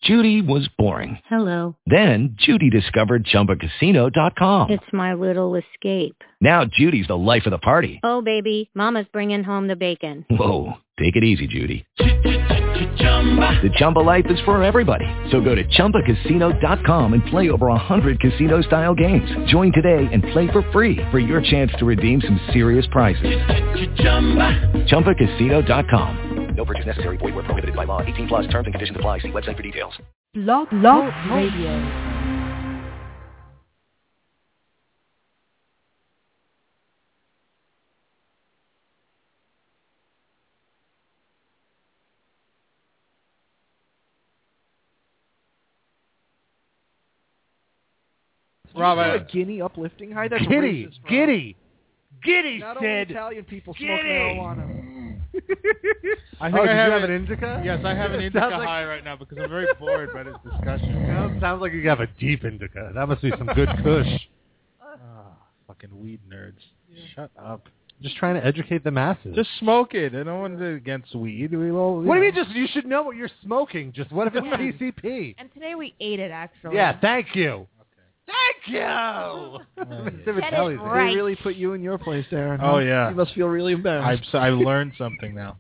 Judy was boring. Hello. Then Judy discovered ChumbaCasino.com. It's my little escape. Now Judy's the life of the party. Oh, baby, mama's bringing home the bacon. Whoa, take it easy, Judy. The Chumba life is for everybody. So go to ChumbaCasino.com and play over 100 casino-style games. Join today and play for free for your chance to redeem some serious prizes. ChumbaCasino.com. No purchase necessary. Void where prohibited by law. 18 plus terms and conditions apply. See website for details. Blog Radio. Rob, a guinea uplifting high? That's Giddy, racist, Giddy, Not said. only Italian people smoke marijuana. I think I have an indica? Yes, I have an indica like, high right now because I'm very bored by this discussion. Well, sounds like you have a deep indica. That must be some good kush. Fucking weed nerds. Yeah. Shut up. Just trying to educate the masses. Just smoke it. I don't want to against weed. What do you mean? Just you should know what you're smoking. Just what if it's PCP? And today we ate it actually. Yeah, thank you. Thank you. They really put you in your place, Aaron. Oh, yeah. You must feel really embarrassed. I've learned something now.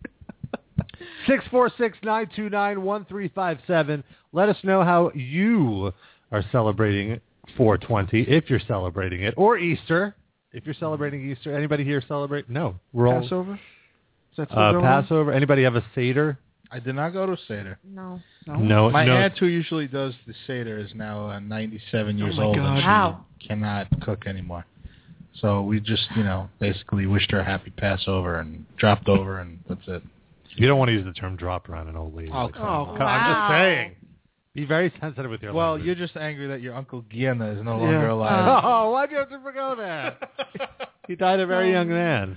646-929-1357. Let us know how you are celebrating 420, if you're celebrating it, or Easter, if you're celebrating Easter. Anybody here celebrate? No. Passover? Is that still going on? Passover. Anybody have a Seder? I did not go to Seder. No. My aunt, who usually does the Seder, is now 97 years old. God. And she cannot cook anymore. So we just, basically wished her a happy Passover and dropped over, and that's it. You don't want to use the term drop around an old lady. Oh, come on. I'm just saying. Be very sensitive with your language. You're just angry that your Uncle Gianna is no longer alive. Oh, why'd you have to forgo that? He died a very young man.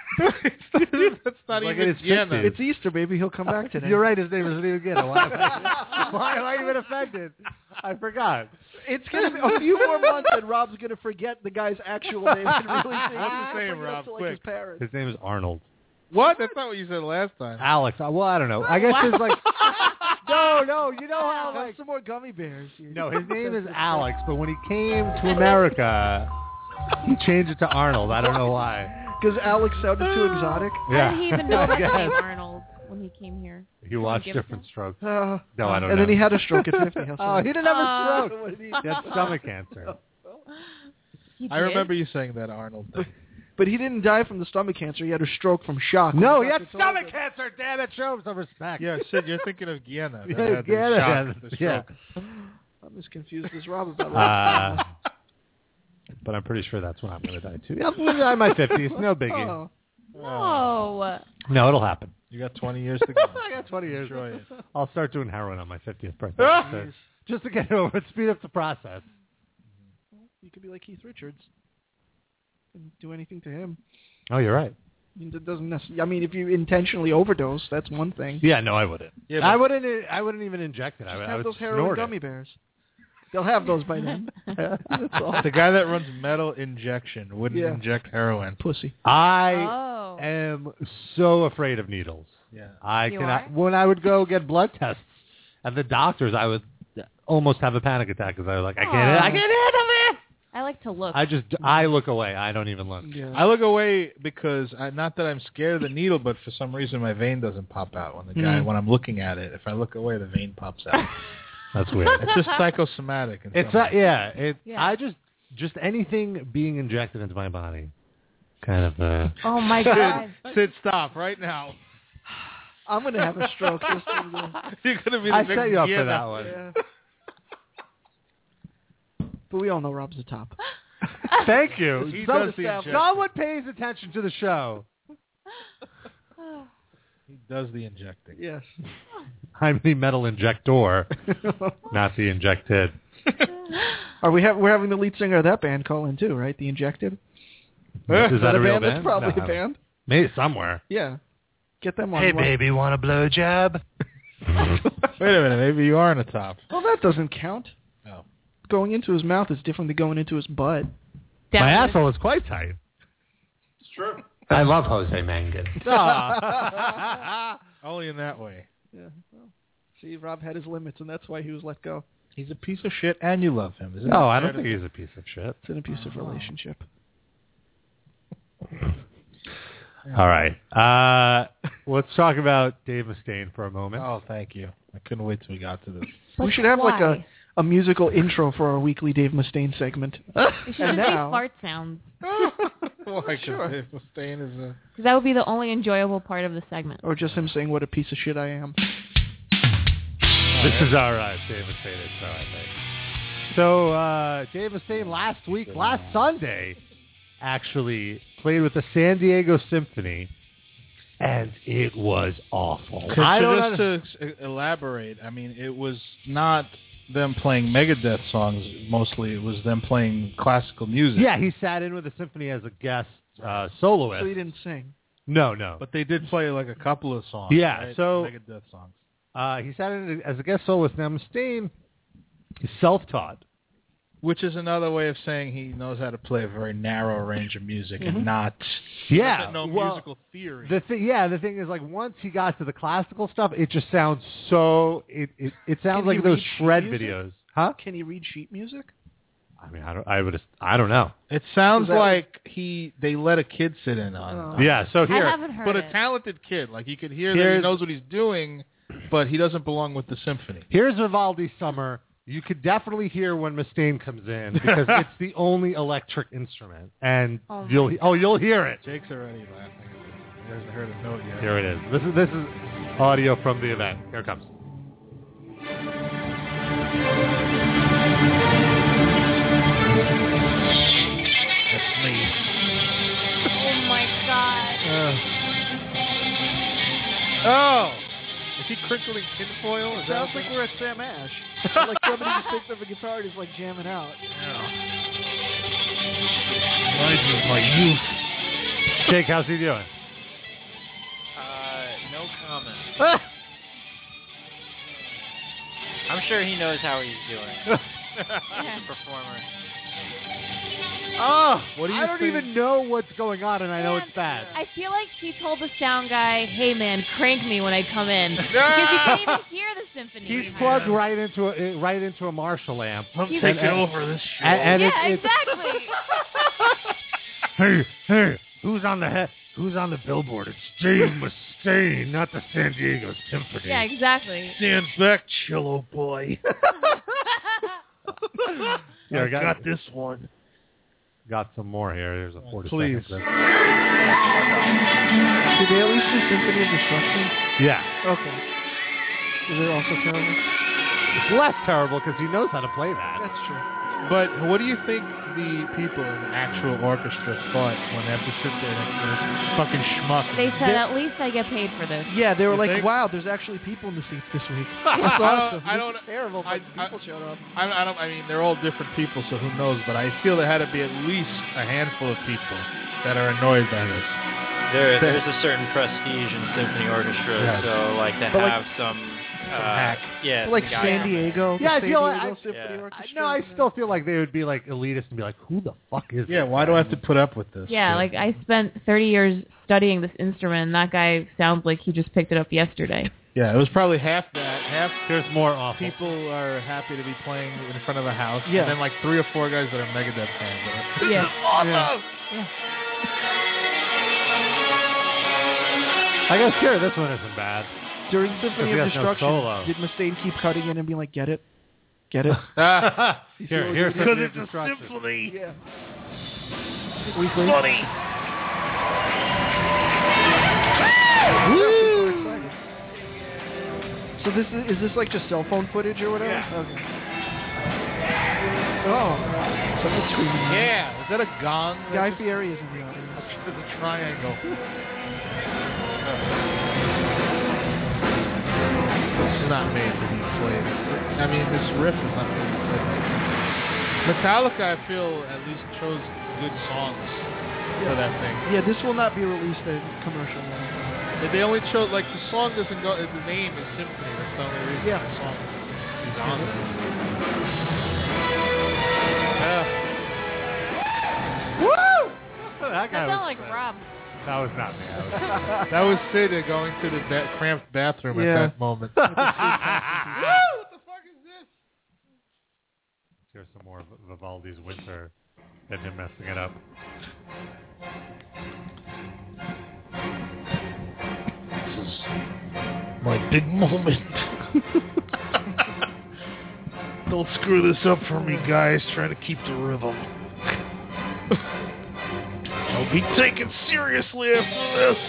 That's not like even Gianna. It's Easter, baby. He'll come back today. You're right. His name isn't even Gianna. Why am I even offended? I forgot. It's going to be a few more months and Rob's going to forget the guy's actual name and really think What's his name, Rob? like his parents. His name is Arnold. What? That's not what you said last time. Alex. Well, I don't know. I guess it's like... No, you know how, Have some more gummy bears. No, his name is Alex, but when he came to America, he changed it to Arnold. I don't know why. Because Alex sounded too exotic? Yeah. How did he even know his name Arnold when he came here? He watched Different Strokes. No, I don't know. And then he had a stroke at 50. He didn't have a stroke. He had stomach cancer. He I remember you saying that, Arnold. But he didn't die from the stomach cancer. He had a stroke from shock. No, he had stomach cancer. Damn it, show him some respect. Yeah, Sid, you're thinking of Gianna. Yeah, Gianna. I'm as confused as Rob about that. But I'm pretty sure that's when I'm going to die, too. Yeah, I'm going to die in my 50s. No biggie. No. No, it'll happen. You got 20 years to go. I got 20 years. Enjoy it. I'll start doing heroin on my 50th birthday. Just to get it over and speed up the process. You could be like Keith Richards. And do anything to him. Oh, you're right. It doesn't necessarily. I mean, if you intentionally overdose, that's one thing. Yeah, no, I wouldn't. Yeah, I wouldn't even inject it. I would those heroin gummy bears. They'll have those by then. That's all. The guy that runs metal injection wouldn't inject heroin. Pussy. I am so afraid of needles. Yeah. I cannot. When I would go get blood tests at the doctor's, I would almost have a panic attack because I was like, I can't handle it. I like to look. I look away. I don't even look. Yeah. I look away because not that I'm scared of the needle, but for some reason my vein doesn't pop out when when I'm looking at it. If I look away, the vein pops out. That's weird. It's just psychosomatic. It's I just anything being injected into my body, kind of. Oh my God! Sid, stop right now. I'm gonna have a stroke. You're gonna be. I set you up for that one. Yeah. But we all know Rob's the top. Thank you. He does the injection. Someone pays attention to the show. He does the injecting. Yes. I'm the metal injector, not the injected. We're having the lead singer of that band call in too, right? The Injected. Is that a real band? band? That's probably a band. Maybe somewhere. Yeah. Get them on. Hey, baby, want a blowjob? Wait a minute. Maybe you are on the top. Well, that doesn't count. Oh. Going into his mouth is different than going into his butt. My asshole is quite tight. It's true. I love Jose Mangan. Only in that way. Yeah. Well, See, Rob had his limits, and that's why he was let go. He's a piece of shit, and you love him. Isn't No, I don't think he's a piece of shit. It's an abusive relationship. All right. Let's talk about Dave Mustaine for a moment. Oh, thank you. I couldn't wait till we got to this. We should have like a musical intro for our weekly Dave Mustaine segment. It should just be now- fart sounds. Why? Sure. Dave Mustaine is a... Because that would be the only enjoyable part of the segment. Or just him saying what a piece of shit I am. This is our Dave Mustaine intro, I think. So Dave Mustaine last Sunday, actually played with the San Diego Symphony, and it was awful. To elaborate, I mean, it was not them playing Megadeth songs mostly. It was them playing classical music. Yeah, he sat in with the symphony as a guest soloist. So he didn't sing. No. But they did play like a couple of songs. Yeah, right? so Megadeth songs. He sat in as a guest soloist. Now Mustaine is self-taught. Which is another way of saying he knows how to play a very narrow range of music and not musical theory. The thing is, like, once he got to the classical stuff, it just sounds so. It sounds like those shred videos, huh? Can he read sheet music? I mean, I don't know. It sounds like they let a kid sit in on. Yeah, so here, I haven't heard but it. a talented kid, like you could hear that he knows what he's doing, but he doesn't belong with the symphony. Here's Vivaldi's Summer. You could definitely hear when Mustaine comes in because it's the only electric instrument, and you'll hear it. Jake's already laughing. He hasn't heard a note yet. Here it is. This is audio from the event. Here it comes. That's me. Oh my god. Oh! Is he crinkling tinfoil? Sounds like we're at Sam Ash. Like somebody just picked up a guitar and is like jamming out. Reminds me of my youth. Jake, how's he doing? No comment. I'm sure he knows how he's doing. He's a performer. Oh, what do you I don't think? even know what's going on, and I know it's bad. I feel like he told the sound guy, "Hey man, crank me when I come in," because you can't even hear the symphony. He's plugged right into a Marshall amp. I'm taking over this show. And yeah, it's exactly. hey, who's on the billboard? It's Dave Mustaine, not the San Diego Symphony. Yeah, exactly. Stand back, cello boy. Yeah, I got this one. Got some more here. There's a 40 please. second clip. Did they at least do Symphony of Destruction? Yeah. Okay. Is it also terrible? It's less terrible because he knows how to play that. That's true. But what do you think the people in the actual orchestra thought when they have to sit there next to this fucking schmuck? They said, at least I get paid for this. Yeah, they were You like, think? wow, there's actually people in the seats this week. That's awesome. I don't. This is terrible, but people showed up. I mean, they're all different people, so who knows? But I feel there had to be at least a handful of people that are annoyed by this. There's a certain prestige in symphony orchestra, Yes. so like to But, like, have some hack. Yeah, Like some guy San from- Diego. Yeah, I San feel Diego like Symphony yeah. Orchestra. No, I still feel like they would be like elitist and be like, who the fuck is Yeah, this why do I have guy? to put up with this? Yeah, like I spent 30 years studying this instrument, and that guy sounds like he just picked it up yesterday. Yeah, it was probably half that. Half There's more awful. people are happy to be playing in front of a house, Yeah. and then like 3 or 4 guys that are Megadeth fans. Are like, Yeah. awesome! I guess sure, this one isn't bad. During Symphony Because of he has no Destruction, solo. did Mustaine keep cutting in and being like, get it? Get it? Here's Symphony of Destruction. symphony. Yeah. Weekly. Funny. Woo! So is this like just cell phone footage or whatever? Yeah. Okay. Oh, someone's screaming. Yeah, is that a gong? Guy Fieri is in the audience. It's a triangle. This is not made to be played. I mean, this riff is not made to be played. Metallica, I feel, at least chose good songs for that thing. Yeah, this will not be released in commercial. They only chose, like, the song doesn't go, the name is Symphony. That's the only reason Yeah. the song is on there. Woo! That guy That sounded was like Rob. That was not me. That was Sid going to the cramped bathroom Yeah. at that moment. What the fuck is this? Here's some more of Vivaldi's Winter and him messing it up. This is my big moment. Don't screw this up for me, guys. Trying to keep the rhythm. I'll be taken seriously after this.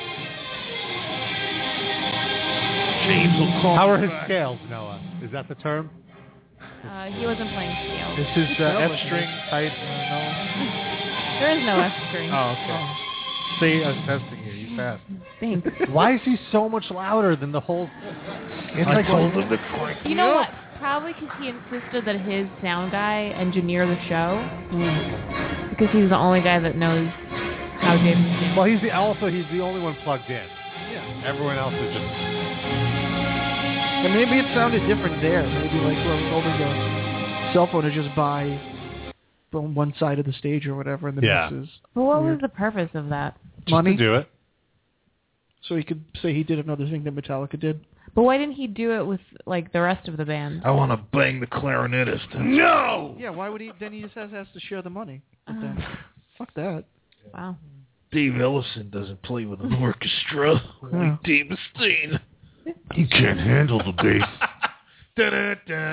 James will call How are me his back. scales, Noah? Is that the term? He wasn't playing scales. This is F string tight. There is no F string. Oh, okay. See, I was testing you. You passed. Thanks. Why is he so much louder than the whole... I told him to crank You me know up. what? Probably because he insisted that his sound guy engineer the show. Because he's the only guy that knows how James is. Well, he's the only one plugged in. Yeah. Everyone else is just... And maybe it sounded different there. Maybe like whoever's holding the cell phone is just by from one side of the stage or whatever, and the mix is But what weird. was the purpose of that? Just Money? to do it. So he could say he did another thing that Metallica did. But why didn't he do it with like the rest of the band? I want to bang the clarinetist. No! Yeah, why would he? Then he just has to share the money with them. Fuck that. Wow. Dave Ellison doesn't play with an orchestra like Dave Mustaine. He can't handle the bass. Da-da-da.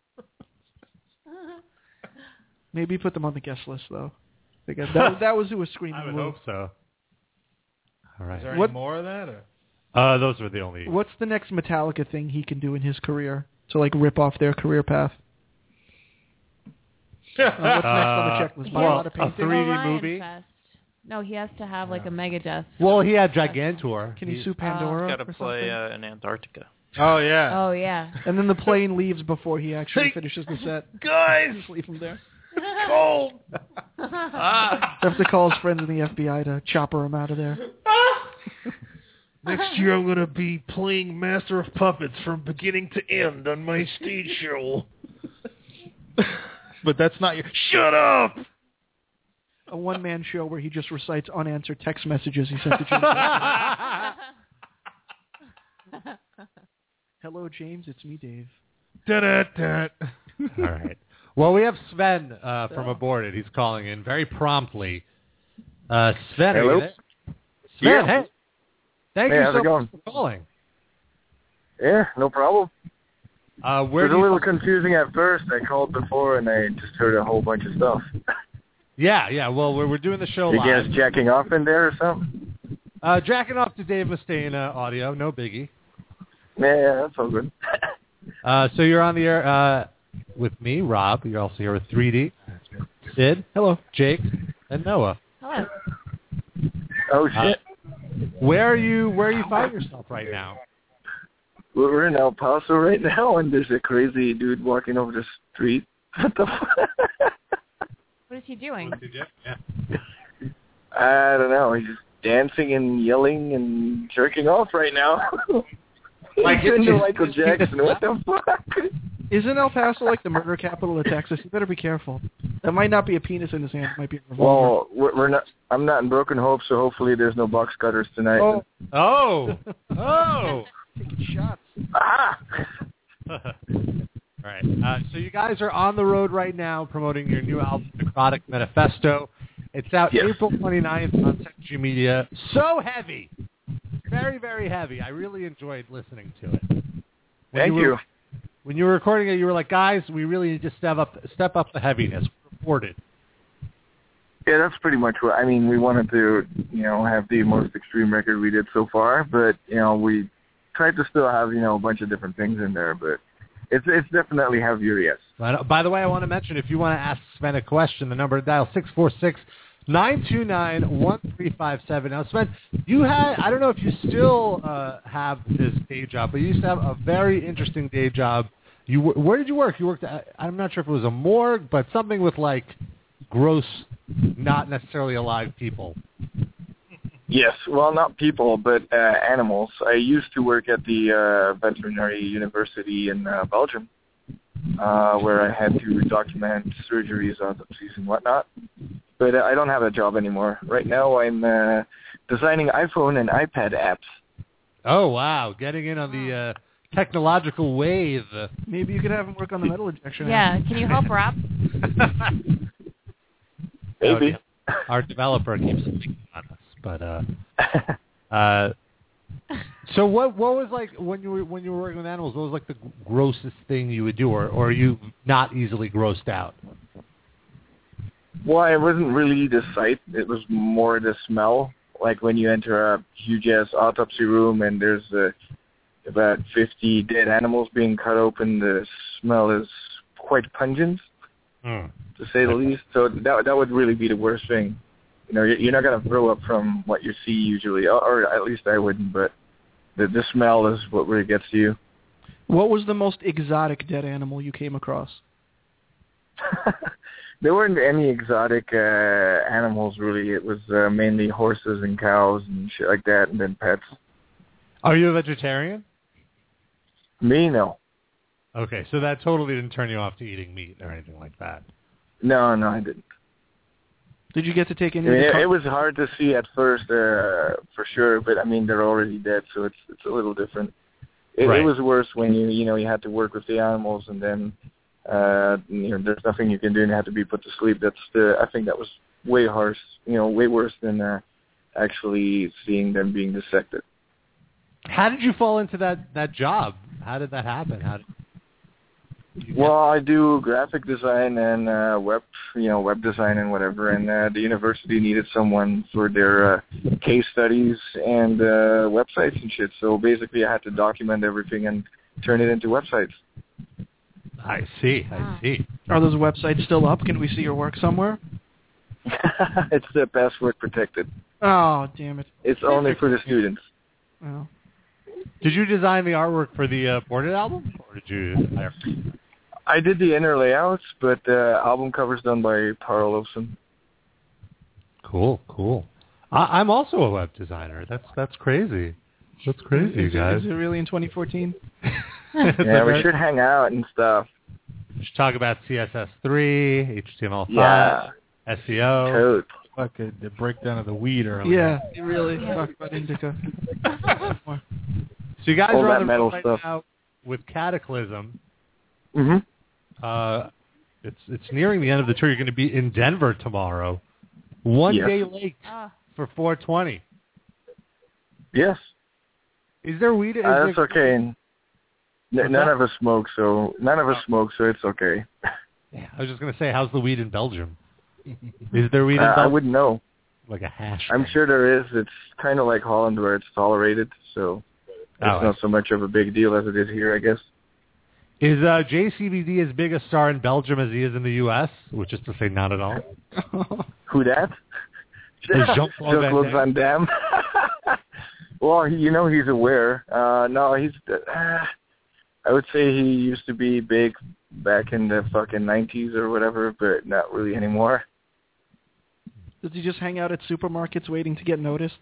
Maybe put them on the guest list, though. Because that was who was screaming. I would hope so. All right. Is there any more of that? Or? Those were the only... What's the next Metallica thing he can do in his career to like rip off their career path? What's next on the checklist? Buy a lot of a painting? 3D Orion movie? Fest. No, he has to have like a mega death. Well, he had Gigantor. Can he sue Pandora? Got to or play something? in Antarctica. Oh, yeah. Oh yeah. And then the plane leaves before he actually finishes the set. Guys! Just leave him there. Cold! Have to call his friends in the FBI to chopper him out of there. Next year I'm going to be playing Master of Puppets from beginning to end on my stage show. But that's not your... Shut up! A one-man show where he just recites unanswered text messages he sent to James. Hello, James. It's me, Dave. Da-da-da. All right. Well, we have Sven from aboard it. He's calling in very promptly. Sven, are you there? Sven, hey. Thank you so much for calling. Yeah, no problem. Where it was a little confusing at first. I called before and I just heard a whole bunch of stuff. Yeah. Well, we're doing the show You live. guys jacking off in there or something? Jacking off to Dave Mustaine audio, no biggie. Yeah, that's all good. So you're on the air with me, Rob. You're also here with 3D, Sid, hello, Jake, and Noah. Hello. Oh shit. Where you find yourself right now? We're in El Paso right now, and there's a crazy dude walking over the street. What the fuck? What is he doing? I don't know. He's just dancing and yelling and jerking off right now. Like He's into Michael Jackson. What the fuck? Isn't El Paso like the murder capital of Texas? You better be careful. That might not be a penis in his hand. It might be a revolver. Well, we're not. I'm not in Broken Hope, so hopefully there's no box cutters tonight. Oh. Taking shots. Ah! All right. So you guys are on the road right now promoting your new album, Necrotic Manifesto. It's out April 29th on Secretary Media. So heavy. Very, very heavy. I really enjoyed listening to it. Thank you. When you were recording it, you were like, guys, we really need to step up the heaviness. Reported. Yeah, that's pretty much what, I mean, we wanted to, have the most extreme record we did so far, but, we tried to still have, a bunch of different things in there, but it's definitely heavier, yes. By the way, I want to mention, if you want to ask Sven a question, the number to dial 646-929-1357. Now, Sven, I don't know if you still have this day job, but you used to have a very interesting day job. Where did you work? You worked at, I'm not sure if it was a morgue, but something with like gross, not necessarily alive people. Yes, well, not people, but animals. I used to work at the veterinary university in Belgium, where I had to document surgeries, autopsies, and whatnot. But I don't have that job anymore. Right now I'm designing iPhone and iPad apps. Oh, wow. Getting in on the technological wave. Maybe you could have him work on the metal injection. Yeah, can you help Rob? Maybe. Our developer keeps thinking on us, but so what was like when you were working with animals? What was like the grossest thing you would do, or are you not easily grossed out? Well, it wasn't really the sight. It was more the smell. Like when you enter a huge-ass autopsy room and there's about 50 dead animals being cut open, the smell is quite pungent, to say the least. So that would really be the worst thing. You know, you're not going to throw up from what you see usually, or at least I wouldn't, but the smell is what really gets to you. What was the most exotic dead animal you came across? There weren't any exotic animals, really. It was mainly horses and cows and shit like that, and then pets. Are you a vegetarian? Me, no. Okay, so that totally didn't turn you off to eating meat or anything like that. No, I didn't. Did you get to take any? It was hard to see at first, for sure, but I mean they're already dead, so it's a little different. It was worse when you had to work with the animals, and then there's nothing you can do, and you have to be put to sleep. I think that was way harsh, way worse than actually seeing them being dissected. How did you fall into that job? How did that happen? Well, I do graphic design and web design and whatever, and the university needed someone for their case studies and websites and shit. So basically, I had to document everything and turn it into websites. I see. Are those websites still up? Can we see your work somewhere? It's password protected. Oh, damn it! It's only for the students. Oh. Did you design the artwork for the Boarded album, or did you? I did the inner layouts, but the album cover's done by Tara Olofsson. Cool. I'm also a web designer. That's crazy. That's crazy, guys. Is it really in 2014? Yeah, we should hang out and stuff. We should talk about CSS3, HTML5, SEO. Code. Like the breakdown of the weed earlier. Yeah, really. Talk about Indica. So you guys All are that on the metal road right stuff. now with Cataclysm. Mm-hmm. It's nearing the end of the tour. You're going to be in Denver tomorrow. One day late for 420. Yes. Is there weed? That's okay. None of us smoke, so it's okay. Yeah, I was just going to say, how's the weed in Belgium? Is there weed in Belgium? I wouldn't know. Like a hash. I'm sure there is. It's kind of like Holland where it's tolerated, so it's not so much of a big deal as it is here, I guess. Is JCVD as big a star in Belgium as he is in the U.S., which is to say not at all? Who that? Jean-Claude Van Damme. Well, he's aware. No, he's... I would say he used to be big back in the fucking 90s or whatever, but not really anymore. Does he just hang out at supermarkets waiting to get noticed?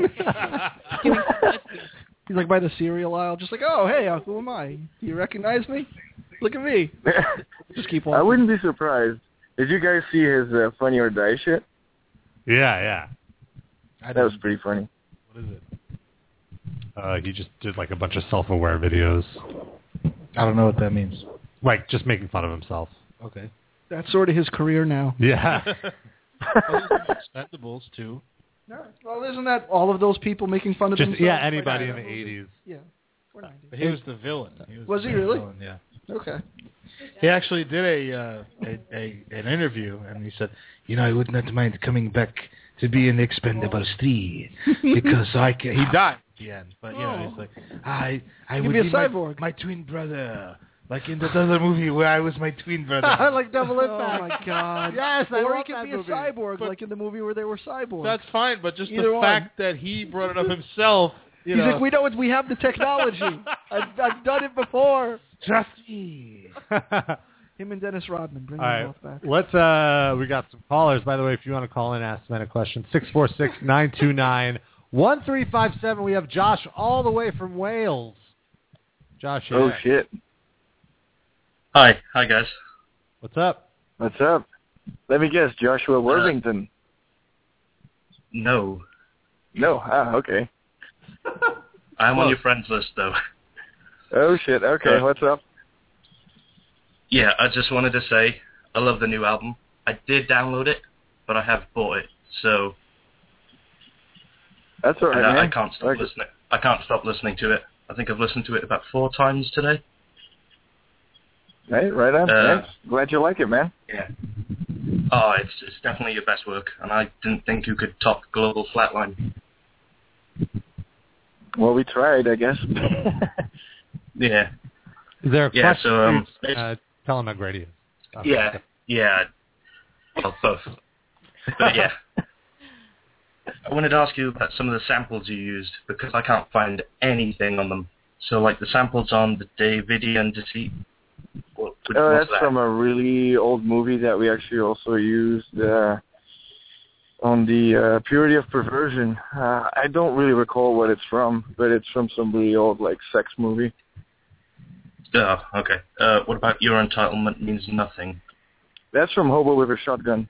He's like by the cereal aisle, just like, oh, hey, who am I? Do you recognize me? Look at me. Just keep walking. I wouldn't be surprised. Did you guys see his Funny or Die shit? Yeah. That was pretty funny. What is it? He just did like a bunch of self-aware videos. I don't know what that means. Like just making fun of himself. Okay. That's sort of his career now. Yeah. Expendables too. No. Well, isn't that all of those people making fun of just themselves? Anybody in the 80s. Yeah. Or 90s. But he was the villain. Was he really? Villain, yeah. Okay. He actually did an interview, and he said, I would not mind coming back to be in Expendables 3 because I can. He died at the end, but he's like, I would be a cyborg. My twin brother, like in that other movie where I was my twin brother. Like Double Impact. Oh my God. Yes, I or love he could that be movie. a cyborg, like in the movie where they were cyborgs. That's fine, but just Either the one. fact that he brought it up himself. He's like, we have the technology. I've done it before. Trust me. Him and Dennis Rodman, bring them both back. Let's, we got some callers. By the way, if you want to call in, ask men a question, 646-929-1357. We have Josh all the way from Wales. Josh, yeah. Oh, shit. Hi guys. What's up? What's up? Let me guess, Joshua Worthington. No. No? Okay. I'm on your friends list, though. Oh, shit. Okay, what's up? Yeah, I just wanted to say I love the new album. I did download it, but I have bought it, so that's all right, man. I can't stop listening. I can't stop listening to it. I think I've listened to it about 4 times today. Hey, right on. Thanks. Glad you like it, man. Yeah. Oh, it's definitely your best work, and I didn't think you could top Global Flatline. Well, we tried, I guess. Yeah. Is there a question? So, tell him how great he is. Yeah. Well, both. But yeah. I wanted to ask you about some of the samples you used, because I can't find anything on them. So, like the samples on the Davidian Deceit. That's from a really old movie that we actually also used on the Purity of Perversion. I don't really recall what it's from, but it's from some really old, like, sex movie. Oh, okay. What about Your Entitlement Means Nothing? That's from Hobo with a Shotgun.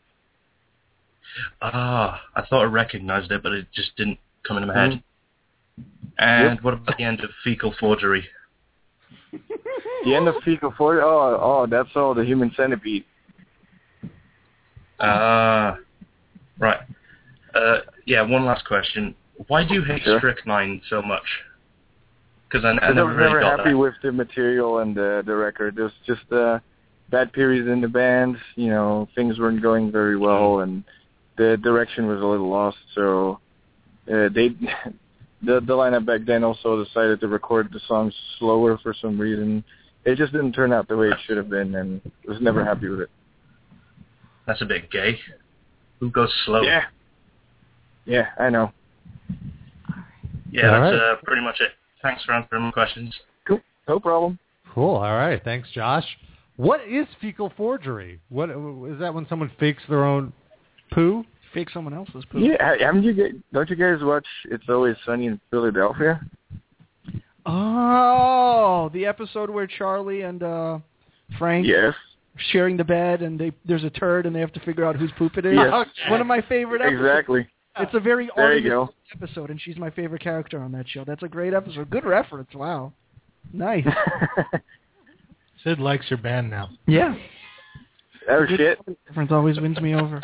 I thought I recognized it, but it just didn't come into my head. And what about the end of Fecal Forgery? The end of Fecal Forgery? Oh, that's all the Human Centipede. Right. Yeah, one last question. Why do you hate Strychnine so much? Because I never was really never got happy that. with the material and the record. There's just bad periods in the band. You know, things weren't going very well, and the direction was a little lost. So the lineup back then also decided to record the songs slower for some reason. It just didn't turn out the way it should have been, and was never happy with it. That's a bit gay. Who goes slow? Yeah, I know. Yeah, that's pretty much it. Thanks for answering my questions. Cool. No problem. Cool. All right. Thanks, Josh. What is fecal forgery? What is that? When someone fakes their own poo? Fake someone else's poo? Yeah. Don't you guys watch It's Always Sunny in Philadelphia? Oh, the episode where Charlie and Frank sharing the bed, and there's a turd, and they have to figure out whose poop it is. Yes. Okay. One of my favorite episodes. Exactly. It's a very artist episode, and she's my favorite character on that show. That's a great episode. Good reference. Wow. Nice. Sid likes your band now. Yeah. Oh, shit. Reference always wins me over.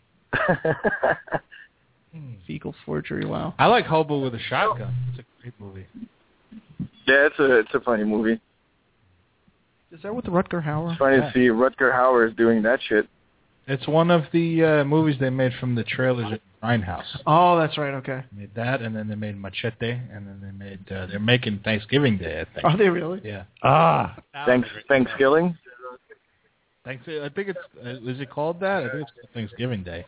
Fecal Forgery, wow. I like Hobo with a Shotgun. It's a great movie. Yeah, it's a funny movie. Is that with Rutger Hauer? It's funny to see Rutger Hauer is doing that shit. It's one of the movies they made from the trailers at Grindhouse. Oh, that's right. Okay. They made that, and then they made Machete, and then they made. They're making Thanksgiving Day, I think. Are they really? Yeah. Thanksgiving. I think it's. Is it called that? I think it's called Thanksgiving Day.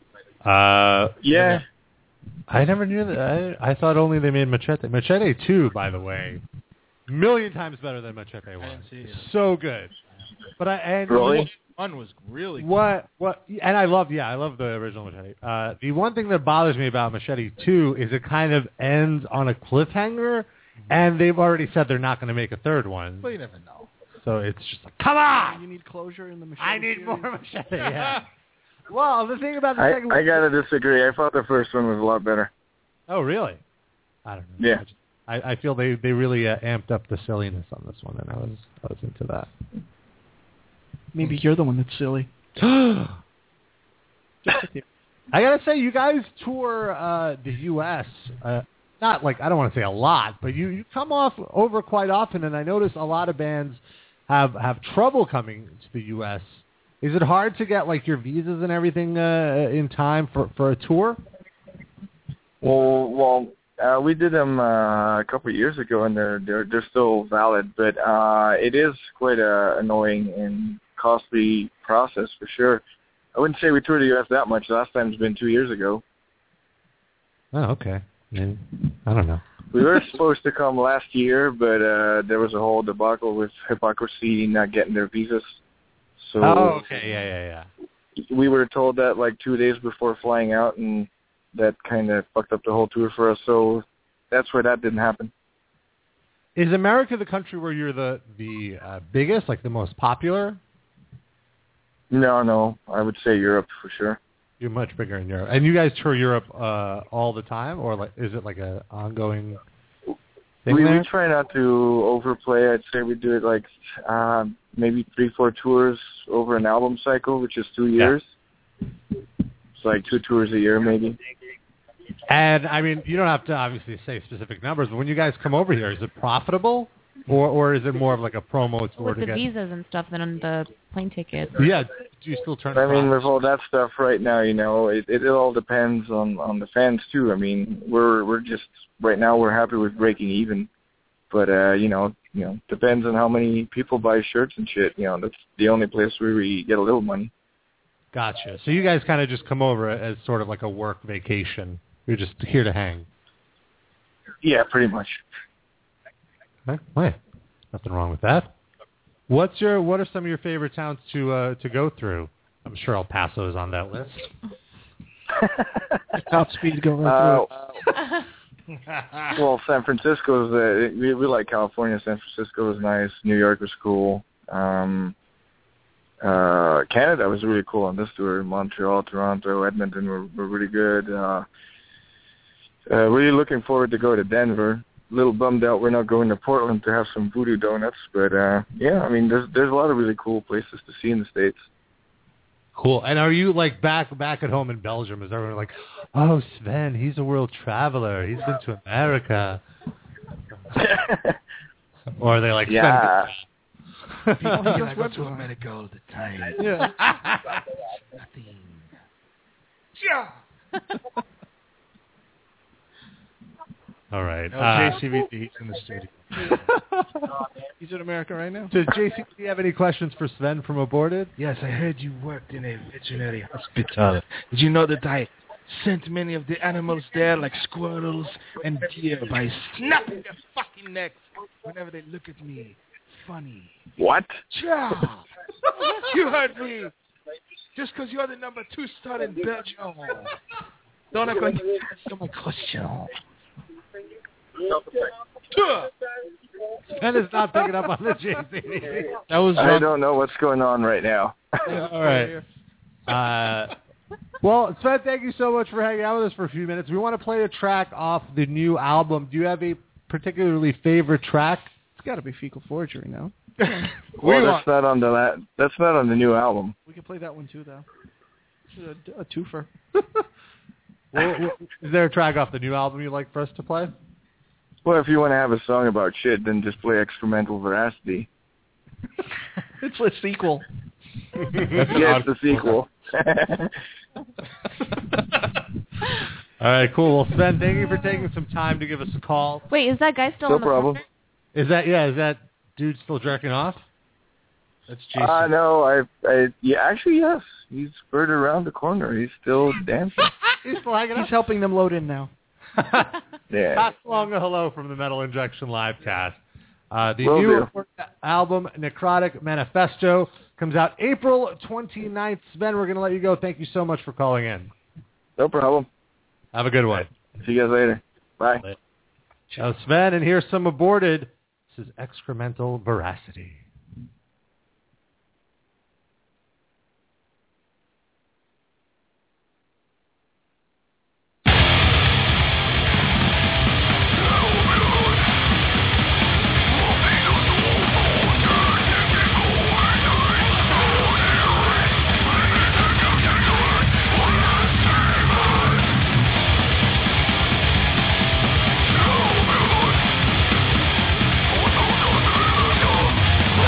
Yeah. I never knew that. I thought only they made Machete. Machete 2, by the way, million times better than Machete 1. So good. But really? One was really good. What? And I love the original Machete. The one thing that bothers me about Machete 2 is it kind of ends on a cliffhanger, and they've already said they're not going to make a third one. Well, you never know. So it's just like, come on! You need closure in the Machete I need series? more Machete, yeah. Well, the thing about the second one... I gotta disagree. I thought the first one was a lot better. Oh, really? I don't know. Yeah. I feel they really amped up the silliness on this one, and I was into that. Maybe you're the one that's silly. I gotta say, you guys tour the U.S. Not like, I don't want to say a lot, but you come over quite often, and I notice a lot of bands have trouble coming to the U.S. Is it hard to get like your visas and everything in time for a tour? Well, we did them a couple of years ago, and they're still valid, but it is quite a annoying and costly process for sure. I wouldn't say we toured the U.S. that much. Last time's been 2 years ago. Oh, okay. I don't know. We were supposed to come last year, but there was a whole debacle with Hypocrisy not getting their visas. So okay. Yeah. We were told that like 2 days before flying out, and that kind of fucked up the whole tour for us. So that's where that didn't happen. Is America the country where you're the biggest, like the most popular? No. I would say Europe for sure. You're much bigger in Europe. And you guys tour Europe all the time, or like is it like a ongoing We there? try not to overplay. I'd say we do it like maybe 3-4 tours over an album cycle, which is 2 years. It's like 2 tours a year, maybe. And, I mean, you don't have to obviously say specific numbers, but when you guys come over here, is it profitable? Or is it more of like a promo tour With the visas and stuff than on the plane tickets? Yeah. Do you still turn I mean, with all that stuff right now, you know, it all depends on the fans, too. I mean, we're just, right now we're happy with breaking even. But, you know, depends on how many people buy shirts and shit. You know, that's the only place where we get a little money. Gotcha. So you guys kind of just come over as sort of like a work vacation. You're just here to hang. Yeah, pretty much. Okay. Wait, nothing wrong with that. What are some of your favorite towns to go through? I'm sure El Paso is on that list. Top speed going through. Well, San Francisco's we like California. San Francisco was nice. New York was cool. Canada was really cool on this tour. Montreal, Toronto, Edmonton were really good. Really looking forward to go to Denver. A little bummed out we're not going to Portland to have some voodoo donuts, but yeah, I mean, there's a lot of really cool places to see in the States. Cool. And are you like back at home in Belgium? Is everyone like, oh, Sven, he's a world traveler. He's been to America. Or are they like, yeah. People I go to America all the time. Yeah. Nothing. Yeah. All right. JCVD, he's in the studio. He's in America right now. Does JC, do you have any questions for Sven from Aborted? Yes, I heard you worked in a veterinary hospital. Did you know that I sent many of the animals there, like squirrels and deer, by snapping their fucking necks whenever they look at me? Funny. What? Yeah. You heard me. Just because you're the number 2 star in Belgium. Don't act like you answer my question. Sven is not picking up on the JCVD. That was I don't know what's going on right now. All right. Well, Sven, thank you so much for hanging out with us for a few minutes. We want to play a track off the new album. Do you have a particularly favorite track? It's got to be Fecal Forgery now. Well, that's not on the new album. We can play that one too, though. It's a twofer. Well, is there a track off the new album you'd like for us to play? Well, if you want to have a song about shit, then just play Excremental Veracity. It's a sequel. Yeah, it's the sequel. All right, cool. Well, Sven, thank you for taking some time to give us a call. Wait, is that guy still No on the problem. phone? Is that dude still jerking off? That's Jason. No, yeah, actually, yes. He's further around the corner. He's still dancing. He's still hanging He's helping them load in now. Yeah. Pass along a hello from the Metal Injection Livecast. The Will new do. album, Necrotic Manifesto, comes out April 29th. Sven, we're going to let you go. Thank you so much for calling in. No problem. Have a good one. See you guys later. Bye. Now, Sven, and here's some Aborted. This is Excremental Veracity. We'll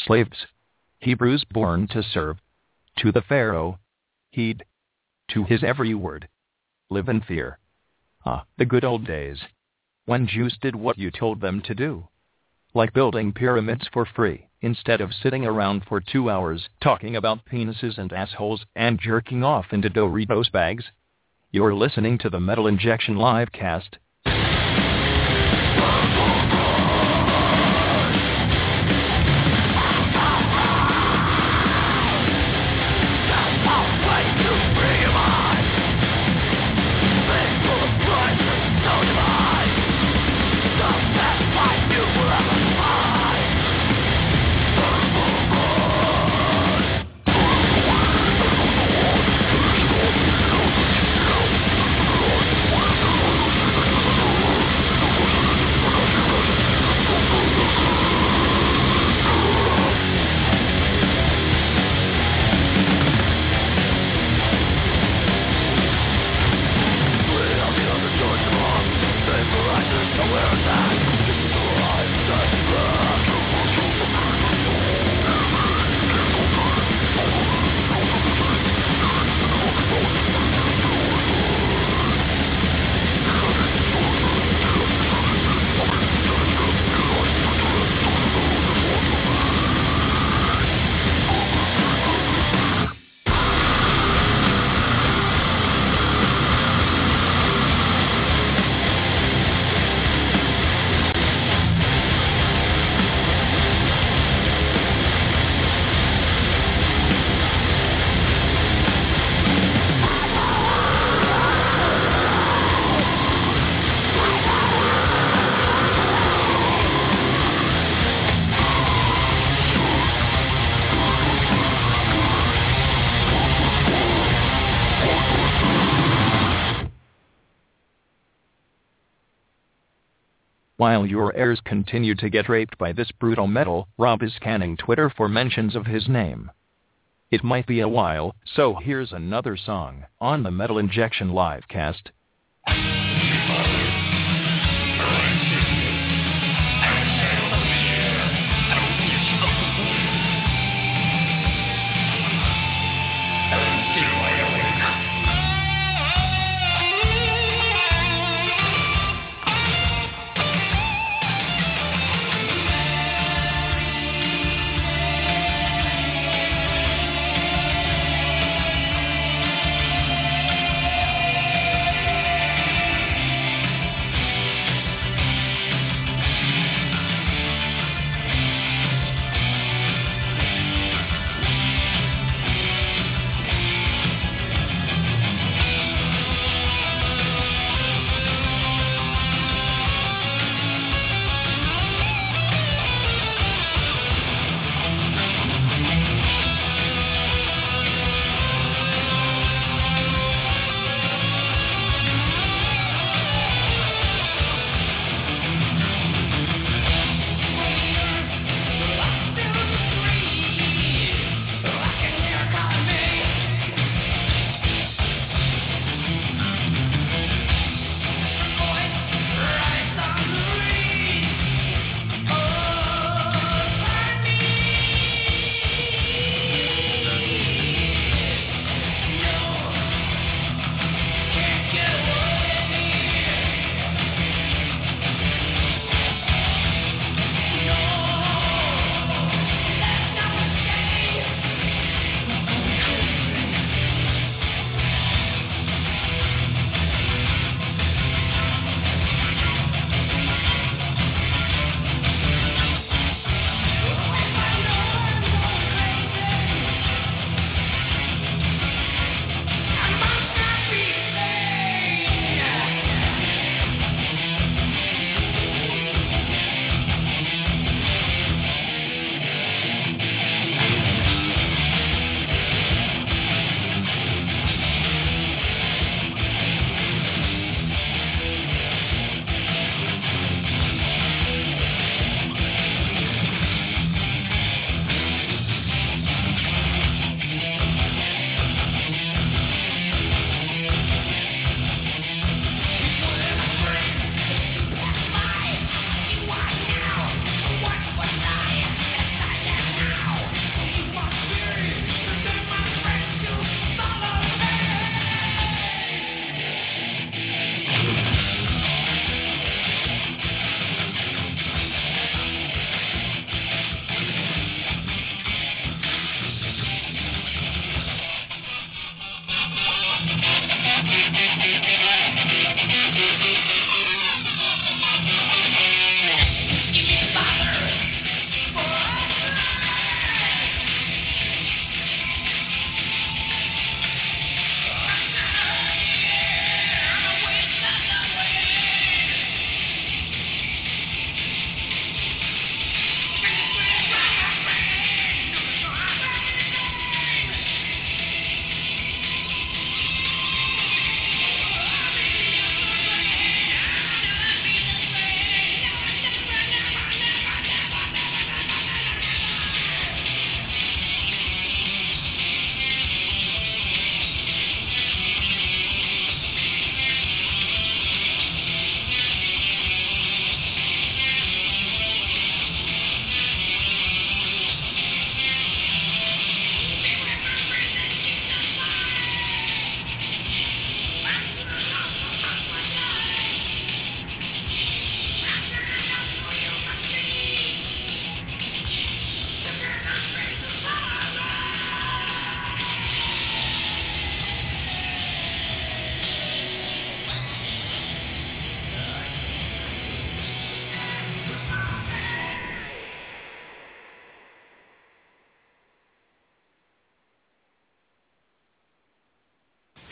slaves. Hebrews born to serve. To the Pharaoh, heed to his every word. Live in fear. Ah, the good old days, when Jews did what you told them to do. Like building pyramids for free, instead of sitting around for 2 hours talking about penises and assholes and jerking off into Doritos bags. You're listening to the Metal Injection Livecast. While your heirs continue to get raped by this brutal metal, Rob is scanning Twitter for mentions of his name. It might be a while, so here's another song on the Metal Injection Livecast.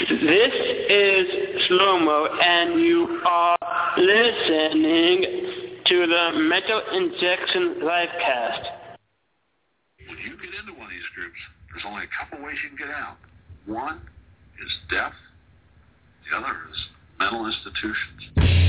This is Slow-Mo, and you are listening to the Metal Injection Livecast. When you get into one of these groups, there's only a couple ways you can get out. One is death. The other is mental institutions.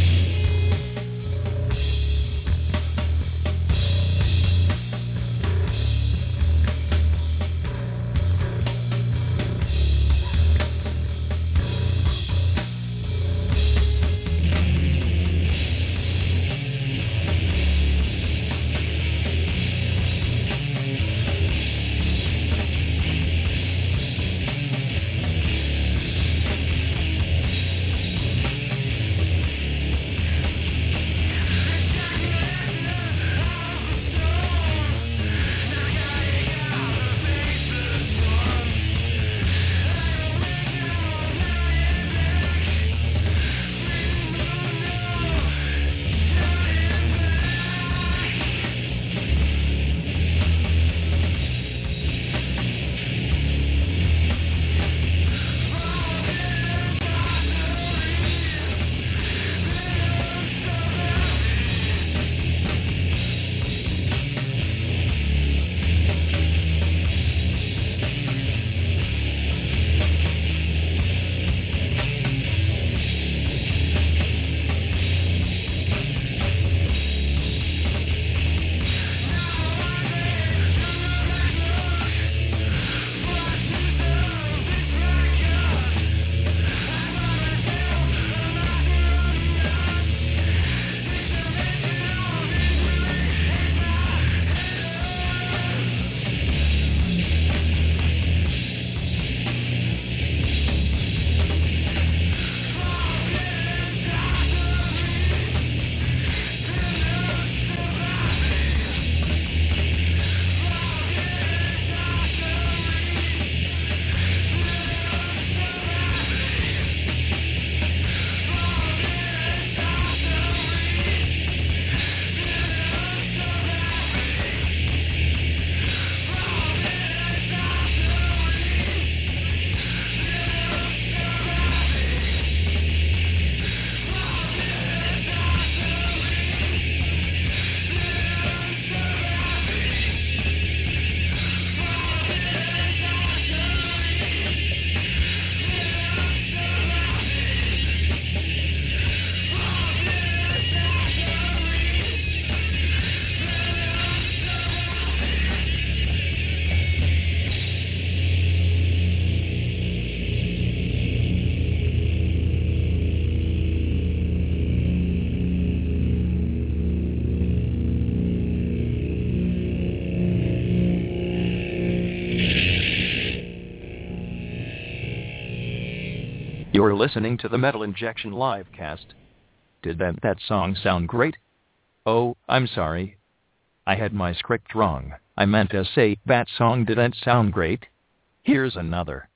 You're listening to the Metal Injection Livecast. Did that song sound great? Oh, I'm sorry. I had my script wrong. I meant to say that song didn't sound great. Here's another.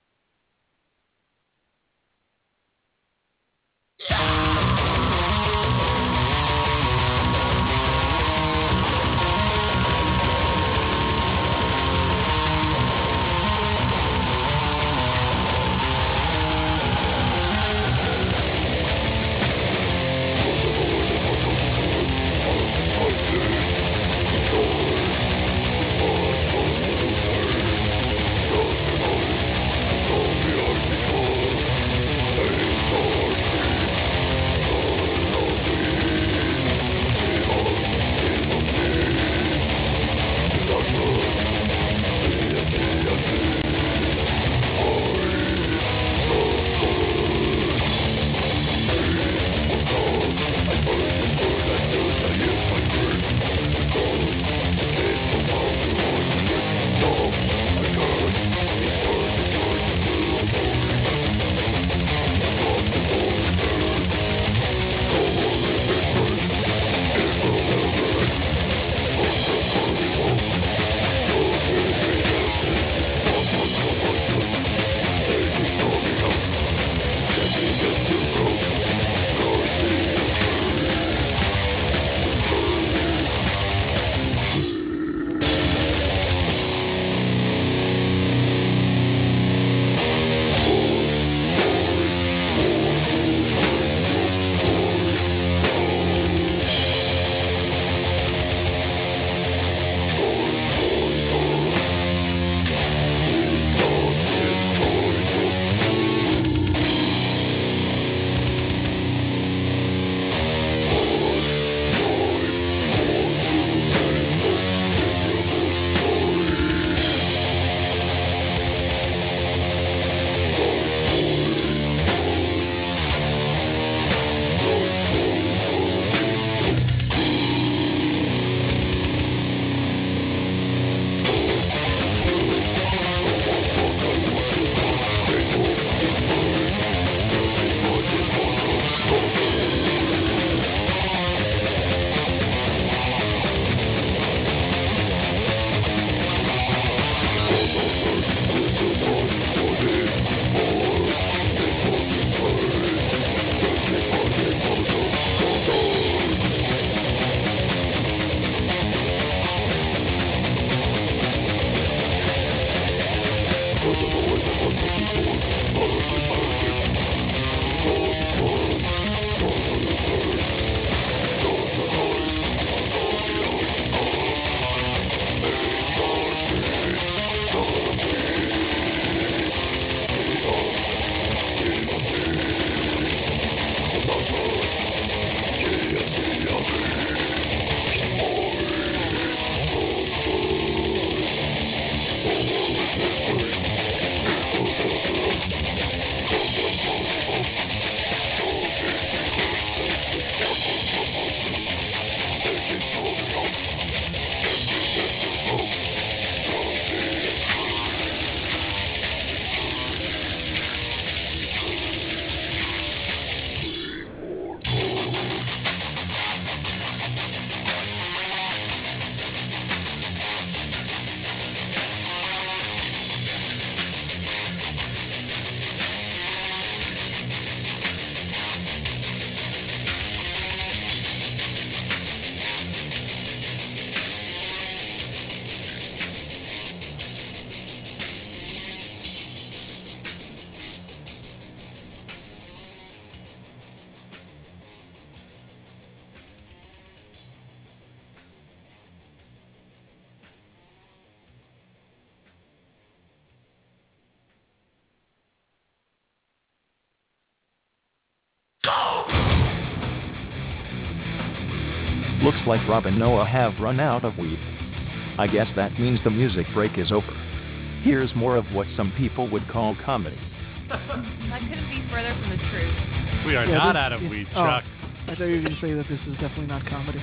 Looks like Rob and Noah have run out of weed. I guess that means the music break is over. Here's more of what some people would call comedy. That couldn't be further from the truth. We are not out of weed, Chuck. I thought you were going to say that this is definitely not comedy.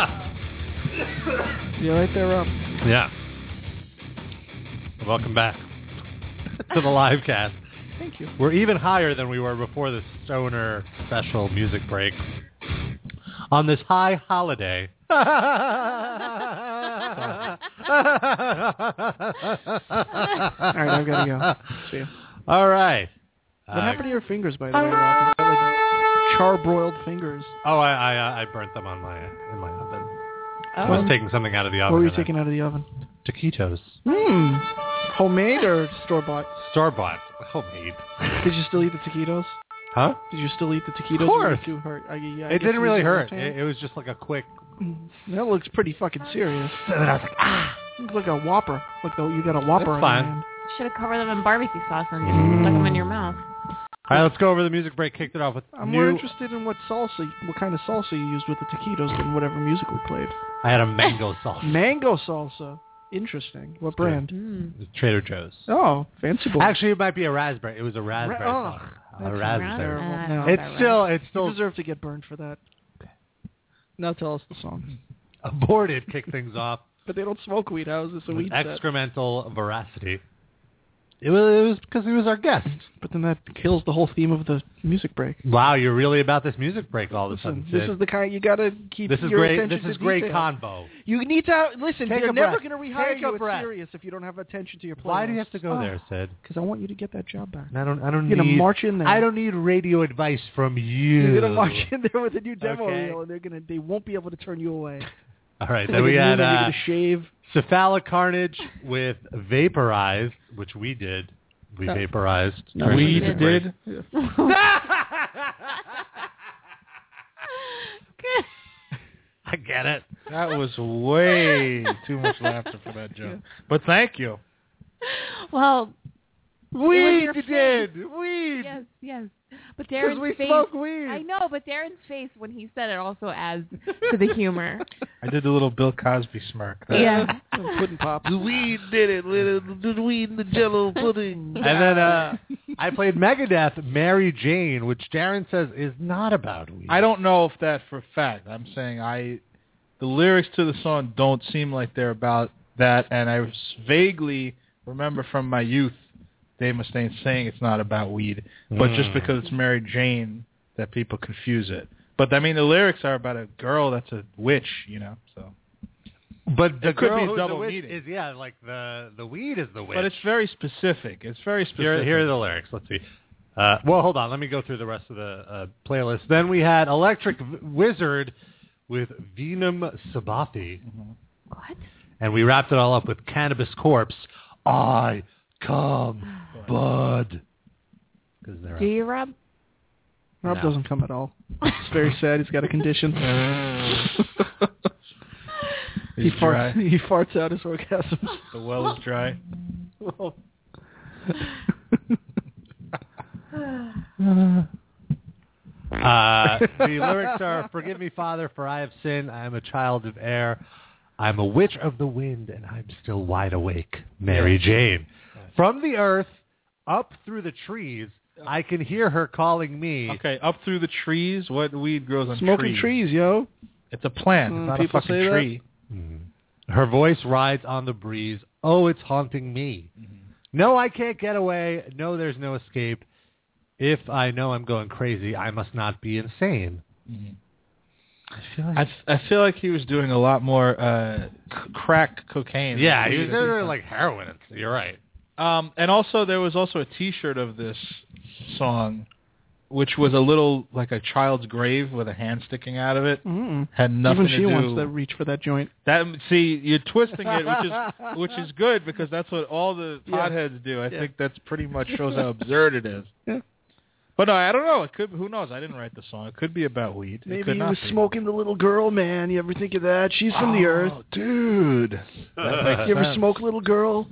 You right there, Rob? Yeah. Welcome back to the live cast. Thank you. We're even higher than we were before the Stoner special music break. On this high holiday. All right, I've got to go. See you. All right. What happened to your fingers, by the way, Rob? You've got, like, char-broiled fingers. Oh, I burnt them in my oven. I was taking something out of the oven. What were you taking out of the oven? Taquitos. Homemade or store-bought? Store-bought. Homemade. Did you still eat the taquitos? Huh? Did you still eat the taquitos? Of course. Too hurt? It didn't really hurt. It was just like a quick... That looks pretty fucking serious. And I was like, looks like a Whopper. Look, you got a Whopper That's in fine. your hand. Should have covered them in barbecue sauce and just stuck them in your mouth. All right, let's go over the music break. Kicked it off with I'm more interested in what kind of salsa you used with the taquitos than whatever music we played. I had a mango salsa. Mango salsa. Interesting. What brand? Trader Joe's. Oh, fancy boy. Actually, it might be a raspberry. It was a raspberry salsa. A raspberry. No, It's still. You deserve to get burned for that. Now tell us the song. Aborted kicked things off. But they don't smoke weed. How is this a weed set? Excremental veracity. It was because he was our guest. But then that kills the whole theme of the music break. Wow, you're really about this music break all of a sudden. This is the kind you got to keep. This is your great. attention This is to great detail. convo. You need to listen. Take They're a never breath. going to rehire Take you a at breath. Sirius if you don't have attention to your playlist. Why do you have to go there, Sid? Because I want you to get that job back. I don't You're need. gonna march in there. I don't need radio advice from you. You're gonna march in there with a new demo Okay. reel, and they won't be able to turn you away. All right, Like then we a had movie, you're gonna shave. Cephalic Carnage with Vaporized, which we did. We vaporized. We did. I get it. That was way too much laughter for that joke. But thank you. Well, Weed your did. face. Weed. Yes. But Because Darren's we face. smoke weed. I know, but Darren's face when he said it also adds to the humor. I did the little Bill Cosby smirk. Yeah. Pudding pop. The weed did it. The weed in the Jello pudding. And then I played Megadeth, Mary Jane, which Darren says is not about weed. I don't know if that for a fact. I'm saying the lyrics to the song don't seem like they're about that, and I vaguely remember from my youth Dave Mustaine saying it's not about weed, but just because it's Mary Jane that people confuse it. But I mean, the lyrics are about a girl that's a witch, so. But the it could girl be who's double the witch meaning. is like the weed is the witch. But it's very specific. Here are the lyrics. Let's see. Well, hold on. Let me go through the rest of the playlist. Then we had Electric Wizard with Venom Sabathi. What? And we wrapped it all up with Cannabis Corpse. I come, Bud. Do you, Rob? Rob No. doesn't come at all. It's very sad. He's got a condition. He farts out his orgasms. The well is dry. Well. The lyrics are, "Forgive me, Father, for I have sinned. I am a child of air. I'm a witch of the wind, and I'm still wide awake. Mary Jane. From the earth, up through the trees, I can hear her calling me." Okay, up through the trees. What weed grows on Smoking trees, yo. It's a plant. It's not a people fucking say that? tree. Her voice rides on the breeze. Oh, it's haunting me. No, I can't get away. No, there's no escape. If I know I'm going crazy, I must not be insane. I feel like he was doing a lot more crack cocaine. Yeah, he was doing like heroin. You're right. And also, there was also a T-shirt of this song, which was a little like a child's grave with a hand sticking out of it. Had nothing Even she to do. wants to reach for that joint. You're twisting it, which is good because that's what all the potheads do. I think that's pretty much shows how absurd it is. Yeah. But no, I don't know. It could. Who knows? I didn't write the song. It could be about weed. Maybe he was smoking the little girl, man. You ever think of that? She's from the earth. Dude. You ever smoke little girl?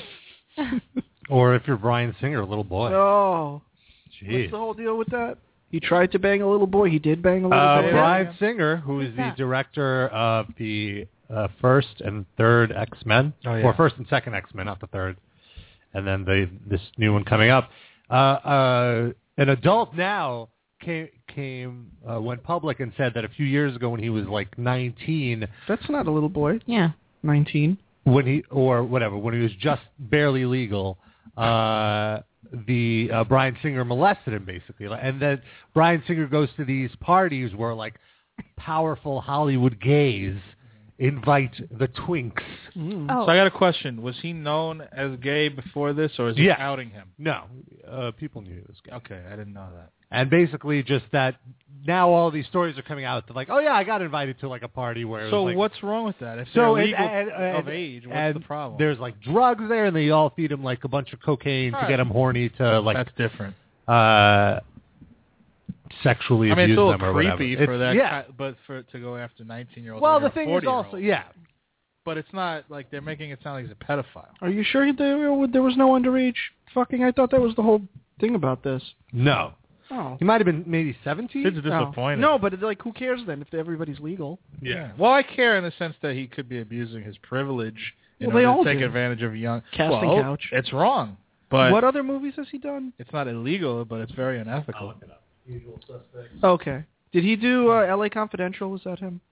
Or if you're Bryan Singer, little boy. Oh. Jeez. What's the whole deal with that? He tried to bang a little boy. He did bang a little boy. Bryan Singer, who is the director of the first and third X-Men, or first and second X-Men, not the third, and then this new one coming up. An adult now went public and said that a few years ago when he was like 19. That's not a little boy. Yeah. 19. When he was just barely legal, Bryan Singer molested him basically, and then Bryan Singer goes to these parties where like powerful Hollywood gays invite the twinks. So I got a question: was he known as gay before this, or is he outing him? No, people knew he was gay. Okay, I didn't know that. And basically, just that now all these stories are coming out. They're like, oh yeah, I got invited to like a party where. So it was like, what's wrong with that? If they're legal of age, what's the problem? There's like drugs there, and they all feed him like a bunch of cocaine to get him horny to like. That's different. Sexually abuse them or whatever. I mean, it's a little creepy for that. Yeah. But for it to go after 19-year-olds. Well, the thing is also, But it's not like they're making it sound like he's a pedophile. Are you sure there was no underage fucking? I thought that was the whole thing about this. No. Oh. He might have been maybe 17. It's disappointing. No, but like, who cares then if everybody's legal? Yeah. Well, I care in the sense that he could be abusing his privilege in they order all to take do. advantage of young. Casting couch. It's wrong. But what other movies has he done? It's not illegal, but it's very unethical. I'll look it up. Usual Suspects. Okay. Did he do L.A. Confidential? Was that him?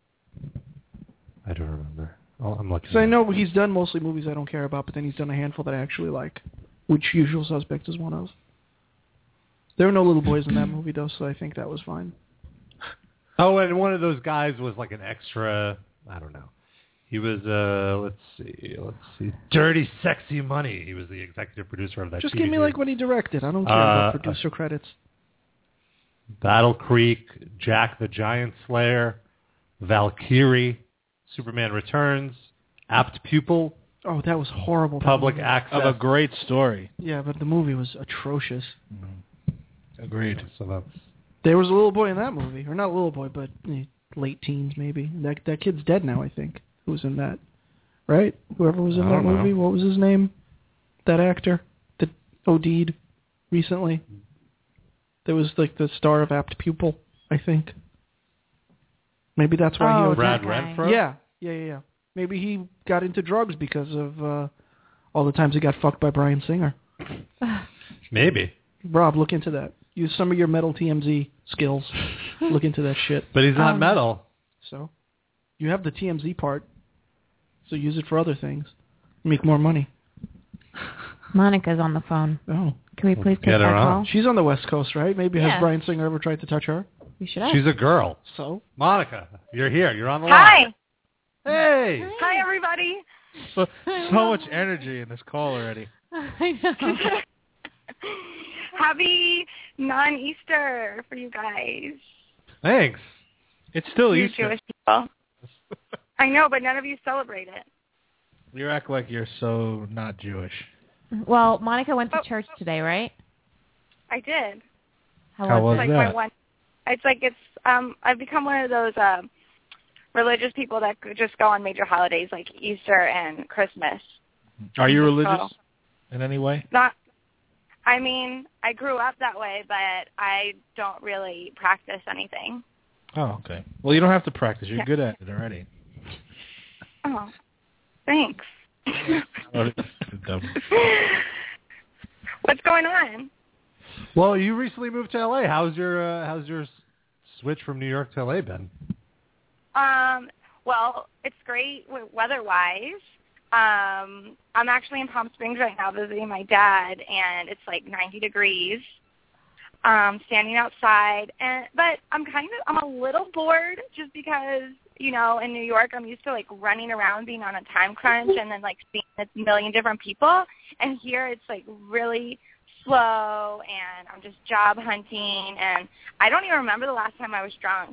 I don't remember. Oh, I'm looking. Because I know he's done mostly movies I don't care about, but then he's done a handful that I actually like, which Usual Suspects is one of. There were no little boys in that movie, though, so I think that was fine. Oh, and one of those guys was like an extra. I don't know. He was let's see, Dirty Sexy Money. He was the executive producer of that. Just TV give me series. like what he directed. I don't care about producer credits. Battle Creek, Jack the Giant Slayer, Valkyrie, Superman Returns, Apt Pupil. Oh, that was horrible. Public Access. Of a great story. Yeah, but the movie was atrocious. Mm-hmm. Agreed. So that's... There was a little boy in that movie, or not a little boy, but late teens maybe. That kid's dead now, I think. Who was in that? Right? Whoever was in that movie. What was his name? That actor that OD'd recently. That was like the star of Apt Pupil, I think. Maybe that's why he was... Brad Renfro? Yeah. Maybe he got into drugs because of all the times he got fucked by Bryan Singer. Maybe. Rob, look into that. Use some of your metal TMZ skills. Look into that shit. But he's not metal. So? You have the TMZ part, so use it for other things. Make more money. Monica's on the phone. Oh. Can we please take that call? She's on the West Coast, right? Maybe has Bryan Singer ever tried to touch her? We should have. She's a girl. So? Monica, you're here. You're on the Hi. line. Hey. Hi, everybody. So much energy in this call already. I know. Happy non-Easter for you guys. Thanks. It's still you Easter. Jewish people. I know, but none of you celebrate it. You act like you're so not Jewish. Well, Monica went to church today, right? I did. How was like that? It's I've become one of those religious people that could just go on major holidays like Easter and Christmas. Are you religious in any way? I mean, I grew up that way, but I don't really practice anything. Oh, okay. Well, you don't have to practice. You're good at it already. Oh, thanks. What's going on? Well, you recently moved to LA. How's your switch from New York to LA been? Well, it's great weather-wise. I'm actually in Palm Springs right now visiting my dad, and it's like 90 degrees. Standing outside, but I'm a little bored just because, you know, in New York I'm used to like running around being on a time crunch and then like seeing a million different people, and here it's like really slow and I'm just job hunting, and I don't even remember the last time I was drunk.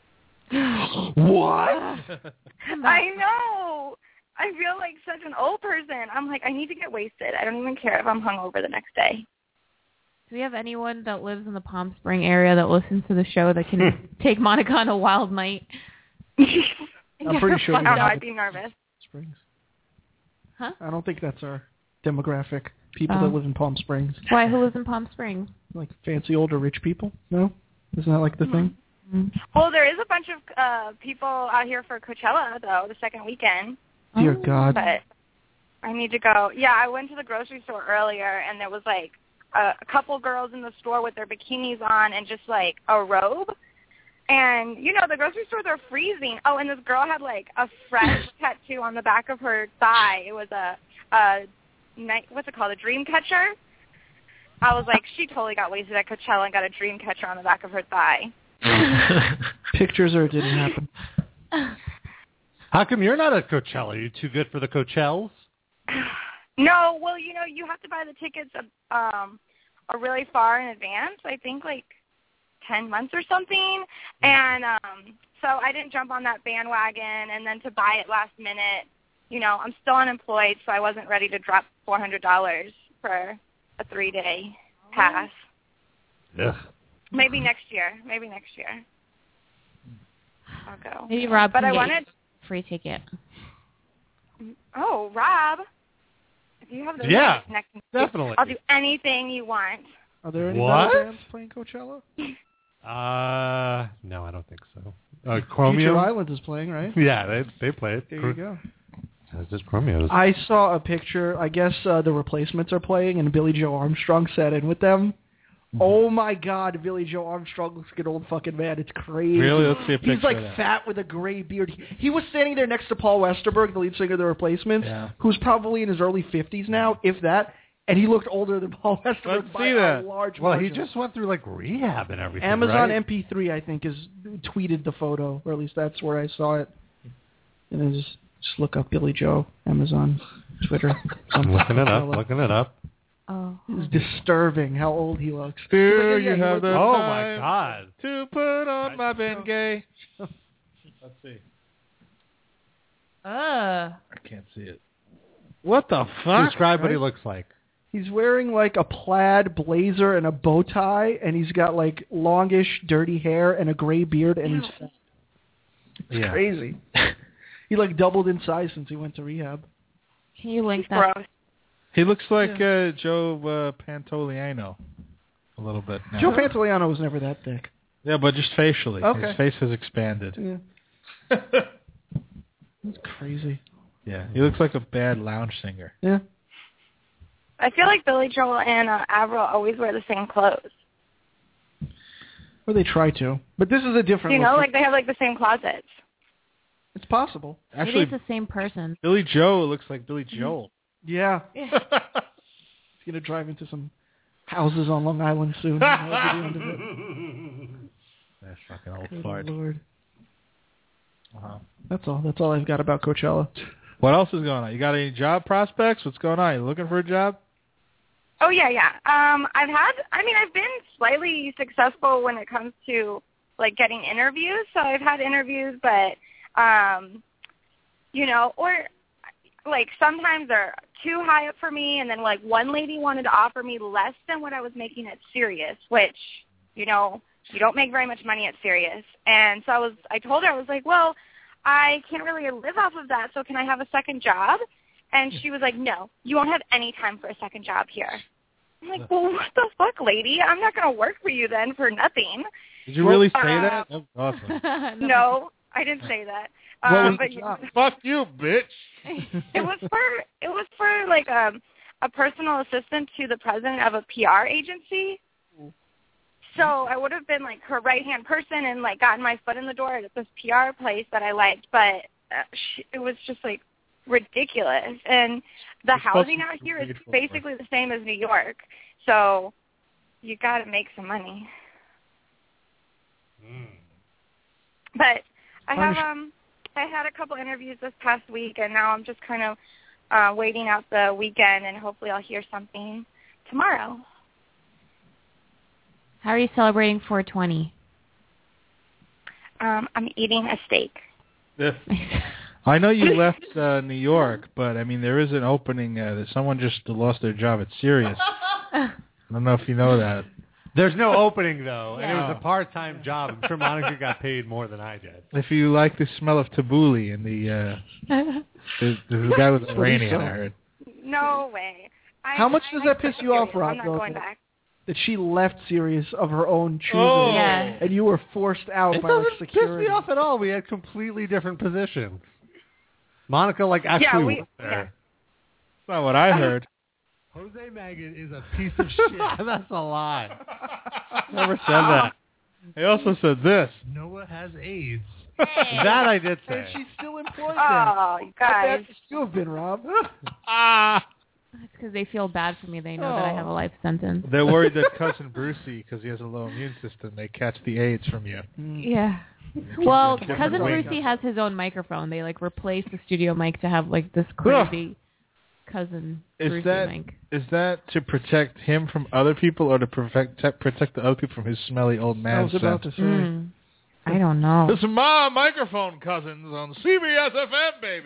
What? I know. I feel like such an old person. I'm like, I need to get wasted. I don't even care if I'm hungover the next day. Do we have anyone that lives in the Palm Spring area that listens to the show that can take Monica on a wild night? I'm pretty sure. I don't know. I'd be nervous. Springs. Huh? I don't think that's our demographic. People that live in Palm Springs. Why? Who lives in Palm Springs? Like fancy older rich people? No? Isn't that like the thing? Well, there is a bunch of people out here for Coachella, though, the second weekend. Dear God. But I need to go. Yeah, I went to the grocery store earlier, and there was, like, a couple girls in the store with their bikinis on and just, like, a robe. And, you know, the grocery stores are freezing. Oh, and this girl had, like, a fresh tattoo on the back of her thigh. It was what's it called, a dream catcher? I was like, she totally got wasted at Coachella and got a dream catcher on the back of her thigh. Pictures or it didn't happen? How come you're not at Coachella? Are you too good for the Coachelles? No, well, you know, you have to buy the tickets a really far in advance. I think like 10 months or something. And so I didn't jump on that bandwagon. And then to buy it last minute, you know, I'm still unemployed, so I wasn't ready to drop $400 for a 3-day pass. Ugh. Maybe next year. I'll go. Maybe Rob but can I get wanted a free ticket. Oh, Rob. If you have the yeah, connection, definitely. I'll do anything you want. Are there any other bands playing Coachella? No, I don't think so. Chromium Future Island is playing, right? Yeah, they play it. There you go. It's just Chromium. I saw a picture. I guess the Replacements are playing, and Billy Joe Armstrong sat in with them. Oh my God, Billy Joe Armstrong looks like an old fucking man. It's crazy. Really? Let's see a picture. He's like of that. fat with a gray beard. He was standing there next to Paul Westerberg, the lead singer of the Replacements, who's probably in his early 50s now, if that. And he looked older than Paul Westerberg Let's by see a that. large Well, margin. he just went through like rehab and everything. Amazon right? MP3, I think, is tweeted the photo, or at least that's where I saw it. And then just look up Billy Joe, Amazon, Twitter. I'm looking it up. Oh. It's disturbing how old he looks. Do Like, you have the Oh time my God. to put on my Bengay? Let's see. I can't see it. What the fuck? Describe what he looks like. He's wearing like a plaid blazer and a bow tie, and he's got like longish, dirty hair and a gray beard, and he's fat. It's crazy. He like doubled in size since he went to rehab. Can you link that? He looks like Joe Pantoliano a little bit now. Joe Pantoliano was never that thick. Yeah, but just facially. Okay. His face has expanded. Yeah. That's crazy. Yeah, he looks like a bad lounge singer. Yeah. I feel like Billy Joel and Avril always wear the same clothes. Or they try to. But this is a different You know, look. like they have like the same closets. It's possible. Actually, Maybe it's the same person. Billy Joel looks like Billy Joel. Yeah. He's going to drive into some houses on Long Island soon. That'll be the end of it. That's fucking old Good fart. Lord. Uh-huh. That's all. That's all I've got about Coachella. What else is going on? You got any job prospects? What's going on? You looking for a job? Oh yeah. I've been slightly successful when it comes to like getting interviews. So I've had interviews, but you know, or like sometimes they're too high up for me, and then like one lady wanted to offer me less than what I was making at Sirius, which, you know, you don't make very much money at Sirius. And so I told her, I was like, well, I can't really live off of that, so can I have a second job? And she was like, no, you won't have any time for a second job here. I'm like, well, what the fuck, lady? I'm not going to work for you then for nothing. Did you really say that? That's awesome. No, I didn't say that. Fuck you, bitch. It was for like a personal assistant to the president of a PR agency. So I would have been like her right-hand person and like gotten my foot in the door at this PR place that I liked, but it was just like ridiculous. And the housing out here is basically the same as New York, so you got to make some money. But I had a couple interviews this past week, and now I'm just kind of waiting out the weekend, and hopefully I'll hear something tomorrow. How are you celebrating 420? I'm eating a steak. I know you left New York, but I mean there is an opening. Someone just lost their job at Sirius. I don't know if you know that. There's no opening though, and it was a part-time job. I'm sure Monica got paid more than I did. If you like the smell of tabbouleh and the guy with the Iranian, I heard. No way. How much does that piss you off, Rob? I'm not going back. that she left Sirius of her own choosing, and you were forced out by doesn't security. piss me off at all. We had completely different positions. Monica, actually was there. That's not what I heard. Jose Magan is a piece of shit. That's a lie. Never said that. He also said this. Noah has AIDS. That I did say. And she's still employed Oh, you guys. How bad must you have been, Rob? It's because they feel bad for me. They know that I have a life sentence. They're worried that Cousin Brucey, because he has a low immune system, may catch the AIDS from you. Yeah. Well, Different Cousin way. Brucey has his own microphone. They replace the studio mic to have this crazy Cousin Brucey mic. Is that to protect him from other people, or to protect the other people from his smelly old man? I was about to say. I don't know. This is my microphone, cousins, on CBS FM, baby.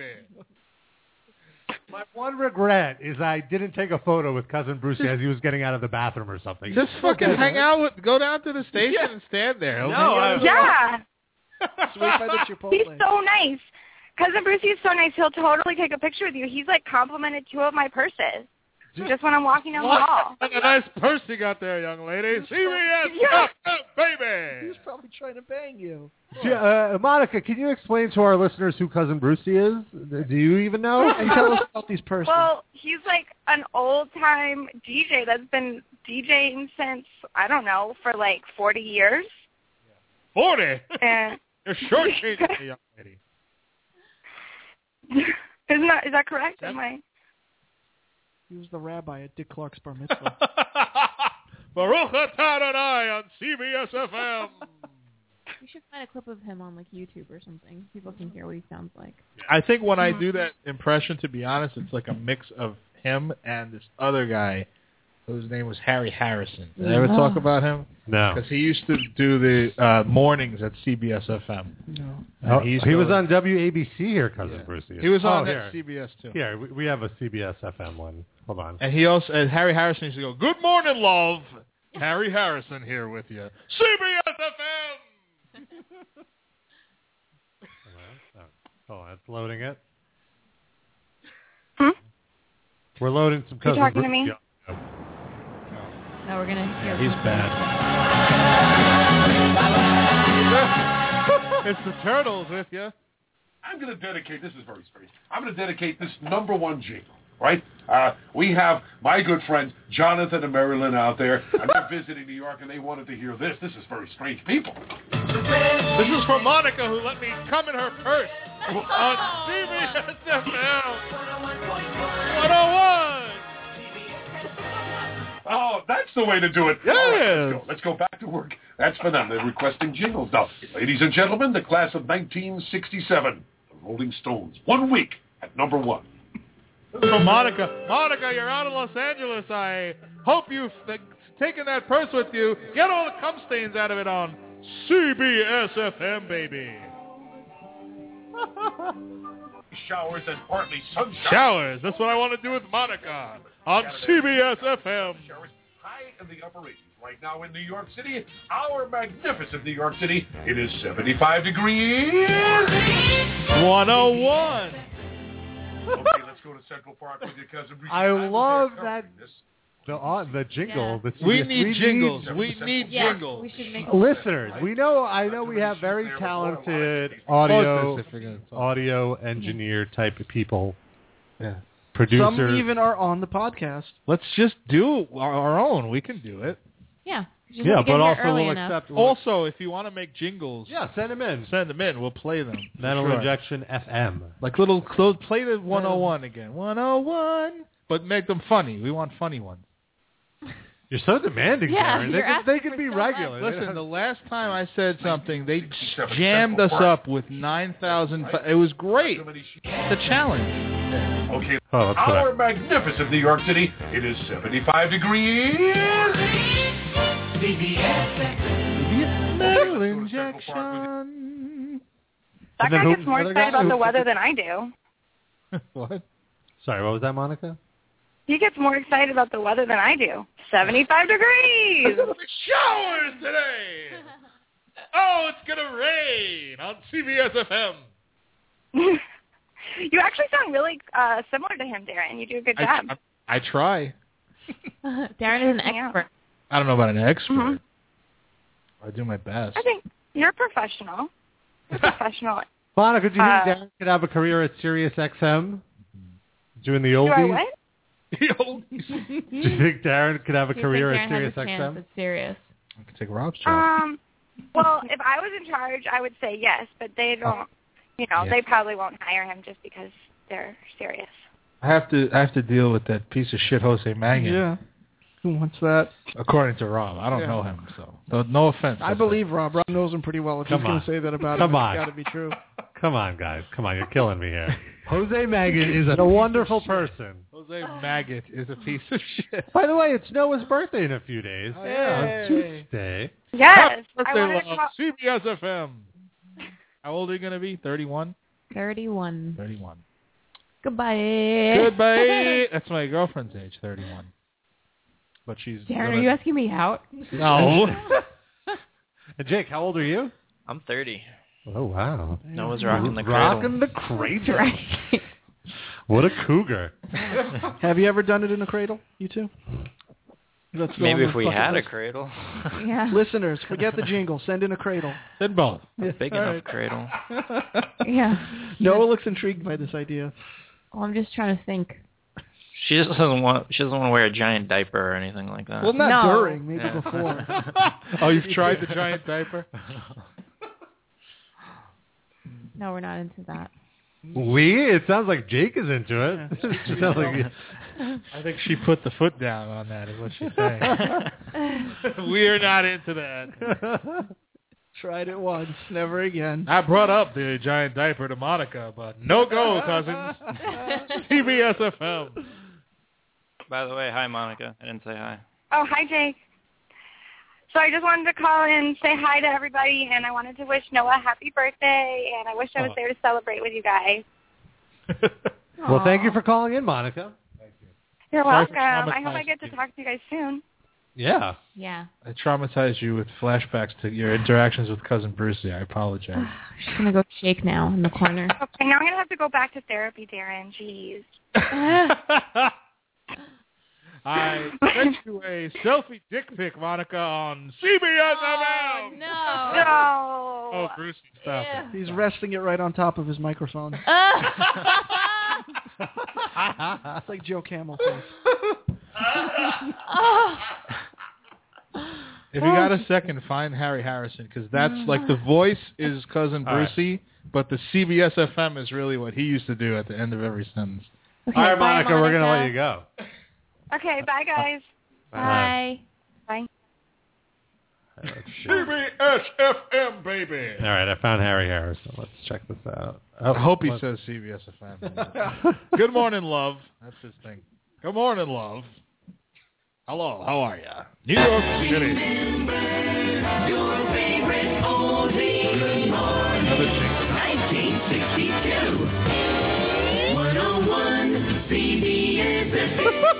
My one regret is I didn't take a photo with Cousin Brucey as he was getting out of the bathroom or something. Just fucking hang out go down to the station and stand there. Yeah. Wait by the Chipotle. He's so nice. Cousin Brucey is so nice. He'll totally take a picture with you. He's complimented 2 of my purses just when I'm walking down the hall. What a nice purse you got there, young lady. CBS FM, baby. He's probably trying to bang you. Monica, can you explain to our listeners who Cousin Brucey is? Do you even know? And tell us about these purses. Well, he's an old-time DJ that's been DJing since, I don't know, for 40 years. 40? And you're shortchanging me, young lady. Is that correct? Am I? He was the rabbi at Dick Clark's bar mitzvah. Baruch atah Adonai on CBS FM. We should find a clip of him on YouTube or something. People can hear what he sounds like. I think when I do that impression, to be honest, it's a mix of him and this other guy whose name was Harry Harrison. Did I ever talk about him? No. Because he used to do the mornings at CBS FM. No. He was on WABC here, Cousin Brucey. He was on here. CBS too. Here, we have a CBS FM one. Hold on. And Harry Harrison used to go, "Good morning, love. Harry Harrison here with you. CBS FM." Hold on, it's loading it. Hmm? We're loading some Cousin talking Brucey. to me? No, we're going to hear He's bad. It's the Turtles with you. I'm going to dedicate, this is very strange, I'm going to dedicate this #1 jingle, right? We have my good friends Jonathan and Marilyn out there, and they're visiting New York, and they wanted to hear this. This is very strange people. This is for Monica, who let me come in her purse on CBS FM 101. Oh, that's the way to do it. Yes. All right, let's go back to work. That's for them. They're requesting jingles now. Ladies and gentlemen, the class of 1967, the Rolling Stones. 1 week at #1. For Monica. Monica, you're out of Los Angeles. I hope you've taken that purse with you. Get all the cum stains out of it on CBS FM, baby. Showers and partly sunshine. Showers. That's what I want to do with Monica on CBS FM. Showers high in the upper 80s. Right now in New York City, our magnificent New York City, it is 75 degrees. 101. Okay, let's go to Central Park with your cousin. I love that. The jingle. Yeah. We need jingles. We need jingles. We should make Listeners, I know we have very talented audio engineer type of people. Yeah. Producers. Some even are on the podcast. Let's just do our own. We can do it. Yeah. Just Yeah, have to get but here also early we'll enough. accept. Also, if you want to make jingles, Yeah, send them in. send them in. We'll play them. Metal Sure. Injection FM. Like play the 101 again. 101. But make them funny. We want funny ones. You're so demanding, Yeah, Darren. you're They asking can for be so regular. Listen, the last time I said something, they jammed us up with 9,000. It was great. The challenge. Okay, Oh, let's put our up. magnificent New York City, it is 75 degrees. Metal injection. That guy gets more excited about the weather than I do. What? Sorry, what was that, Monica? He gets more excited about the weather than I do. 75 degrees. Showers today. Oh, it's gonna rain on CBS FM. You actually sound really similar to him, Darren. You do a good job. I try. Darren is an expert. I don't know about an expert. I do my best. I think you're professional. You're professional. Monica, do you think Darren could have a career at Sirius XM? Doing the oldies? Do I what? The oldies. Do you think Darren could have a career at Sirius XM? It's serious. I could take Rob's job. Well, if I was in charge, I would say yes, but they don't. They probably won't hire him just because they're serious. I have to deal with that piece of shit Jose Mangan. Yeah. Who wants that? According to Rob, I don't know him, so no offense. I believe Rob. Rob knows him pretty well. If he's going to say that about him, it's got to be true. Come on, guys. Come on, you're killing me here. Jose Maggot is a wonderful person. Jose Maggot is a piece of shit. By the way, it's Noah's birthday in a few days. Oh, yeah. On Tuesday. Yes. Birthday love. CBS FM. How old are you going to be? 31? 31. 31. Goodbye. Goodbye. That's my girlfriend's age, 31. But she's... Darren, are you asking me out? No. And Jake, how old are you? I'm 30. Oh, wow. Noah's rocking the cradle. Rocking the cradle. Right. What a cougar. Have you ever done it in a cradle, you two? Maybe if we had a cradle. Yeah. Listeners, forget the jingle. Send in a cradle. Send both. Big enough cradle. Yeah. Noah looks intrigued by this idea. Well, I'm just trying to think. She doesn't want to wear a giant diaper or anything like that. Well, not during, maybe before. Oh, you've tried the giant diaper? No, we're not into that. It sounds like Jake is into it. It sounds like I think she put the foot down on that, is what she's saying. We're not into that. Tried it once, never again. I brought up the giant diaper to Monica, but no go, cousins. CBS FM. By the way, hi, Monica. I didn't say hi. Oh, hi, Jake. So I just wanted to call and say hi to everybody, and I wanted to wish Noah a happy birthday, and I wish I was there to celebrate with you guys. Well, thank you for calling in, Monica. Thank you. You're welcome. I hope I get to talk to you guys soon. Yeah. Yeah. I traumatized you with flashbacks to your interactions with Cousin Brucey. I apologize. She's going to go shake now in the corner. Okay, now I'm going to have to go back to therapy, Darren. Jeez. I sent you a selfie dick pic, Monica, on CBS FM. No. Oh, Brucey, stop it. He's resting it right on top of his microphone. It's like Joe Camel face. If you got a second, find Harry Harrison, because that's like the voice is Cousin Brucey, but the CBS FM is really what he used to do at the end of every sentence. Okay, all right, Monica, we're going to let you go. Okay, bye, guys. Bye. Bye. CBS FM, baby. All right, I found Harry Harrison. Let's check this out. I hope he says CBS FM. Good morning, love. That's his thing. Good morning, love. Hello, how are ya? New York City. Your favorite oldie. Another jingle. 1962. 101 CBS FM.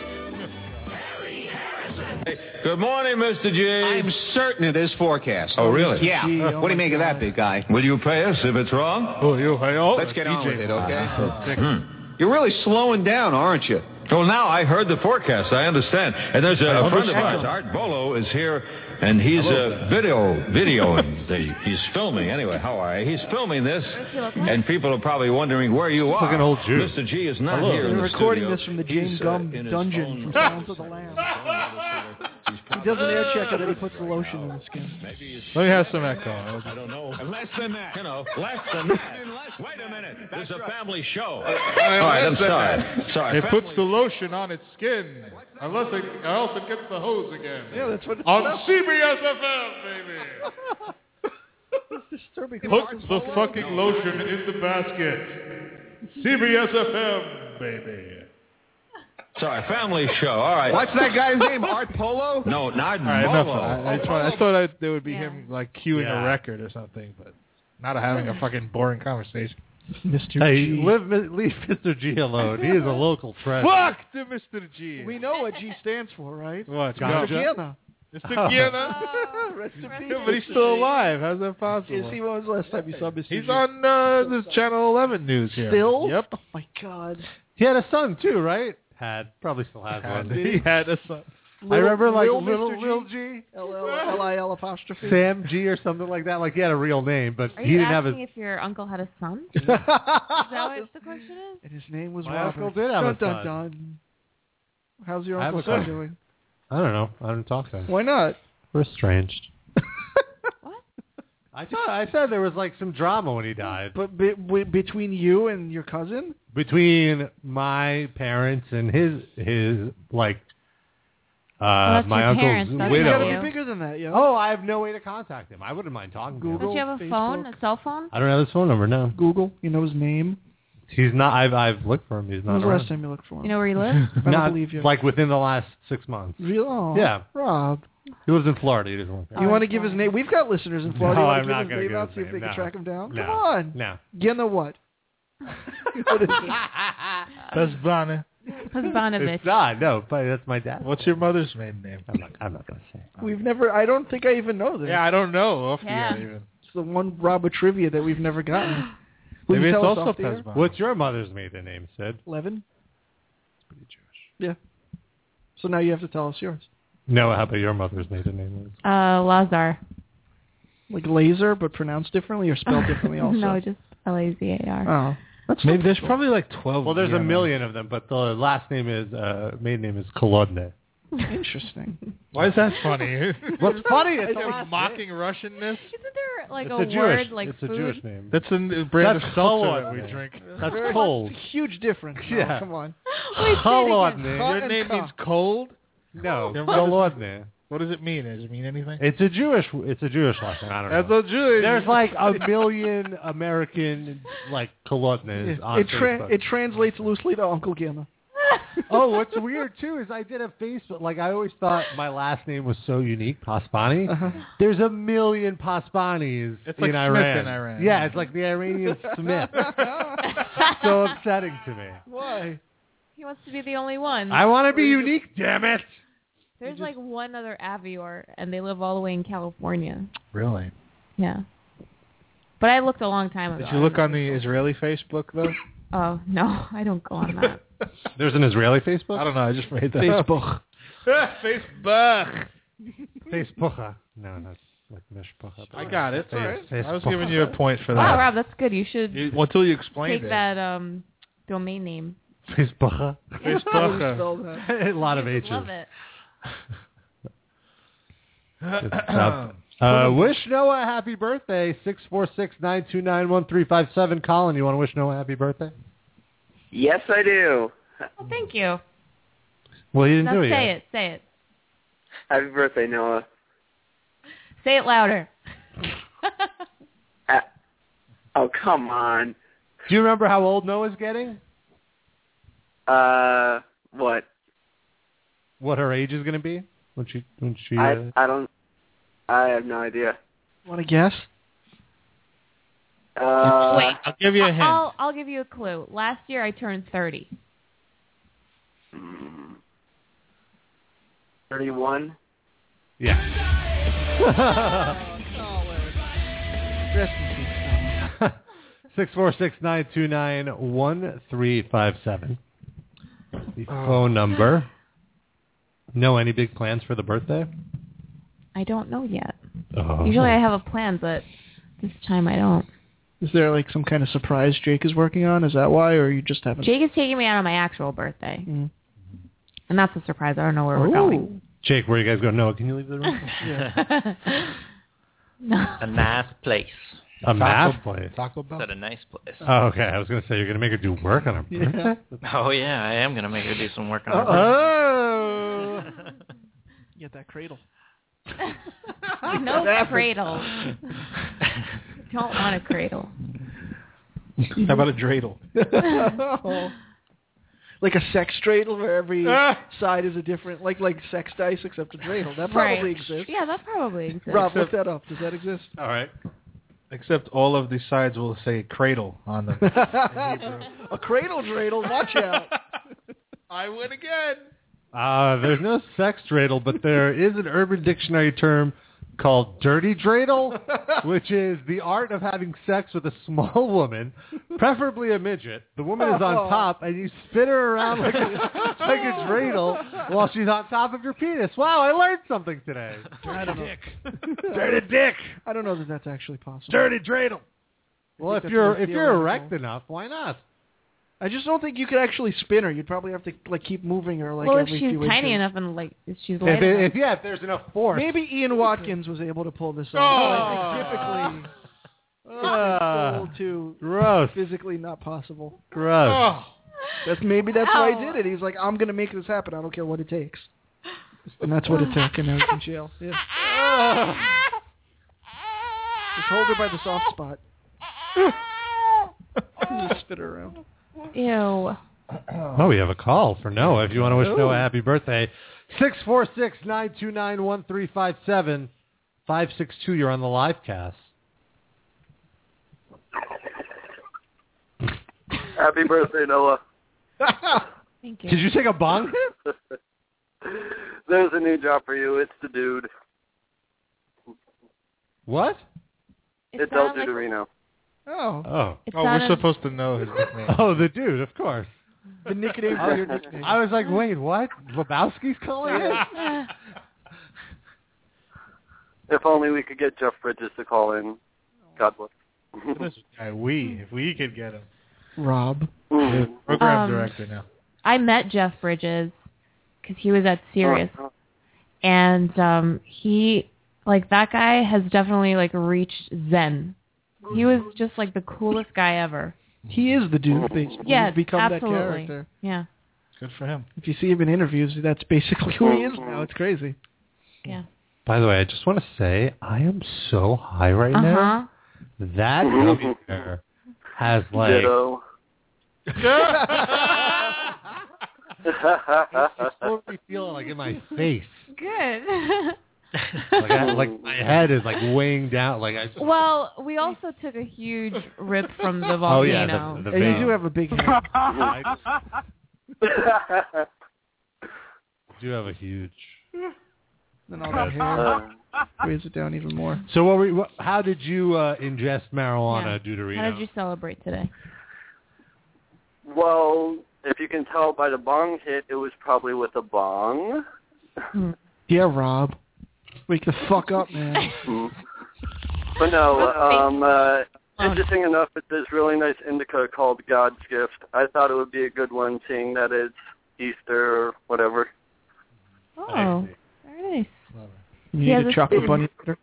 Good morning, Mr. G. I'm certain it is forecast. Oh, really? Yeah. What do you make of that, big guy? Will you pay us if it's wrong? Oh, you pay us? Let's get on with it, okay? You're really slowing down, aren't you? Well, now I heard the forecast. I understand. And there's a friend of ours, Art Bolo, is here, and he's videoing. He's filming. Anyway, how are you? He's filming this, and people are probably wondering where you are. Like an old Jew. Mr. G is not Hello. here in They're the recording studio. this from the James Gum dungeon from Silence of the Lambs. He does an air check and then he puts the lotion in the skin. Let me have some echo. I don't know. Less than that. You know, less than that. Wait a minute. There's a family show. All right, I'm sorry. Sorry. It puts the lotion on its skin, or else it gets the hose again. Yeah, that's what it's on about. CBS FM, baby. Put the fucking lotion in the basket. CBS FM, baby. Sorry, family show. All right. What's that guy's name? Art Polo? No, not All right, Bolo. enough. I thought there would be him like cueing a record or something, but not having a fucking boring conversation. Mr. Hey, G. leave Mr. G alone. He is a local treasure. Fuck to Mr. G. We know what G stands for, right? What? Mr. Gianna. Mr. Gianna? Rest in peace. Yeah, but he's still alive. How's that possible? Is he? When was the last time you saw Mr. G? He's on this Channel 11 news here. Still? Yep. Oh, my God. He had a son, too, right? Probably still has one. He had a son. I remember like Lil Lil Mr. G, L-I-L apostrophe. Sam G or something like that. Like he had a real name, but Are he you didn't have asking his. if your uncle had a son? Is that what the question is? And his name was My Robert. uncle did have a dun, son. dun. How's your I have uncle a son son. doing? I don't know. I didn't talk to him. Why not? We're estranged. I said there was like some drama when he died. But between you and your cousin? Between my parents and his like that's my your uncle's parents, that's widow. It's got to be bigger than that, yo. Oh, I have no way to contact him. I wouldn't mind talking to him. Google, Don't you have a Facebook. phone, a cell phone? I don't have his phone number. No. Google. You know his name? He's not. I've looked for him. He's When not. was the around. last time you looked for him? You know where he lives? I don't Not believe you. like within the last 6 months. Real? Oh, Yeah. Rob. He lives in Florida. He doesn't work there. You want to give his name? We've got listeners in Florida. No, You want I'm to not give gonna his name give out, his see if they name, can no. track him down? No. Come on. No. You know what? What is it? Husband. Husbanovich. It's not. No, but that's my dad. What's your mother's maiden name? I'm not going to say. We've never. I don't think I even know this. Yeah, I don't know. Off the Yeah. air even. It's the one Robert trivia that we've never gotten. Will Maybe you it's tell us also off the air? Husband. What's your mother's maiden name, Sid? Levin? Yeah. So now you have to tell us yours. No, how about your mother's maiden name? Lazar. Like laser, but pronounced differently or spelled differently also? No, just Lazar. Oh. That's Maybe there's probably like 12. Well, there's a million of them, but the last name is maiden name is Kolodne. Interesting. Why is that funny? What's funny? It's Are a you last mocking Russianness? Isn't there like It's a a Jewish. word like It's food? a Jewish name. That's a brand That's of seltzer that Kolodne. we drink. That's cold. It's a huge difference. No, Yeah. Come on. Wait, say it Kolodne. again. Your name means cold? No, Your mother's- Kolodne. What does it mean? Does it mean anything? It's a Jewish last name. I don't know. That's a Jewish. There's like a million American like Kolodnes on Facebook. It translates loosely to Uncle Gamma. Oh, what's weird too is I did a Facebook. Like I always thought my last name was so unique, Paspani. There's a million Paspanis It's like in Smith Iran. in Iran. Yeah, it's like the Iranian Smith. So upsetting to me. Why? He wants to be the only one. I want to be unique. Damn it! There's like one other Avior, and they live all the way in California. Really? Yeah. But I looked a long time ago. Did you look on the Israeli Facebook though? Oh, no, I don't go on that. There's an Israeli Facebook. I don't know. I just made that Facebook. up. Facebook. Facebook. No, that's like mishpacha. I got it. Face- All right. face- I was giving you a point for that. Wow, Rob, that's good. You should Until you explained take it. that domain name. Facebook. Facebook. A lot of H's. Love it. Good stuff. Wish Noah a happy birthday. 646-929-1357. Colin, you want to wish Noah a happy birthday? Yes, I do. Well, thank you. Well, he didn't Now do it say yet. it. Say it. Happy birthday, Noah. Say it louder. Oh, come on. Do you remember how old Noah's getting? What? What her age is going to be when she? I don't. I have no idea. Want to guess? Wait. I'll give you a hint. I'll give you a clue. Last year I turned 30. 31. Yeah. 646-929-1357. The phone number. Know any big plans for the birthday? I don't know yet. Oh. Usually I have a plan, but this time I don't. Is there like some kind of surprise Jake is working on? Is that why, or you just haven't? Jake is taking me out on my actual birthday. Mm. And that's a surprise. I don't know where we're going. Jake, where you guys go? Noah, can you leave the room? No. A nice place. A math place. Taco Bell. Said a nice place. Oh, okay. I was going to say you're going to make her do work on her birthday. Oh yeah, I am gonna make her do some work on her. Oh. Get that cradle. No cradle. Don't want a cradle. How about a dreidel? Like a sex dreidel where every side is a different, like sex dice except a dreidel. That probably exists. Yeah, that probably exists. Rob, look that up. Does that exist? All right. Except all of the sides will say cradle on them. A cradle dreidel. Watch out. I win again. There's no sex dreidel, but there is an Urban Dictionary term called Dirty Dreidel, which is the art of having sex with a small woman, preferably a midget. The woman is on top, and you spin her around like a dreidel while she's on top of your penis. Wow, I learned something today. Dirty dick. Dirty dick. I don't know that that's actually possible. Dirty dreidel. Well, if you're erect enough, why not? I just don't think you could actually spin her. You'd probably have to keep moving her well, every if few she's inches. tiny enough and if she's light enough. If there's enough force. Maybe Ian Watkins was able to pull this off. Typically, it's too gross. Physically not possible. Gross. That's why he did it. He's like, I'm gonna make this happen. I don't care what it takes. And that's what it took, and now he's in jail. Yeah. Just hold her by the soft spot. Just spit her around. Ew. Oh, we have a call for Noah. If you want to wish Noah a happy birthday, 646-929-1357, 562. You're on the live cast. Happy birthday, Noah. Thank you. Did you take a bong? There's a new job for you. It's the dude. What? It's El Duderino. Oh. We're supposed to know his nickname. Oh, the dude, of course. The nickname for your nickname. I was like, wait, what? Lebowski's calling it? If only we could get Jeff Bridges to call in. God bless. If we could get him. Rob. Program director now. I met Jeff Bridges because he was at Sirius. And he, that guy has definitely, reached Zen. He was just, the coolest guy ever. He is the dude, basically. Yeah, He's become absolutely. that character. Yeah. Good for him. If you see him in interviews, that's basically who he is now. It's crazy. Yeah. By the way, I just want to say, I am so high right now. That gummy bear has, Ditto. It's totally feeling in my face. Good. My head is weighing down. Well, we also took a huge rip from the volcano. Oh yeah, the and you do have a big head. You do have a huge. And all that hair weighs it down even more. So, how did you ingest marijuana, Duderino? How did you celebrate today? Well, if you can tell by the bong hit, it was probably with a bong. Yeah, Rob. Wake the fuck up, man. But no, interesting enough, it's this really nice indica called God's Gift. I thought it would be a good one, seeing that it's Easter or whatever. Oh, very nice. You need a chocolate bunny later?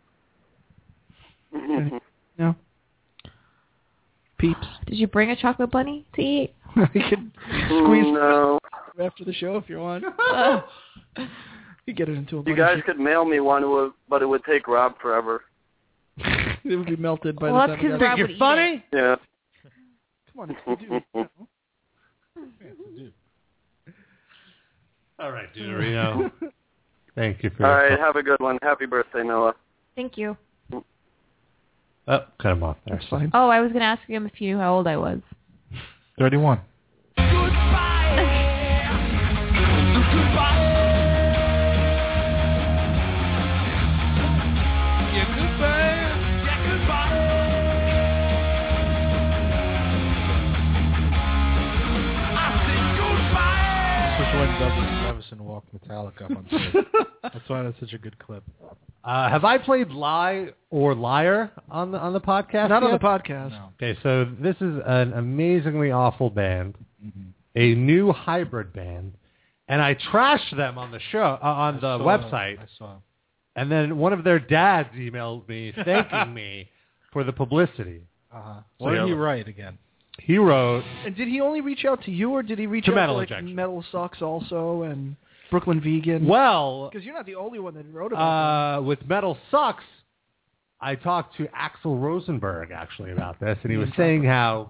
No? Peeps. Did you bring a chocolate bunny to eat? I could squeeze no. after the show if you want. You get it into a bunny. You guys could mail me one, but it would take Rob forever. It would be melted by well, the that's time. because Rob would eat funny? it. Yeah. Come on, it's the dude. All right, Duderino. Thank you for All right, have a good one. Happy birthday, Noah. Thank you. Oh, cut him off there. That's fine. Oh, I was going to ask him if you knew how old I was. 31. When Douglas Levison walked Metallica on stage. That's why that's such a good clip. Have I played Lie or Liar on the podcast? Not yet? on the podcast. No. Okay, so this is an amazingly awful band, a new hybrid band, and I trashed them on the show on the website. I saw. And then one of their dads emailed me thanking me for the publicity. What did he write again? He wrote... And did he only reach out to you, or did he reach To out Metal to Injection. Metal Sucks also, and Brooklyn Vegan? Well... Because you're not the only one that wrote about with Metal Sucks, I talked to Axel Rosenberg, actually, about this, and he was saying how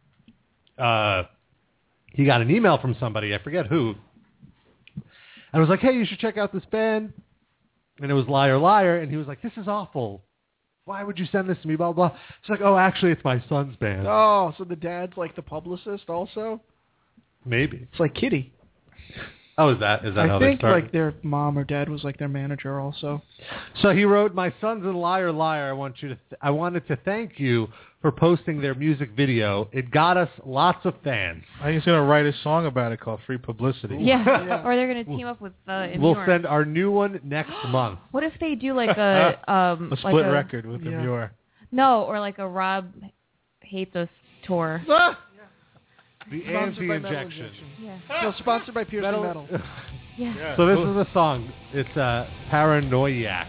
he got an email from somebody, I forget who, and I was like, hey, you should check out this band, and it was Liar Liar, and he was like, this is awful. Why would you send this to me, blah, blah. It's like, oh, actually, it's my son's band. Oh, so the dad's like the publicist also? Maybe. It's like Kitty. Oh, is that how I they think started? like their mom or dad was like their manager also. So he wrote, "My son's in Liar Liar. I wanted to thank you for posting their music video. It got us lots of fans." I think he's going to write a song about it called Free Publicity. Yeah. Or they're going to team up with We'll Imure. send our new one next month. What if they do like a a split like record with Imure. No, or like a Rob Hates Us tour. The Sponsored by Metal anti-injection. Yeah. No, sponsored by Piercing Metal. Yeah. So this is a song. It's Paranoiac.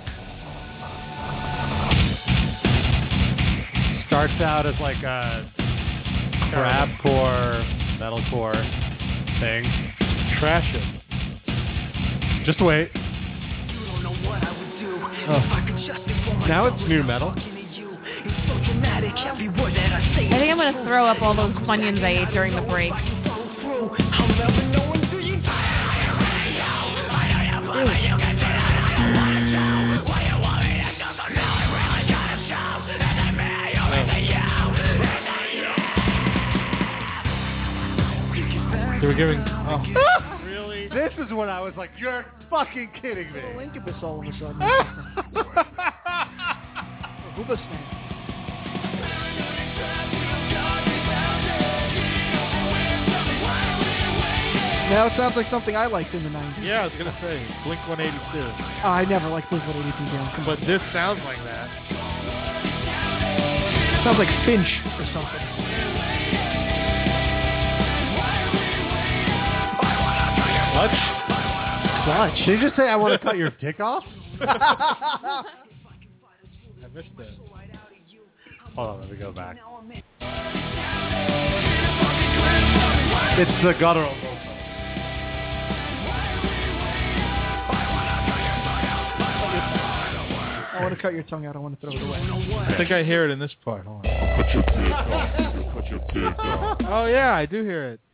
Starts out as like a crabcore, metalcore thing. Trash it. Just wait. Oh. Now it's new metal. I think I'm going to throw up all those Funyuns I ate during the break. They were giving... Really? This is when I was like, you're fucking kidding me. Little Incubus all of a sudden. Hoobastank. Now it sounds like something I liked in the 90s. Yeah, I was going to say, Blink-182. Oh, I never liked Blink-182 Dan. But this sounds like that. Sounds like Finch or something. Clutch? Did you just say I want to cut your dick off? I missed that. Hold on, let me go back. It's the guttural vocal. I want to cut your tongue out. I want to throw it away. I think I hear it in this part. Hold on. Cut your dick off. Cut your dick off. Oh, yeah, I do hear it.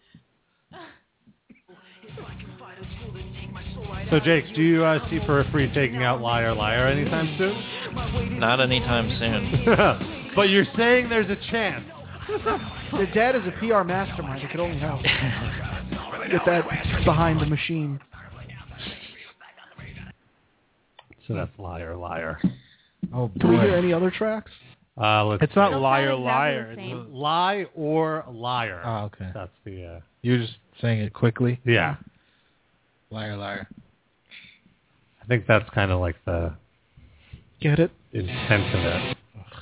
So, Jake, do you see for free taking out Liar Liar anytime soon? Not anytime soon. But you're saying there's a chance. Their dad is a PR mastermind. It could only help. Get that behind the machine. So that's Liar Liar. Oh, boy. Do we hear any other tracks? Let's It's not see. Liar exactly Liar. the same. It's Lie or Liar. Oh, okay. That's the... You're just saying it quickly? Yeah. Liar Liar. I think that's kind of like the Get it? intent of it.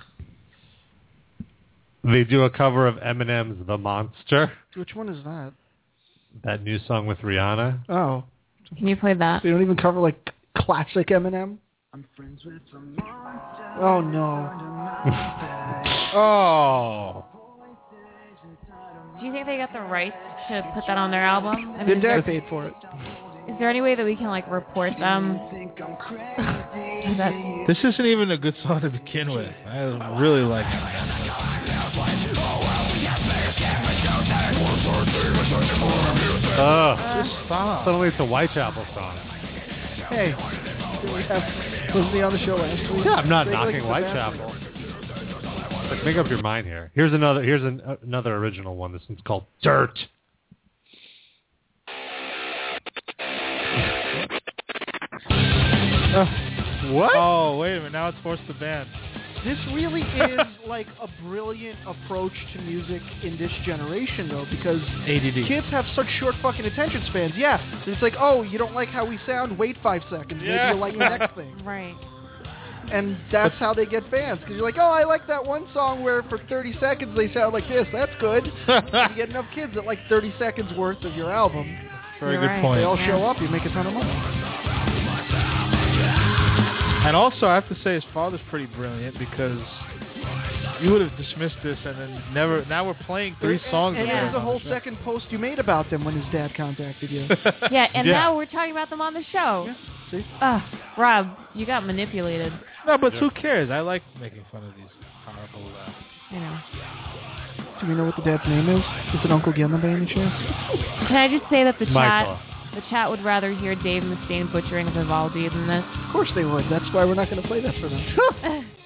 They do a cover of Eminem's The Monster, Which one is that? that new song with Rihanna. Oh. Can you play that? They don't even cover like classic Eminem? Oh no. Oh. Do you think they got the rights to put that on their album? I Their mean, dad paid for it. is there any way that we can like report them? That, This isn't even a good song to begin with. I really like it. Just stop. Suddenly it's a Whitechapel song. Hey, wasn't he on the show last week? Yeah, I'm not Say it like knocking it's a Whitechapel. But make up your mind here. Here's another original one. This one's called Dirt. What? Oh, wait a minute. Now it's forced the band. This really is like a brilliant approach to music in this generation, though, because ADD. kids have such short fucking attention spans. Yeah, it's like, oh, you don't like how we sound? Wait 5 seconds. Maybe Yeah. you'll like the next thing. right. And that's how they get fans, because you're like, oh, I like that one song where for 30 seconds they sound like this. That's good. You get enough kids that like 30 seconds worth of your album. Very You're good right. point. They all show up, you make a ton of money. And also, I have to say, his father's pretty brilliant because you would have dismissed this and then never. Now we're playing 3 songs. And of there's it a whole second post you made about them when his dad contacted you. Yeah, and Yeah. now we're talking about them on the show. Yeah, see? Rob, you got manipulated. No, but who cares? I like making fun of these powerful. I know. Do we know what the dad's name is? Is it Uncle Gemma by any chance? Can I just say that the Michael. chat would rather hear Dave Mustaine butchering Vivaldi than this? Of course they would. That's why we're not going to play that for them.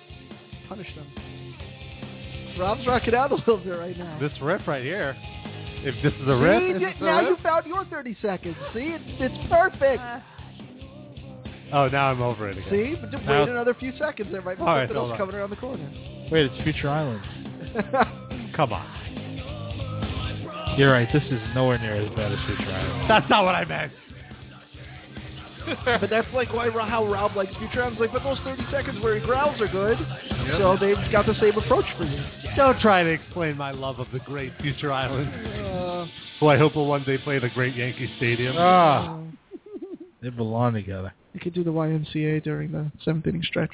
Punish them. Rob's rocking out a little bit right now. This riff right here. If this is a riff? Now you found your 30 seconds. See? It's perfect. Oh, now I'm over it again. See? But just wait another few seconds. There might be something else coming around the corner. Wait, it's Future Islands. Come on. You're right. This is nowhere near as bad as Future Islands. That's not what I meant. But that's like how Rob likes Future Islands. Like, but those 30 seconds where he growls are good. So they've got the same approach for you. Don't try to explain my love of the great Future Islands. Who I hope will one day play the great Yankee Stadium. They belong together. You could do the YMCA during the 7th inning stretch.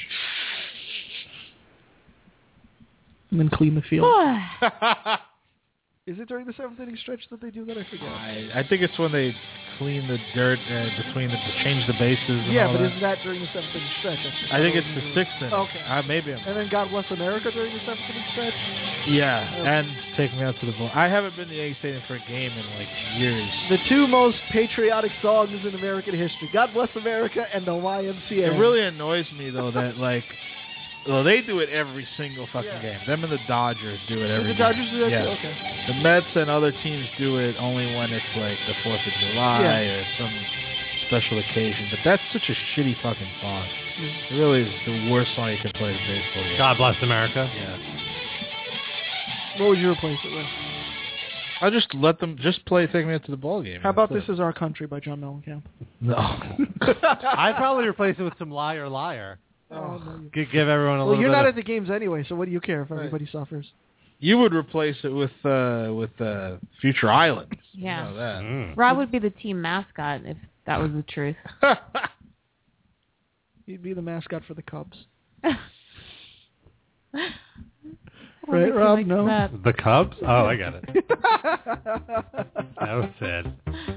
And then clean the field. Is it during the 7th inning stretch that they do that? I forget. I think it's when they clean the dirt between to change the bases. And yeah, all but that. isn't that during the 7th inning stretch? I think it's the 6th inning. Okay. Maybe. And then God Bless America during the 7th inning stretch? Yeah, and Take Me Out to the Ball. I haven't been to Yankee Stadium for a game in like years. The two most patriotic songs in American history: God Bless America and the YMCA. It really annoys me though that like. Well, they do it every single fucking game. Them and the Dodgers do it every game. The Dodgers do that yeah. too? Okay. The Mets and other teams do it only when it's like the 4th of July or some special occasion. But that's such a shitty fucking song. It really is the worst song you can play at a baseball game. God Bless America. Yeah. What would you replace it with? I'll just let them just play Take Me Out to the Ball Game. How about This Is Our Country by John Mellencamp? No. I'd probably replace it with some Liar Liar. Oh, no. Give everyone a little Well, you're bit not of... at the games anyway, so what do you care if everybody suffers? You would replace it with Future Islands. Yeah. You know that. Rob would be the team mascot if that was the truth. He'd be the mascot for the Cubs. Right, Rob? like No. that. The Cubs? Oh, I got it. That was sad.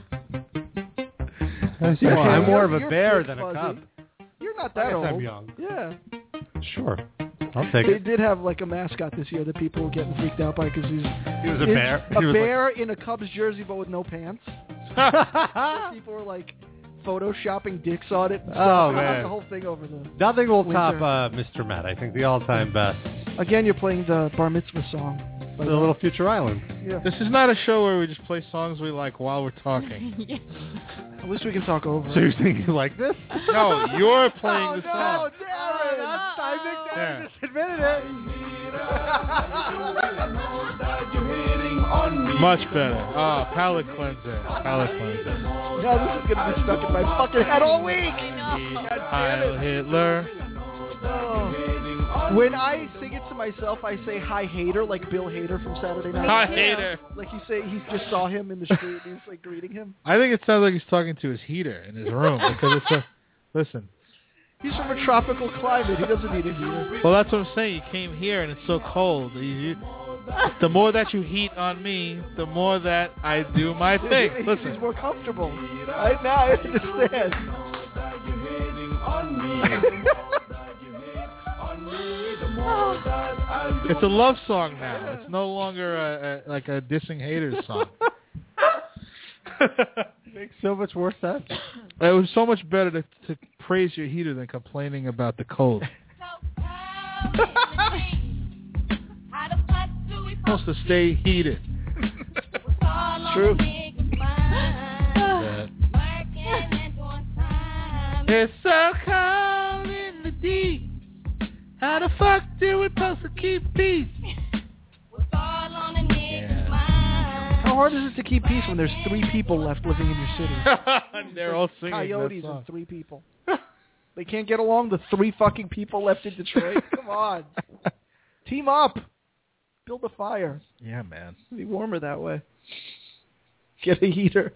I'm more of a bear than a cub. You're not that old. I'm young. Yeah. Sure. I'll take They it. did have like a mascot this year that people were getting freaked out by because he was a bear. A bear in a Cubs jersey but with no pants. People were like photoshopping dicks on it. And stuff. Oh, They had man. the whole thing over the Nothing will winter. top Mr. Matt. I think the all-time best. Again, you're playing the Bar Mitzvah song. The Little Future Island. Yeah. This is not a show where we just play songs we like while we're talking. At least we can talk over. So you're saying you like this? No, you're playing the song. Darren! I think Darren just admitted it. Much better. Palate cleanser. Palate cleanser. Now this is going to be stuck in my fucking head all week. Heil Hitler. When I sing it to myself, I say "Hi Hater" like Bill Hader from Saturday Night. Hi Hater. Like you say, he just saw him in the street and he's like greeting him. I think it sounds like he's talking to his heater in his room because it's a. Listen. He's from a tropical climate. He doesn't need a heater. Well, that's what I'm saying. You came here and it's so cold. The more that you heat on me, the more that I do my thing. Listen. He's more comfortable. Right now, I understand. It's a love song now. It's no longer like a dissing haters song. Makes so much more sense. It was so much better to praise your heater than complaining about the cold. Supposed to stay heated. True. It's so cold in the deep. How the fuck do we supposed to keep peace? How hard is it to keep peace when there's 3 people left living in your city? They're all singing coyotes that song. and 3 people. They can't get along, the 3 fucking people left in Detroit? Come on. Team up. Build a fire. Yeah, man. It'll be warmer that way. Get a heater.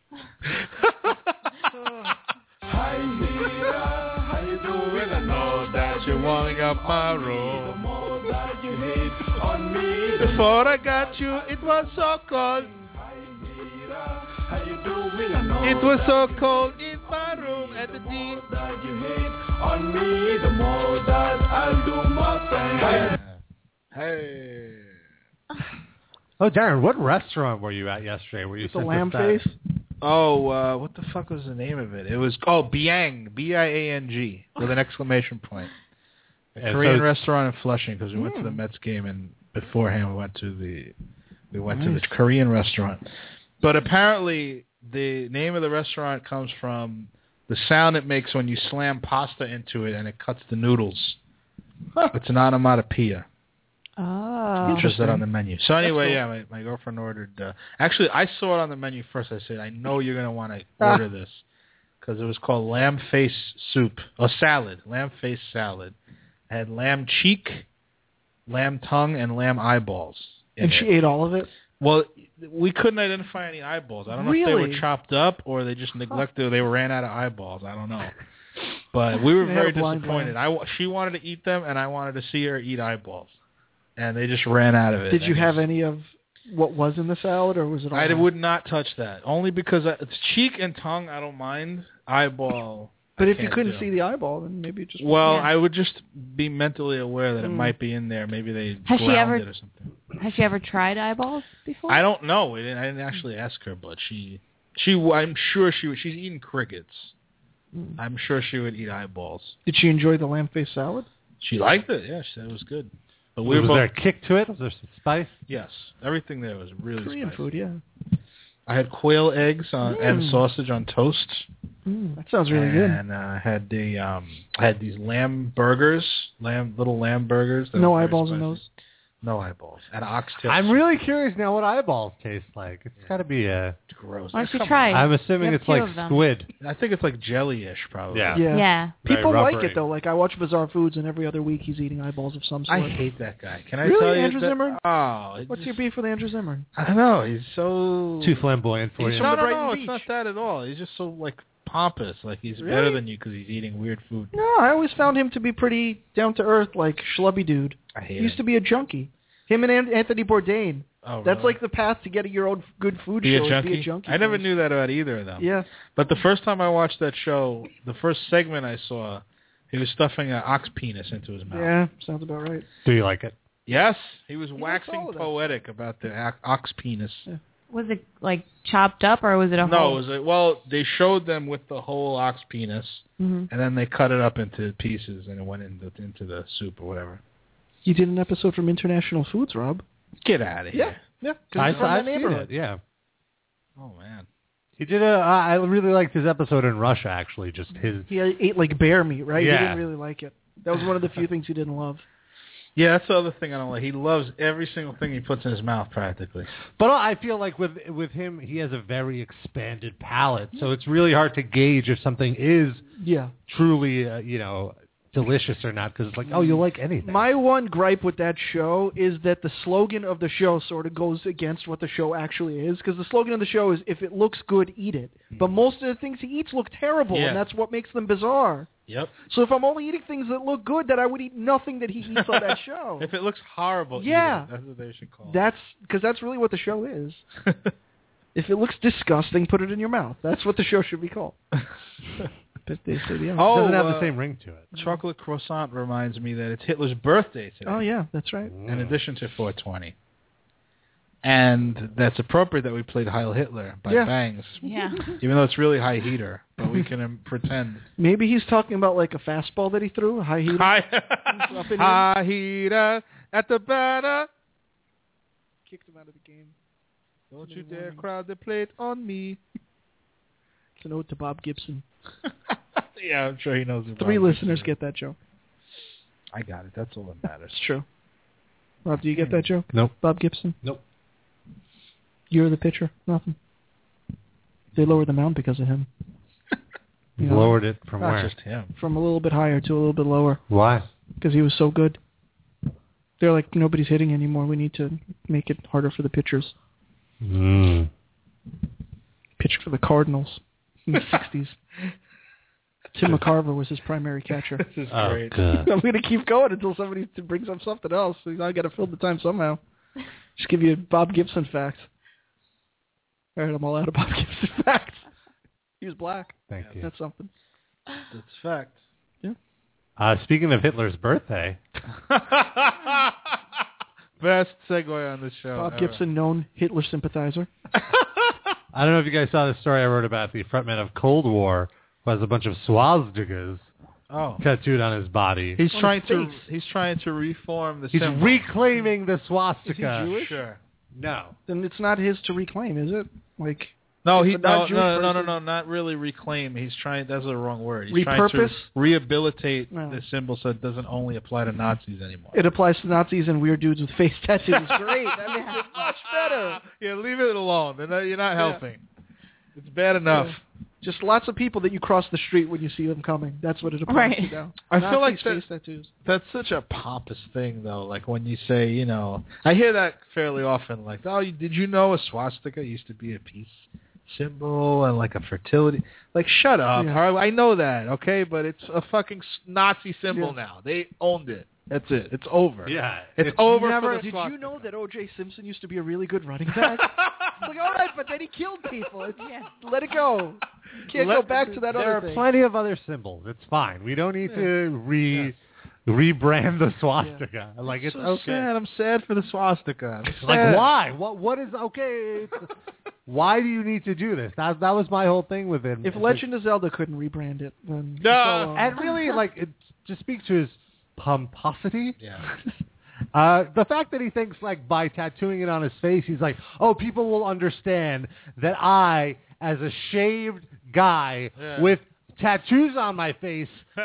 You're warming up my room. Before I got you, it was so cold. It was so cold in my room at the deep. Hey. Oh, Darren, what restaurant were you at yesterday? Were you The Lamb Face? Oh, what the fuck was the name of it? It was Biang, B-I-A-N-G, with an exclamation point. A Korean restaurant in Flushing because we went to the Mets game and beforehand we went to the We went to this Korean restaurant. But apparently the name of the restaurant comes from the sound it makes when you slam pasta into it and it cuts the noodles. It's an onomatopoeia. Oh. Just that on the menu. So anyway, cool. my girlfriend ordered. Actually, I saw it on the menu first. I said, I know you're going to want to order this. Because it was called lamb face soup. Or salad. Lamb face salad. It had lamb cheek, lamb tongue, and lamb eyeballs. And she ate all of it? Well, we couldn't identify any eyeballs. I don't know if they were chopped up or they just neglected or they ran out of eyeballs. I don't know. But we were very disappointed. She wanted to eat them, and I wanted to see her eat eyeballs. And they just ran out of it. Did you have any of what was in the salad, or was it all? I would not touch that. Only because it's cheek and tongue, I don't mind. Eyeball. But if you couldn't see the eyeball, then maybe it just... Well, I would just be mentally aware that it might be in there. Maybe they ground it or something. Has she ever tried eyeballs before? I don't know. I didn't actually ask her, but I'm sure she would. She's eaten crickets. I'm sure she would eat eyeballs. Did she enjoy the lamb face salad? She liked it. Yeah, she said it was good. But was there a kick to it? Was there some spice? Yes. Everything there was really Korean spicy. food, yeah. I had quail eggs and sausage on toast. That sounds really good. And I had these lamb burgers, little lamb burgers. No eyeballs in those? No eyeballs. And oxtail. I'm really curious now what eyeballs taste like. It's got to be gross. Why don't you try? I'm assuming it's like squid. I think it's like jelly-ish, probably. Yeah. People like it, though. Like, I watch Bizarre Foods, and every other week he's eating eyeballs of some sort. I hate that guy. Can I really? tell you Andrew Zimmern? Oh. What's your beef with Andrew Zimmern? I don't know. He's so... Too flamboyant for you. No, it's not that at all. He's just so, pompous. Like, he's better than you because he's eating weird food. No, I always found him to be pretty down-to-earth, schlubby dude. I hate He used to be a junkie. Him and Anthony Bourdain. Oh, That's really? like the path to getting your own good food Be show. a junkie? Be a junkie. I never knew that about either of them. Yeah. But the first time I watched that show, the first segment I saw, he was stuffing an ox penis into his mouth. Yeah, sounds about right. Do you like it? Yes. He was waxing poetic about the ox penis. Yeah. Was it chopped up or was it a whole? No, they showed them with the whole ox penis, Mm-hmm. and then they cut it up into pieces, and it went into the soup or whatever. You did an episode from International Foods, Rob. Get out of here. Yeah. I've seen it, yeah. Oh, man. He did I really liked his episode in Russia, actually. Just his... He ate bear meat, right? Yeah. He didn't really like it. That was one of the few things he didn't love. Yeah, that's the other thing I don't like. He loves every single thing he puts in his mouth, practically. But I feel like with him, he has a very expanded palate, so it's really hard to gauge if something is truly, delicious or not, because it's like, oh, you'll like anything. My one gripe with that show is that the slogan of the show sort of goes against what the show actually is, because the slogan of the show is, if it looks good, eat it. But most of the things he eats look terrible, and that's what makes them bizarre. Yep. So if I'm only eating things that look good, then I would eat nothing that he eats on that show. If it looks horrible, yeah, that's what they should call it. That's because that's really what the show is. If it looks disgusting, put it in your mouth. That's what the show should be called. But they say, it doesn't have the same ring to it. Chocolate croissant reminds me that it's Hitler's birthday today. Oh, yeah, that's right. In addition to 420. And that's appropriate that we played Heil Hitler by Bangs. Yeah. Even though it's really high heater, but we can pretend. Maybe he's talking about like a fastball that he threw, a high heater. High heater at the batter. Kicked him out of the game. Don't you dare crowd the plate on me. It's an ode to Bob Gibson. Yeah, I'm sure he knows it. 3 listeners get that joke. I got it. That's all that matters. It's true. Rob, do you get that joke? Nope. Bob Gibson? Nope. You're the pitcher? Nothing. They lowered the mound because of him. Lowered it from Not where? just him. From a little bit higher to a little bit lower. Why? Because he was so good. They're like, nobody's hitting anymore. We need to make it harder for the pitchers. Pitched for the Cardinals in the 60s. Tim McCarver was his primary catcher. This is great. God. I'm going to keep going until somebody brings up something else. I got to fill the time somehow. Just give you a Bob Gibson fact. All right, I'm all out of Bob Gibson facts. He was black. Thank you. That's something. That's fact. Yeah. Speaking of Hitler's birthday. Best segue on the show. Bob ever. Gibson, known Hitler sympathizer. I don't know if you guys saw the story I wrote about the frontman of Cold War, who has a bunch of swastikas tattooed on his body. He's trying to reform the He's symbol. reclaiming the swastika. Is he Jewish? Sure. No. Then it's not his to reclaim, is it? Like No, if a non-Jewish person- no, not really reclaim. He's trying. That's the wrong word. He's trying Repurpose? to rehabilitate No. the symbol so it doesn't only apply to Nazis anymore. It applies to Nazis and weird dudes with face tattoos. Great, that makes it much better. Yeah, leave it alone. You're not helping. It's bad enough. Yeah. Just lots of people that you cross the street when you see them coming. That's what it applies to now. I feel like Nazis, face tattoos. that's such a pompous thing, though. Like when you say, I hear that fairly often. Like, oh, did you know a swastika used to be a peace symbol and like a fertility? Like, shut up. Yeah. All right, I know that, okay? But it's a fucking Nazi symbol now. They owned it. That's it. It's over. Yeah. It's over Never, for the did swastika. you know that O.J. Simpson used to be a really good running back? It's like, all right, but then he killed people. Let it go. You can't go back to that There other are thing. plenty of other symbols. It's fine. We don't need to rebrand the swastika. Like it's so okay. sad. I'm sad for the swastika. I'm Like sad. why? What is okay? Why do you need to do this? That was my whole thing with it. If Legend of Zelda couldn't rebrand it, then it's No. all on. And really, like, it just speaks to his pomposity. Yeah. The fact that he thinks, like, by tattooing it on his face, he's like, oh, people will understand that I, as a shaved guy with tattoos on my face,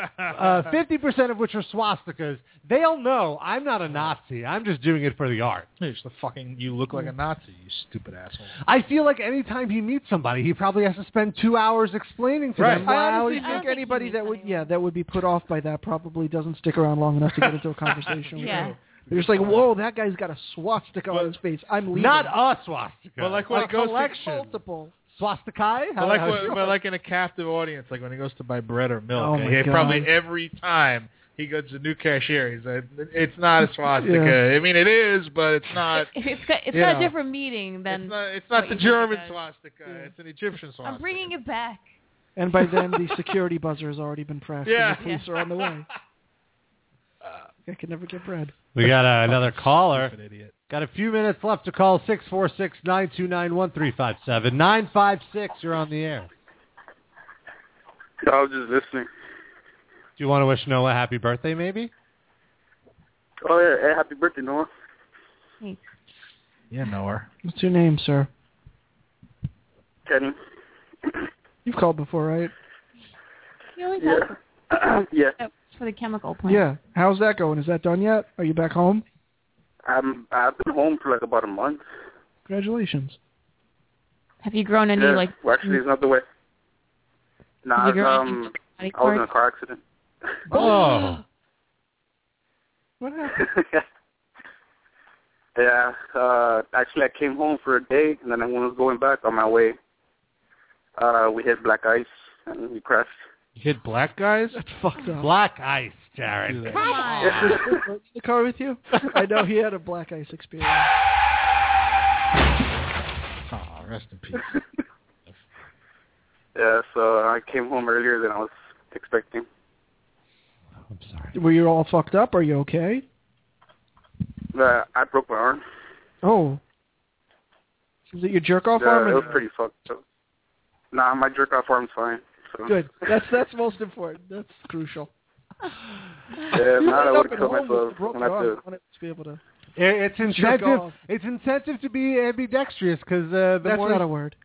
50% of which are swastikas, they'll know I'm not a Nazi. I'm just doing it for the art. You look like a Nazi, you stupid asshole. I feel like anytime he meets somebody, he probably has to spend 2 hours explaining to them. I honestly think anybody that would be put off by that probably doesn't stick around long enough to get into a conversation with Yeah. you. They're just like, whoa, that guy's got a swastika on his face. I'm leaving. Not a swastika. But like when it goes collection. Multiple. Swastikai? But like in a captive audience, like when he goes to buy bread or milk, Oh my God. probably every time he goes to a new cashier, he's like, it's not a swastika. Yeah. I mean, it is, but it's not. It's got a different meaning than. It's not what the you think German it does. swastika. It's an Egyptian swastika. I'm bringing it back. And by then, the security buzzer has already been pressed, Yeah. and the police are on the way. I can never get bread. We got another caller. Stupid idiot. Got a few minutes left to call 646-929-1357. 956, you're on the air. I was just listening. Do you want to wish Noah a happy birthday, maybe? Oh, yeah. Hey, happy birthday, Noah. Yeah, Noah. What's your name, sir? Kenny. You've called before, right? You always Yeah. have Yeah. to, for the chemical plant. Yeah. How's that going? Is that done yet? Are you back home? I've been home for like about a month. Congratulations. Have you grown any Well, actually, it's not the way. Nah, Have you grown any body I was in a parts? car accident. Oh. What happened? Yeah, actually I came home for a day, and then when I was going back on my way, we hit black ice, and we crashed. You hit black guys? That's fucked up. Black ice, Jared. Come on. In the car with you? I know he had a black ice experience. Oh, rest in peace. Yeah, so I came home earlier than I was expecting. I'm sorry. Were you all fucked up? Are you okay? I broke my arm. Oh. Is it your jerk-off Yeah, arm? it was pretty fucked up. Nah, my jerk-off arm's fine. So. Good. That's most important. That's crucial. Yeah, now I would have killed myself. I wanted to be able to. It's Jerk incentive. off. It's incentive to be ambidextrous because the That's more not a word.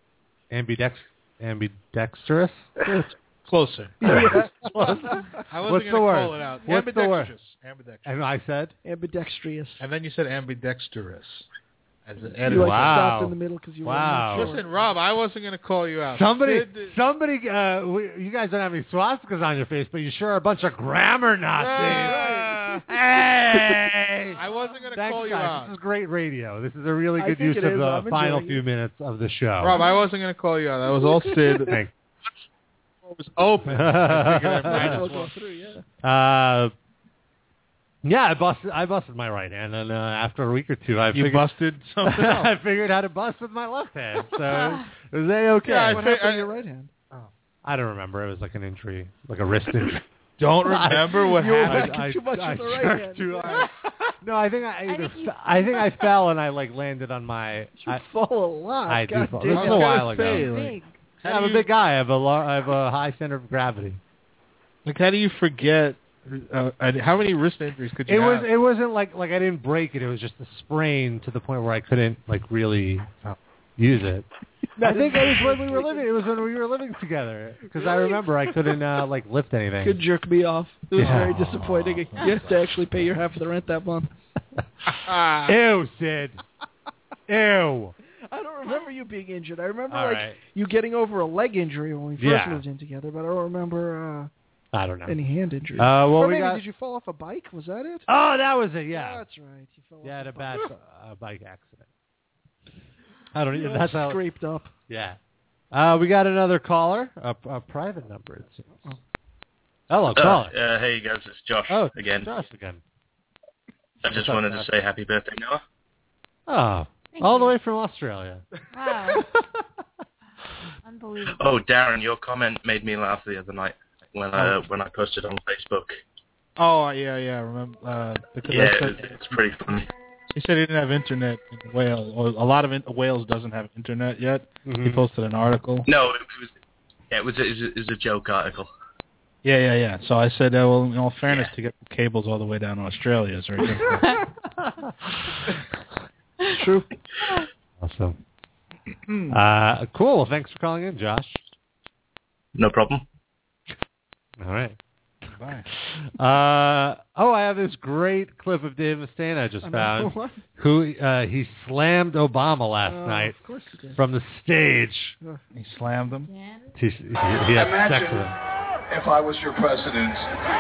ambidextrous. Closer. Yeah. I wasn't What's going to the word? call it out. What's the word? Ambidextrous. And I said Ambidextrous. And then you said ambidextrous. As an You editor. stopped in the middle because you were not sure. Listen, Rob, I wasn't going to call you out. Somebody, you guys don't have any swastikas on your face, but you sure are a bunch of grammar Nazis. Hey! I wasn't going to Thanks, call you guys. out. This is great radio. This is a really I good think use it of is. the I'm final enjoying few it. minutes of the show. Rob, I wasn't going to call you out. That was all Sid. Thanks. It was open. I figured I might as I'll well. go through, yeah. Yeah, I busted my right hand, and after a week or two, I You figured busted something else. I figured how to bust with my left hand, so it was A-okay. Yeah, What happened to your right hand? I don't remember. It was like an injury, like a wrist injury. Don't remember what You were happened. backing too much with the right jerked hand. too hard. No, I think I think I fell and I like landed on my. You fall a lot. I do God fall. damn. This was a while ago. Say, Big. I'm a big guy. I have a high center of gravity. Like, how do you forget how many wrist injuries could you have? It wasn't like I didn't break it. It was just a sprain to the point where I couldn't like really use it. I think it was when we were living. It was when we were living together because I remember I couldn't like lift anything. Could jerk me off. It was very disappointing. You have to actually pay your half of the rent that month. Ew, Sid. Ew. I don't remember you being injured. I remember you getting over a leg injury when we first moved in together, but I don't remember I don't know any hand injuries. Well, or maybe did you fall off a bike? Was that it? Oh, that was it. Yeah, that's right. You fell off had a bad bike accident. I don't even. That's how scraped up. Yeah. We got another caller, a private number. It seems. Hello, caller. Hey guys, it's Josh again. Josh again. I just wanted to say happy birthday, Noah. Oh, all the way from Australia. Wow. Unbelievable. Oh, Darren, your comment made me laugh the other night when I posted on Facebook. Oh yeah, remember? Because it's pretty funny. He said he didn't have internet in Wales. Or a lot of Wales doesn't have internet yet. Mm-hmm. He posted an article. No, it was a joke article. Yeah. So I said, well, in all fairness, to get the cables all the way down to Australia is very difficult. True. Awesome. Cool. Well, thanks for calling in, Josh. No problem. All right. Bye. I have this great clip of Dave Mustaine I just found. What? Who he slammed Obama last night of course he did. from the stage. He slammed him. He had sex with him. If I was your president.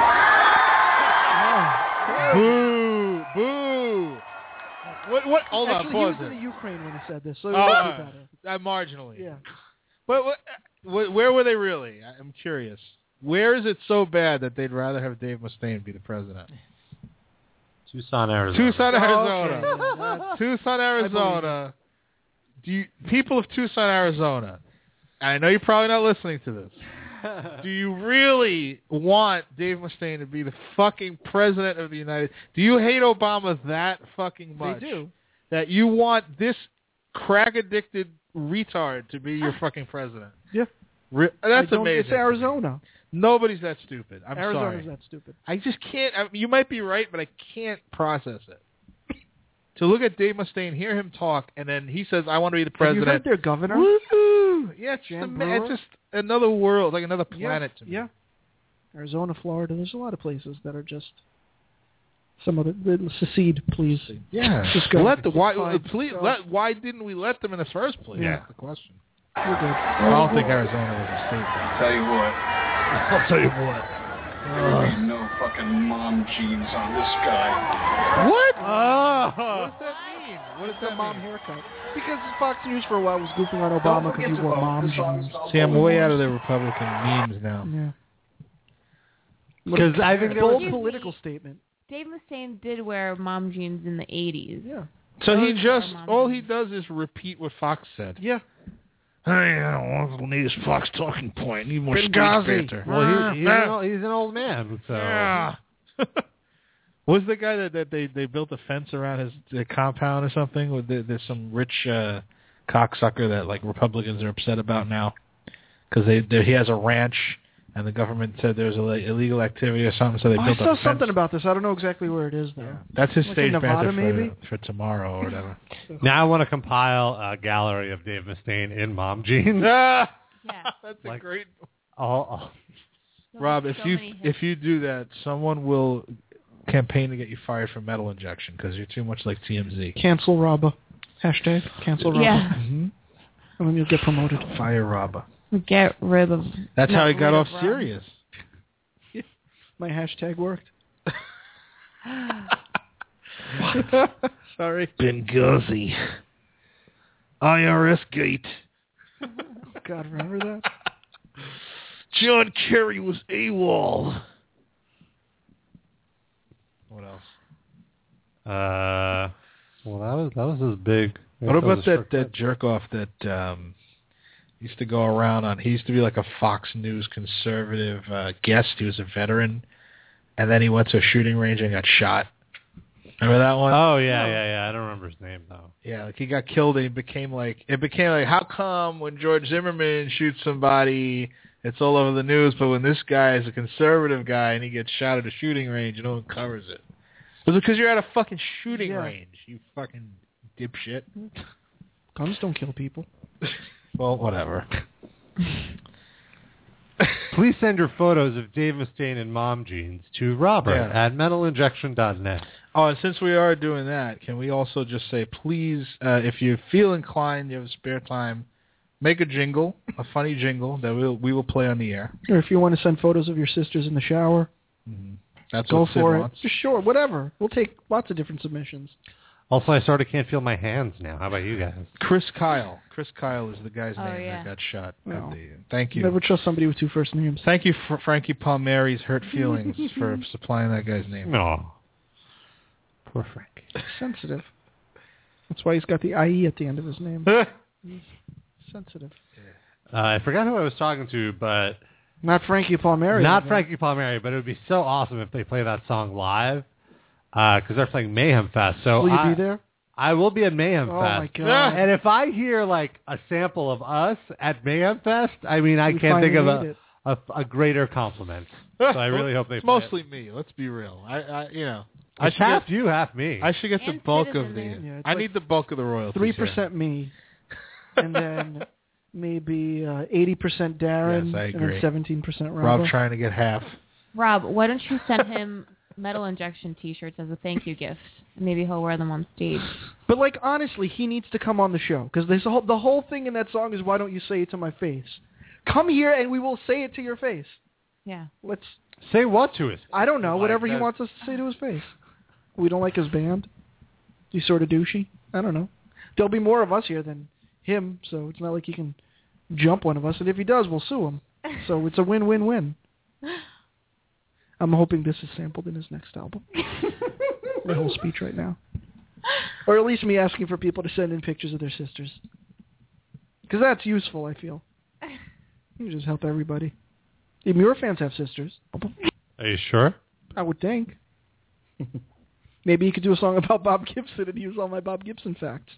Boo! What? Hold on, pause. He was in the Ukraine when he said this, so it would be better. Marginally. Yeah. But where were they really? I'm curious. Where is it so bad that they'd rather have Dave Mustaine be the president? Tucson, Arizona. Tucson, Arizona. People of Tucson, Arizona, and I know you're probably not listening to this, do you really want Dave Mustaine to be the fucking president of the United States? Do you hate Obama that fucking much? They do. That you want this crack-addicted retard to be your fucking president? Yeah. That's amazing. It's Arizona. Nobody's that stupid. I'm Arizona's sorry. that stupid. I just can't. You might be right, but I can't process it. To look at Dave Mustaine, hear him talk, and then he says, "I want to be the president." Have you heard their governor? Woo-hoo! Yeah, it's just another world, like another planet to me. Yeah. Arizona, Florida. There's a lot of places that are just. Some of the secede, please. Yeah. Just go. Why didn't we let them in the first place? Yeah. That's the question. We're good. I don't think Arizona was a state. I'll tell you what. There be no fucking mom jeans on this guy. What? Oh. What does that mean? What does that mom mean? haircut? Because Fox News for a while was goofing on Obama because he wore mom jeans. See, I'm way out of the Republican memes now. Yeah. Because I think there bold was political statement. Dave Mustaine did wear mom jeans in the 80s. Yeah. So all he does is repeat what Fox said. Yeah. Hey, I don't need his Fox talking point. I need more Benghazi. street banter. Well, he's an old man. So. Yeah. Was the guy that they built a fence around his compound or something? There's some rich cocksucker that like Republicans are upset about now because he has a ranch and the government said there's illegal activity or something, so they built a fence. I saw something about this. I don't know exactly where it is though. That's his stage Nevada, banter for tomorrow or whatever. Now I want to compile a gallery of Dave Mustaine in mom jeans. Yeah. That's a great. Rob, if you do that, someone will campaign to get you fired for metal injection because you're too much like TMZ. Cancel Rabba. Hashtag cancel Rabba. Yeah. Mm-hmm. And then you'll get promoted. Fire Rabba. Get rid of. That's how he got off Sirius. My hashtag worked. Sorry. Benghazi. IRS gate. God, remember that? John Kerry was AWOL. What else? Well, that was his big. What about that jerk off that used to go around on? He used to be like a Fox News conservative guest. He was a veteran, and then he went to a shooting range and got shot. Remember that one? Oh yeah. I don't remember his name though. Yeah, like he got killed and it became like how come when George Zimmerman shoots somebody, it's all over the news. But when this guy is a conservative guy and he gets shot at a shooting range, no one covers it. It's because you're at a fucking shooting range, you fucking dipshit. Guns don't kill people. Well, whatever. Please send your photos of Dave Mustaine and mom jeans to Robert at metalinjection.net. Oh, and since we are doing that, can we also just say, please, if you feel inclined, you have spare time, make a jingle, a funny jingle that we will play on the air. Or if you want to send photos of your sisters in the shower, That's go what Sid for it. wants. Sure, whatever. We'll take lots of different submissions. Also, I sort of can't feel my hands now. How about you guys? Chris Kyle. Chris Kyle is the guy's Oh, name yeah. that got shot. No. Thank you. Never trust somebody with two first names. Thank you for Frankie Palmieri's hurt feelings for supplying that guy's name. No. Poor Frank. Sensitive. That's why he's got the IE at the end of his name. He's sensitive. I forgot who I was talking to, but... Not Frankie Palmieri. Not Frankie Palmieri, but it would be so awesome if they play that song live, because they're playing Mayhem Fest. So Will you be there? I will be at Mayhem Oh, Fest. my God. And if I hear like a sample of us at Mayhem Fest, I mean, I You can't think of finally made a greater compliment. So I really hope they It's play mostly me. Let's be real. It's half you, half me. I should get the And bulk Sid is of in the. there. Yeah, it's I like need the bulk of the royalties. 3% me, and then maybe 80% Darren, Yes, I and agree. then 17% Rob. Rob trying to get half. Rob, why don't you send him Metal Injection T-shirts as a thank you gift? Maybe he'll wear them on stage. But like honestly, he needs to come on the show because the whole thing in that song is why don't you say it to my face? Come here and we will say it to your face. Yeah. Let's say what to us? I don't know. Like Whatever he that. wants us to say to his face. We don't like his band. He's sort of douchey. I don't know. There'll be more of us here than him, so it's not like he can jump one of us. And if he does, we'll sue him. So it's a win-win-win. I'm hoping this is sampled in his next album. My whole speech right now. Or at least me asking for people to send in pictures of their sisters. Because that's useful, I feel. You just help everybody. Even your fans have sisters. Are you sure? I would think. Maybe you could do a song about Bob Gibson and use all my Bob Gibson facts.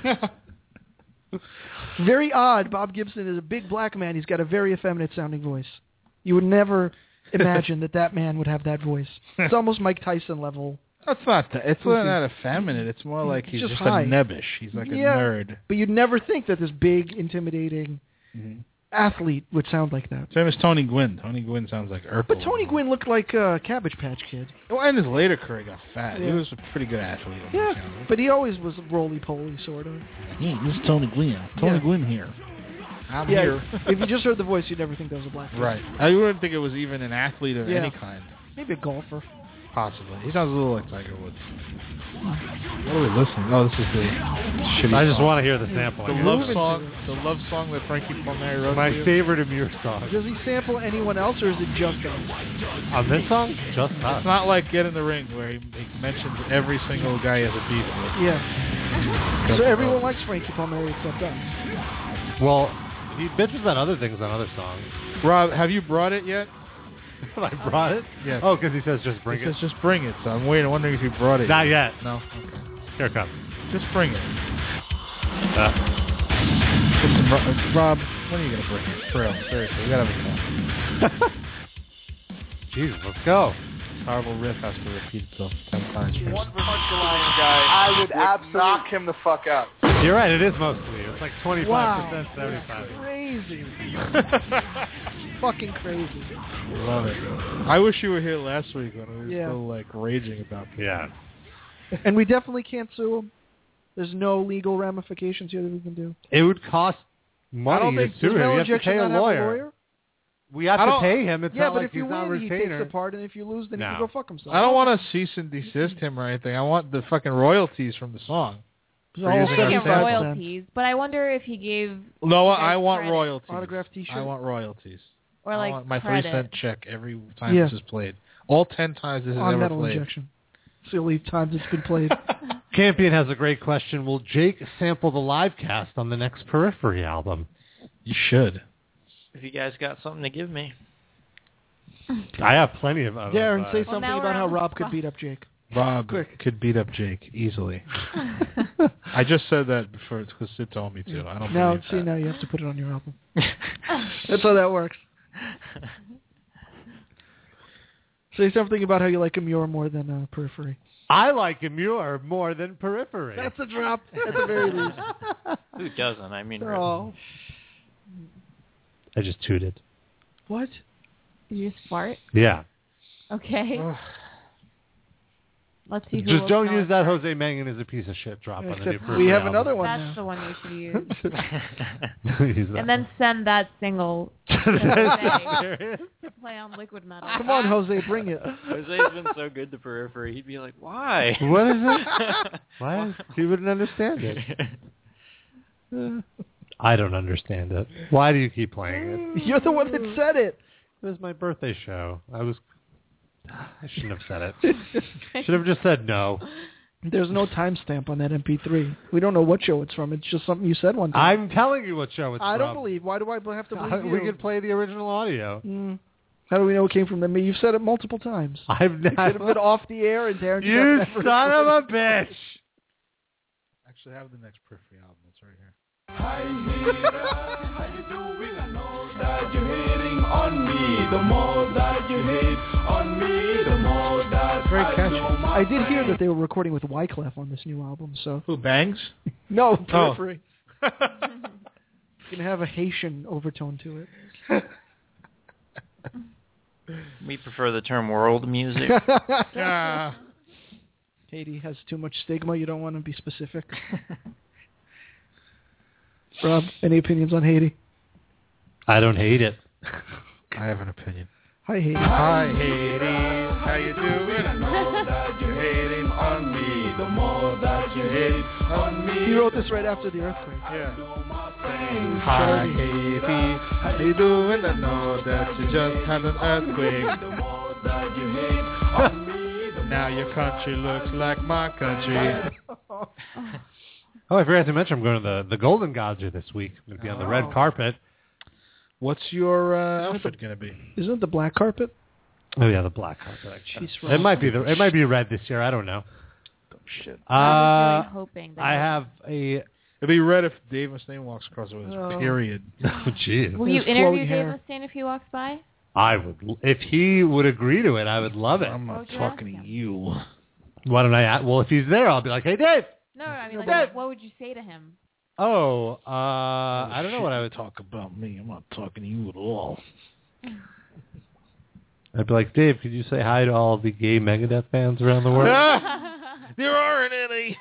Very odd. Bob Gibson is a big black man. He's got a very effeminate sounding voice. You would never imagine that man would have that voice. It's almost Mike Tyson level. That's not that. It's not effeminate. It's more like he's just high. a nebbish. He's like a nerd. But you'd never think that this big, intimidating athlete would sound like that. Same as Tony Gwynn. Tony Gwynn sounds like Urkel. But Tony Gwynn looked like a Cabbage Patch Kid. Well, in his later career, he got fat. He Yeah. was a pretty good athlete. Yeah, but he always was roly-poly, sort of. Yeah, this is Tony Gwynn. Tony Gwynn here. I'm yeah, here. If you just heard the voice, you'd never think that was a black person. Right. I wouldn't think it was even an athlete of Yeah. any kind. Maybe a golfer. Possibly. He sounds a little like Tiger Woods. What are we listening? Oh, this is the shitty I just song. want to hear the sample. The love song that Frankie Palmieri wrote. My for you? favorite of your songs. Does he sample anyone else, or is it just us? On this song? Just us. It's not like Get in the Ring where he mentions every single guy he has a beef with. Yeah. So everyone likes Frankie Palmieri except us. Well, he bitches about other things on other songs. Rob, have you brought it yet? I brought it? Yes. Oh, because he says just bring He it. says just bring it. So I'm wondering if you brought it Not yet. yet. No? Okay. Here it comes. Just bring it. Rob, when are you going to bring it? For real, seriously, we got to have a call. Jesus, let's go. Horrible riff has to repeat itself 10 times first. One punchline guy, I would absolutely knock him the fuck out. You're right, it is mostly. It's like 25%, Wow. 75%. Crazy. Fucking crazy. Love it. I wish you were here last week when we were Yeah. still like raging about this. Yeah. And we definitely can't sue him. There's no legal ramifications here that we can do. It would cost I money don't to think sue does him. Metal You have to Injection pay a not have lawyer. We have I to don't- pay him. It's Yeah, not but like if you he's not win, he takes retainer. the part, and if you lose, then he No. can go fuck himself. I don't want to cease and desist him or anything. I want the fucking royalties from the song. It's For all using He our gave 75 sample. royalties, but I wonder if he gave Noah, you guys I want credit. royalties. Autographed T-shirt? I want royalties. Or I like want my credit. 3-cent check every time Yeah. this is played. All 10 times this is on ever Metal played. Injection. It's the only times it's been played. Campion has a great question. Will Jake sample the live cast on the next Periphery album? You should. If you guys got something to give me. I have plenty of Darren, say Well, something now about we're how on the Rob could spot. beat up Jake. Rob Quick. could beat up Jake easily. I just said that before because Sid told me to. I don't Now, believe see, that. now you have to put it on your album. That's how that works. Say something about how you like Amur more than Periphery. I like Amur more than Periphery. That's a drop at the very least. Who doesn't? I mean, Oh. I just tooted. What? Did you just fart? Yeah. Okay. Let's see who Just will don't smell use it that first. Jose Mangan is a piece of shit drop on the new Except Periphery we have album. another one That's now. the one you should use. Use that. And then send that single to Jose to play on Liquid Metal. Come on, Jose, bring it. Jose's been so good to Periphery. He'd be like, why? What is it? Why? He wouldn't understand it. I don't understand it. Why do you keep playing it? You're the one that said it. It was my birthday show. I shouldn't have said it. Should have just said no. There's no timestamp on that MP3. We don't know what show it's from. It's just something you said one time. I'm telling you what show it's from. I don't believe. Why do I have to believe you? We could play the original audio. How do we know it came from them? You've said it multiple times. I've It could have been off the air and Darren. You son of a bitch! Actually, I have the next Periphery album. It's right here. Hi, how you doing? I know that you're hating on me. The more that you hate on me, the more that Very I catchy. do my I did hear thing. that they were recording with Wyclef on this new album. So Who bangs? no Periphery. It's gonna have a Haitian overtone to it. We prefer the term world music. Haiti has too much stigma. You don't want to be specific. Rob, any opinions on Haiti? I don't hate it. I have an opinion. Hi, Haiti. Hi, Haiti. How you doing? I know that you're hating on me. The more that you hate on me. He wrote this right after the earthquake. Yeah. Hi, Haiti. How you doing? I know that you just had an earthquake. The more that you hate on me, the Now your country looks like my country. Oh, I forgot to mention I'm going to the Golden Gouger this week. I'm going to be on the red carpet. What's your outfit going to be? Isn't it the black carpet? Oh yeah, the black carpet. Jeez, It might be red this year. I don't know. Shit. I was really hoping that I have a. It'd be red if Dave Mustaine walks across it with his period. Oh, jeez. Will you His interview flowing Dave hair. Mustaine if he walks by? I would, if he would agree to it, I would love it. I'm not Would you talking ask to you. Why don't I? Well, if he's there, I'll be like, "Hey, Dave." No, I mean, Dave. like, what would you say to him? Oh, I don't know what I would. Talk about me. I'm not talking to you at all. I'd be like, Dave, could you say hi to all the gay Megadeth fans around the world? There aren't any.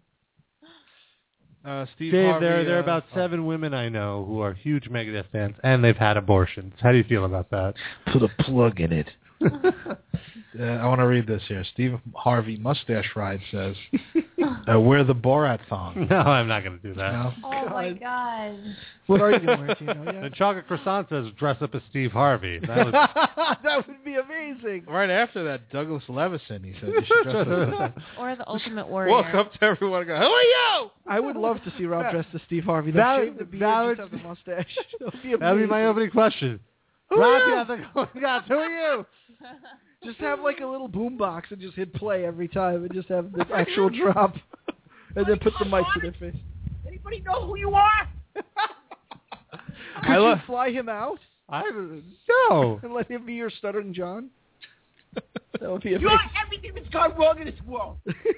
Steve Dave, Harvey, there are about 7 women I know who are huge Megadeth fans, and they've had abortions. How do you feel about that? Put a plug in it. I want to read this here. Steve Harvey Mustache Ride says, wear the Borat thong. No, I'm not going to do that. No? Oh my God! What are you going to wear? Do you know yet? And Chocolate Croissant says, dress up as Steve Harvey. That was, That would be amazing. Right after that, Douglas Levison, he said, you should dress up. Or the Ultimate Warrior. Walk up to everyone and go, who are you? I would love to see Rob dressed as Steve Harvey. That- Shave the beard, that just would- have the mustache. that would be my opening question. Who are you? Rob, who are you? Just have like a little boom box and just hit play every time and just have the actual drop. And then put the mic to their face. Anybody know who you are? Could you fly him out No. and let him be your stuttering John? That would be amazing. You're everything that's gone wrong in this world.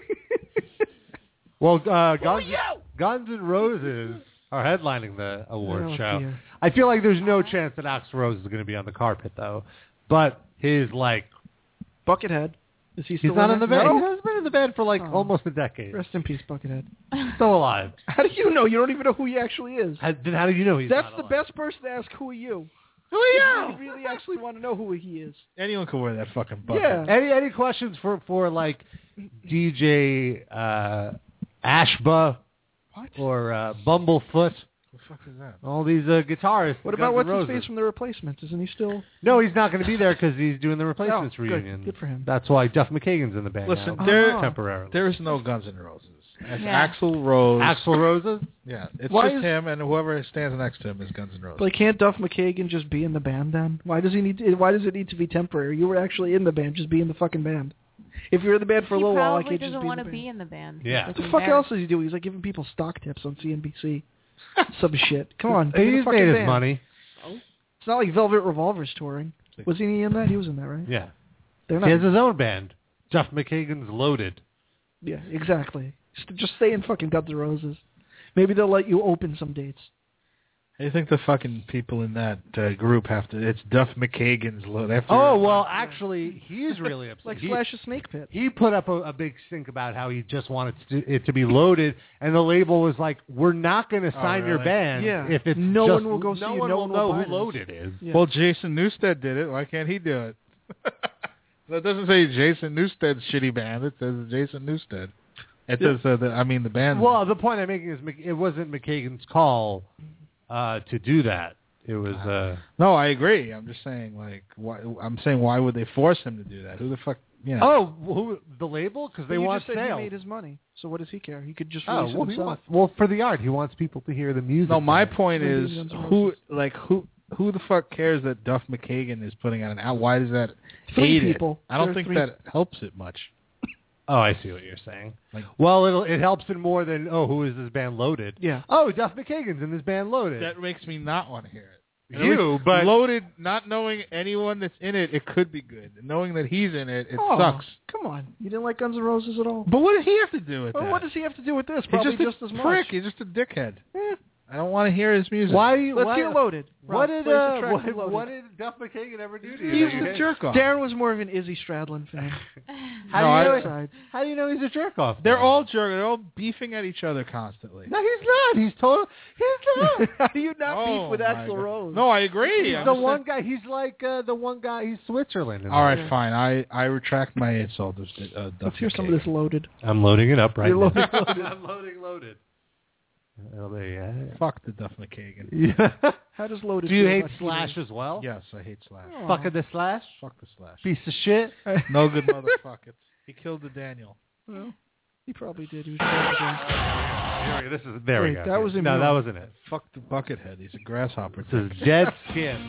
Well, Who are you? Guns N' Roses are headlining the award Oh, show. dear. I feel like there's no chance that Axl Rose is going to be on the carpet, though. But his, Buckethead. Is he still he's not in the band. No? He has been in the band for, almost a decade. Rest in peace, Buckethead. Still alive. How do you know? You don't even know who he actually is. Then how do you know he's That's not the alive? best person to ask, who are you? Who are you? You really actually want to know who he is. Anyone can wear that fucking bucket. Yeah. Any questions for DJ Ashba or Bumblefoot? Who the fuck is that? All these guitarists. What in about Guns N' what's his Roses. face from the Replacements? Isn't he still? No, he's not going to be there because he's doing the Replacements Oh, good. reunion. Good for him. That's why Duff McKagan's in the band Listen, now, temporarily. there is no Guns N' Roses. It's Yeah. Axl Rose. Axl Roses? Yeah, it's Why just is- him, and whoever stands next to him is Guns N' Roses. Like, can't Duff McKagan just be in the band then? Why does he need? Why does it need to be temporary? You were actually in the band. Just be in the fucking band. If you're in the band for a He little while, I probably can't just doesn't be in want the to band. be in the band. Yeah. What the fuck else is he doing? He's like giving people stock tips on CNBC. Some shit. Come on. be in the He's fucking made his band. money. It's not like Velvet Revolver's touring. Wasn't he in that? He was in that, right? Yeah. They're He not. has his own band. Duff McKagan's Loaded. Yeah, exactly. Just stay in fucking Guns N' Roses. Maybe they'll let you open some dates. I think the fucking people in that group have to. It's Duff McKagan's load. Oh, well, actually, he's really upset. Like Slash's Snake Pit. He put up a big stink about how he just wanted it to be loaded, and the label was like, "We're not going to sign your band if it's no just, one will go see no it. one No will one know will buy who this. Loaded is." Yeah. Well, Jason Newsted did it. Why can't he do it? That doesn't say Jason Newsted's shitty band. It says Jason Newsted. It says the band. Well, the point I'm making is it wasn't McKagan's call to do that. It was. No, I agree. I'm just saying, why would they force him to do that? Who the fuck? You know. Oh, who, the label? Because they you want just said sales. He made his money, so what does he care? He could just release it himself. Well, for the art, he wants people to hear the music. No, my point is, who the fuck cares that Duff McKagan is putting out an album? Why does that Three aid people. it? I don't There are think three. that helps it much. Oh, I see what you're saying. Well, it helps it more than, who is this band Loaded? Yeah. Oh, Duff McKagan's in this band Loaded. That makes me not want to hear it. But Loaded, not knowing anyone that's in it, it could be good. Knowing that he's in it, it Oh, sucks. Come on. You didn't like Guns N' Roses at all? But what does he have to do with Well, that? what does he have to do with this? He's Probably just a as much. prick. He's just a dickhead. I don't want to hear his music. Let's get Loaded. What Rob, did play the track for Loaded. what did Duff McKagan ever do to you? He's a jerk off. Darren was more of an Izzy Stradlin fan. How do you know he's a jerk off? They're all jerking. They're all beefing at each other constantly. No, he's not. He's total. He's not. How do you not beef with my Axl God. Rose? No, I agree. He's I'm the just one guy. He's like the one guy. He's Switzerland. All right, fine. I retract my insult. Let's hear some of this Loaded. I'm loading it up right You're now. loading I'm loading Loaded. Oh, there you have it. Fuck the Duff McKagan. Yeah. How does Loaded Do you feel hate about Slash Heathen? as well? Yes, I hate Slash. Fucking the Slash? Fuck the Slash. Piece of shit. No good motherfuckers. He killed the Daniel. Well, he probably did. He was trying to There we Wait, go. that was him. No, that wasn't it. Fuck the Buckethead. He's a grasshopper. This is Dead Skin.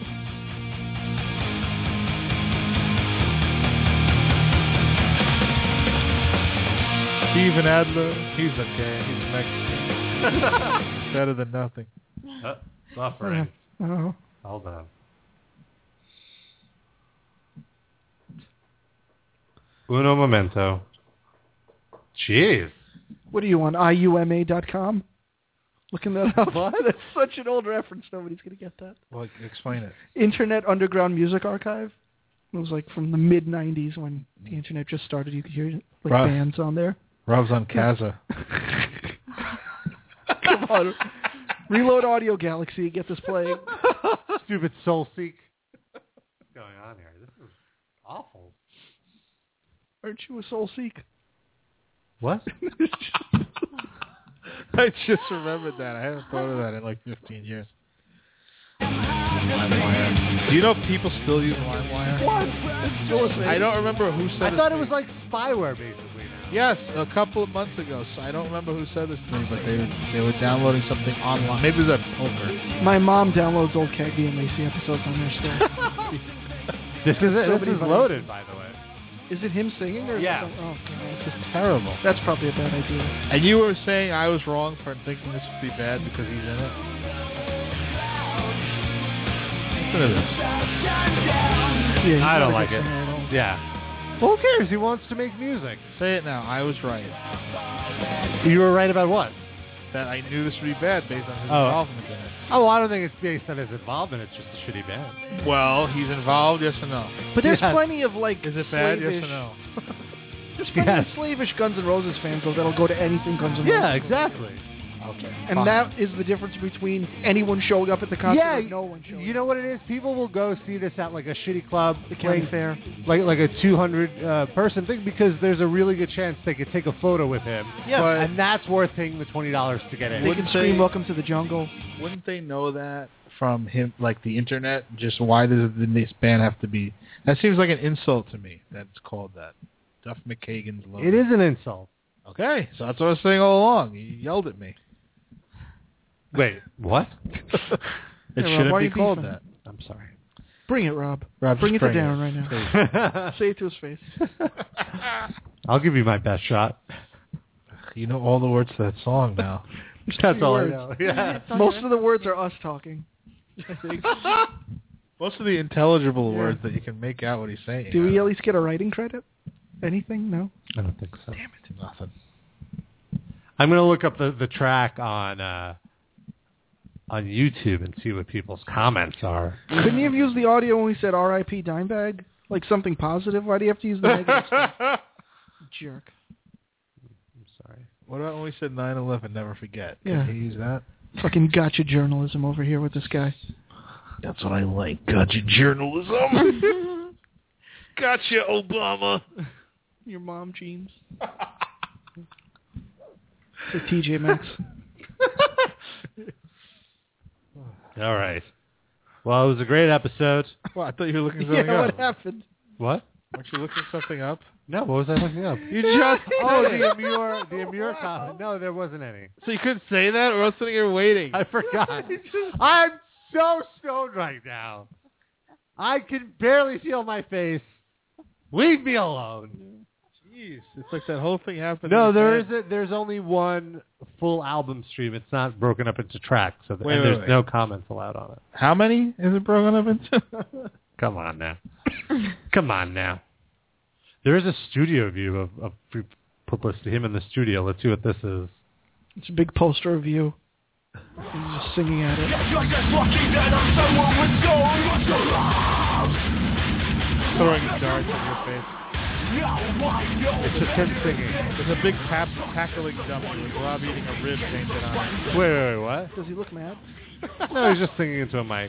Steven Adler. He's okay. He's Mexican. Better than nothing. Suffering. Oh. Hold on. Uno momento. Jeez. What are you on, IUMA.com? Looking that up? What? That's such an old reference. Nobody's going to get that. Well, explain it. Internet Underground Music Archive. It was like from the mid-'90s when the internet just started. You could hear bands on there. Rob's on Kaza. Come on. Reload Audio Galaxy. Get this playing. Stupid soul seek. What's going on here? This is awful. Aren't you a soul seek? What? I just remembered that. I haven't thought of that in like 15 years. LimeWire. Do you know people still use LimeWire? What? I don't remember who said I thought it was like spyware, basically. Yes, a couple of months ago. So I don't remember who said this to me, but they were downloading something online. Maybe it was at poker. My mom downloads old Cagney and Lacey episodes on there still. This is it. This is Loaded, by the way. Is it him singing? Or Yeah. Is it, oh, This is terrible. that's probably a bad idea. And you were saying I was wrong for thinking this would be bad because he's in it? Listen to this. Yeah, I don't not a like good it. singer at all. Yeah. Well, who cares? He wants to make music. Say it now. I was right. You were right about what? That I knew this would be bad based on his Oh. involvement in it. Oh, well, I don't think it's based on his involvement. It's just a shitty band. Well, he's involved, yes or no? But there's Yes. plenty of like Is it bad, slavish, yes or no? There's plenty of slavish Guns N' Roses fans though that'll go to anything Guns N' Roses. Yeah, exactly. Okay. And fine. that is the difference between anyone showing up at the concert Yeah, and no one showing you know what it is? People will go see this at like a shitty club, The county playing fair. like a 200 person thing because there's a really good chance they could take a photo with him. Yeah. But And that's worth paying the $20 to get in. They Wouldn't can scream they- "Welcome to the Jungle." wouldn't they know that from him, like the internet? Just why does this band have to be? That seems like an insult to me. That it's called that. Duff McKagan's Loaded. It is an insult. Okay, so that's what I was saying all along. You yelled at me. Wait, what? It Hey, Rob, shouldn't why are be you called beefing? that. I'm sorry. Bring it, Rob. Rob, Bring it just to Darren right now. Say it to his face. I'll give you my best shot. You know all the words to that song now. That's all I words. know. Yeah. Most of the words are us talking. I think. Most of the intelligible words that you can make out what he's saying. Do we at least get a writing credit? Anything? No? I don't think so. Damn it. Nothing. I'm going to look up the track on YouTube and see what people's comments are. Couldn't you have used the audio when we said R.I.P. Dimebag? Like something positive? Why do you have to use the negative stuff? Jerk. I'm sorry. What about when we said 9/11, never forget? Yeah. Can you use that? Fucking gotcha journalism over here with this guy. That's what I like. Gotcha journalism. Gotcha, Obama. Your mom jeans. So TJ Maxx. All right. Well, it was a great episode. Well, I thought you were looking something up. What happened? What? Weren't you looking something up? No, what was I looking up? You just the Amur comment. No, there wasn't any. So you couldn't say that, or I was sitting here waiting. I forgot. I'm so stoned right now. I can barely feel my face. Leave me alone. Jeez, it's like that whole thing happened. No, there's only one full album stream. It's not broken up into tracks, so there's no comments allowed on it. How many is it broken up into? Come on now. Come on now. There is a studio view of free publicity, him in the studio. Let's see what this is. It's a big poster of you. He's just singing at it. Throwing darts at your face. It's just him singing. There's a big tackling dummy with Rob eating a rib painted on it. Wait, what? Does he look mad? No, he's just singing into a mic.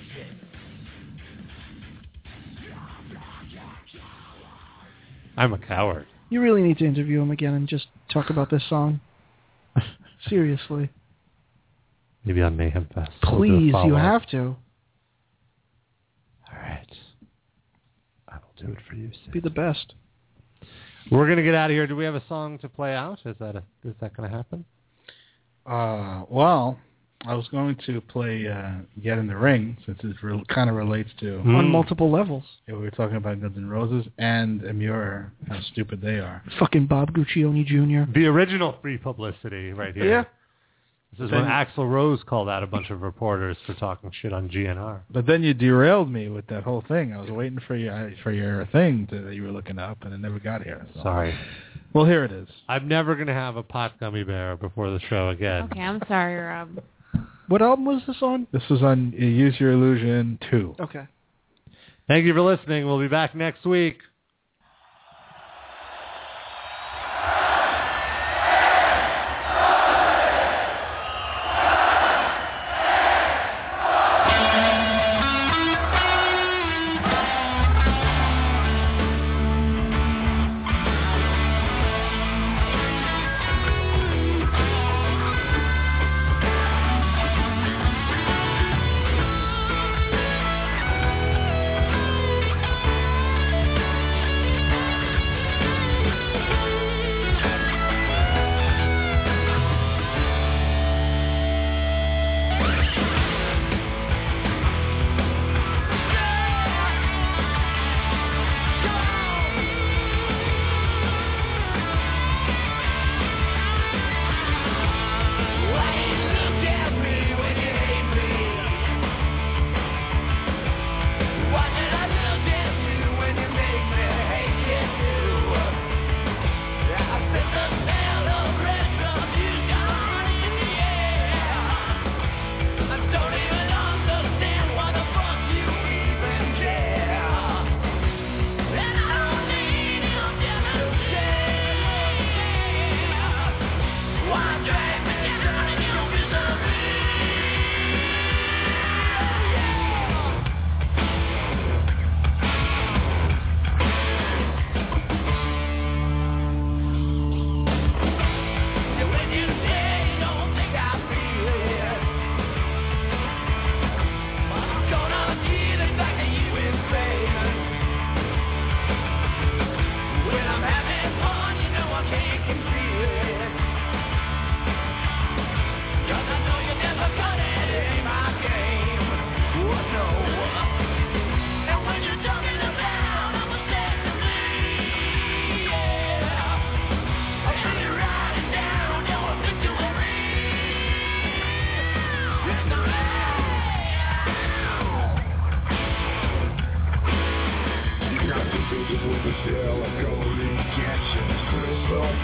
I'm a coward. You really need to interview him again and just talk about this song. Seriously. Maybe on Mayhem Fest. Please, you have to. All right. I will do it for you, Sid. Be the best. We're going to get out of here. Do we have a song to play out? Is that going to happen? Well, I was going to play Get in the Ring, since it kind of relates to... On multiple levels. Yeah, we were talking about Guns N' Roses and Amur, how stupid they are. Fucking Bob Guccione Jr. The original free publicity right here. Yeah. This is when Axl Rose called out a bunch of reporters for talking shit on GNR. But then you derailed me with that whole thing. I was waiting for your thing that you were looking up, and it never got here. So. Sorry. Well, here it is. I'm never going to have a pot gummy bear before the show again. Okay, I'm sorry, Rob. What album was this on? This was on Use Your Illusion 2. Okay. Thank you for listening. We'll be back next week.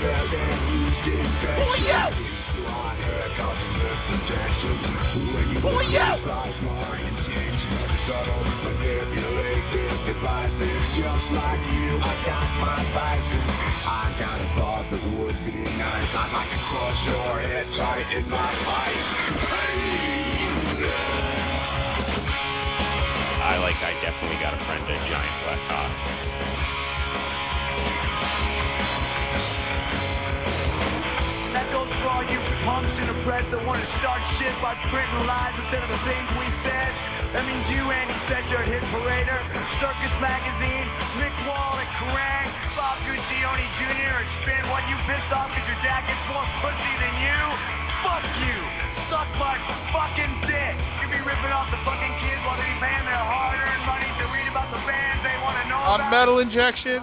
Just like you, I got my vices. I got a thought that would be nice. I'd like to crush your head tight in my pipe. I definitely got a friend, a giant black cock. That goes for all you punks in the press that want to start shit by printing lies instead of the things we said. That means you, Andy Fetcher, Hit Parader, Circus Magazine, Mick Wall at Kerrang, Bob Guccione Jr. Expand what you pissed off because your dad gets more pussy than you. Fuck you. Suck my fucking dick. You be ripping off the fucking kids while they be paying their hard-earned money to read about the bands they want to know about. Metal Injection.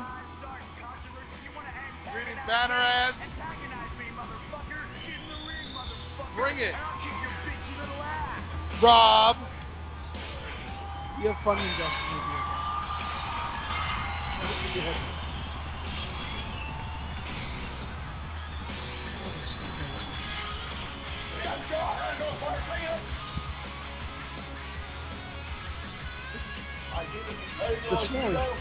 Reading banner ads. Bring it. Rob. You have fun investing with you. The snowy. Okay.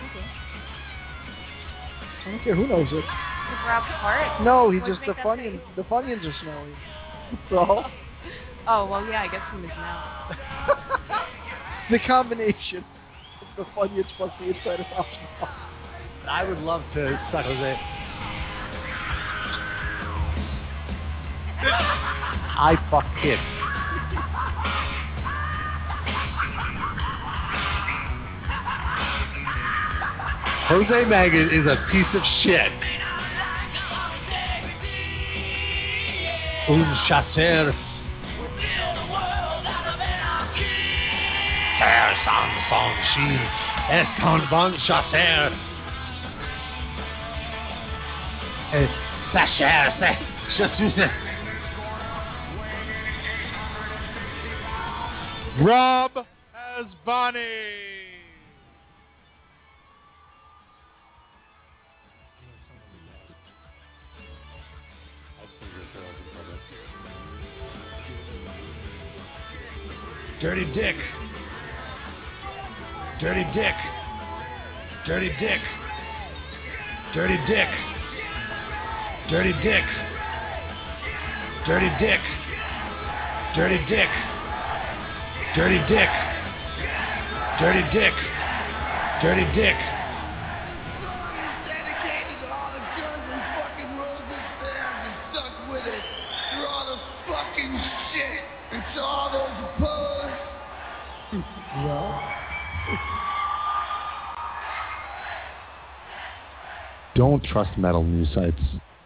I don't care who knows it. Rob's part? No, he just the Funyuns. The Funyuns are snowy. So. Oh well, yeah, I guess from his mouth. The combination of the Funyuns plus the inside of Rob's mouth. I would love to suck Jose. I fuck kids. Jose Maggot is a piece of shit. Un chasseur. Terre sans son chien. Est un bon chasseur. Sa chair, je suis... Rob as Bonnie. Dirty Dick. Dirty Dick. Dirty Dick. Dirty Dick. Dirty Dick. Dirty Dick. Dirty Dick. Dirty Dick. Dirty Dick. Dirty Dick. Dedicated to all the guns and fucking roses fans and stuck with it. For all the fucking shit. And to all those opposed. Well. Don't trust metal news sites.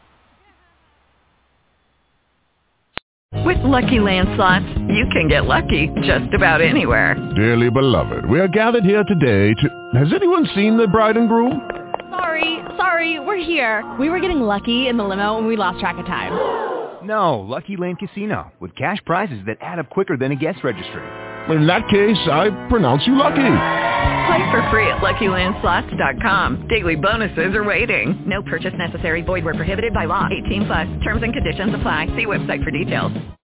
With Lucky Land Slots, you can get lucky just about anywhere. Dearly beloved, we are gathered here today to... Has anyone seen the bride and groom? Sorry, we're here. We were getting lucky in the limo and we lost track of time. No, Lucky Land Casino, with cash prizes that add up quicker than a guest registry. In that case, I pronounce you lucky. Play for free at LuckyLandSlots.com. Daily bonuses are waiting. No purchase necessary. Void where prohibited by law. 18+. Terms and conditions apply. See website for details.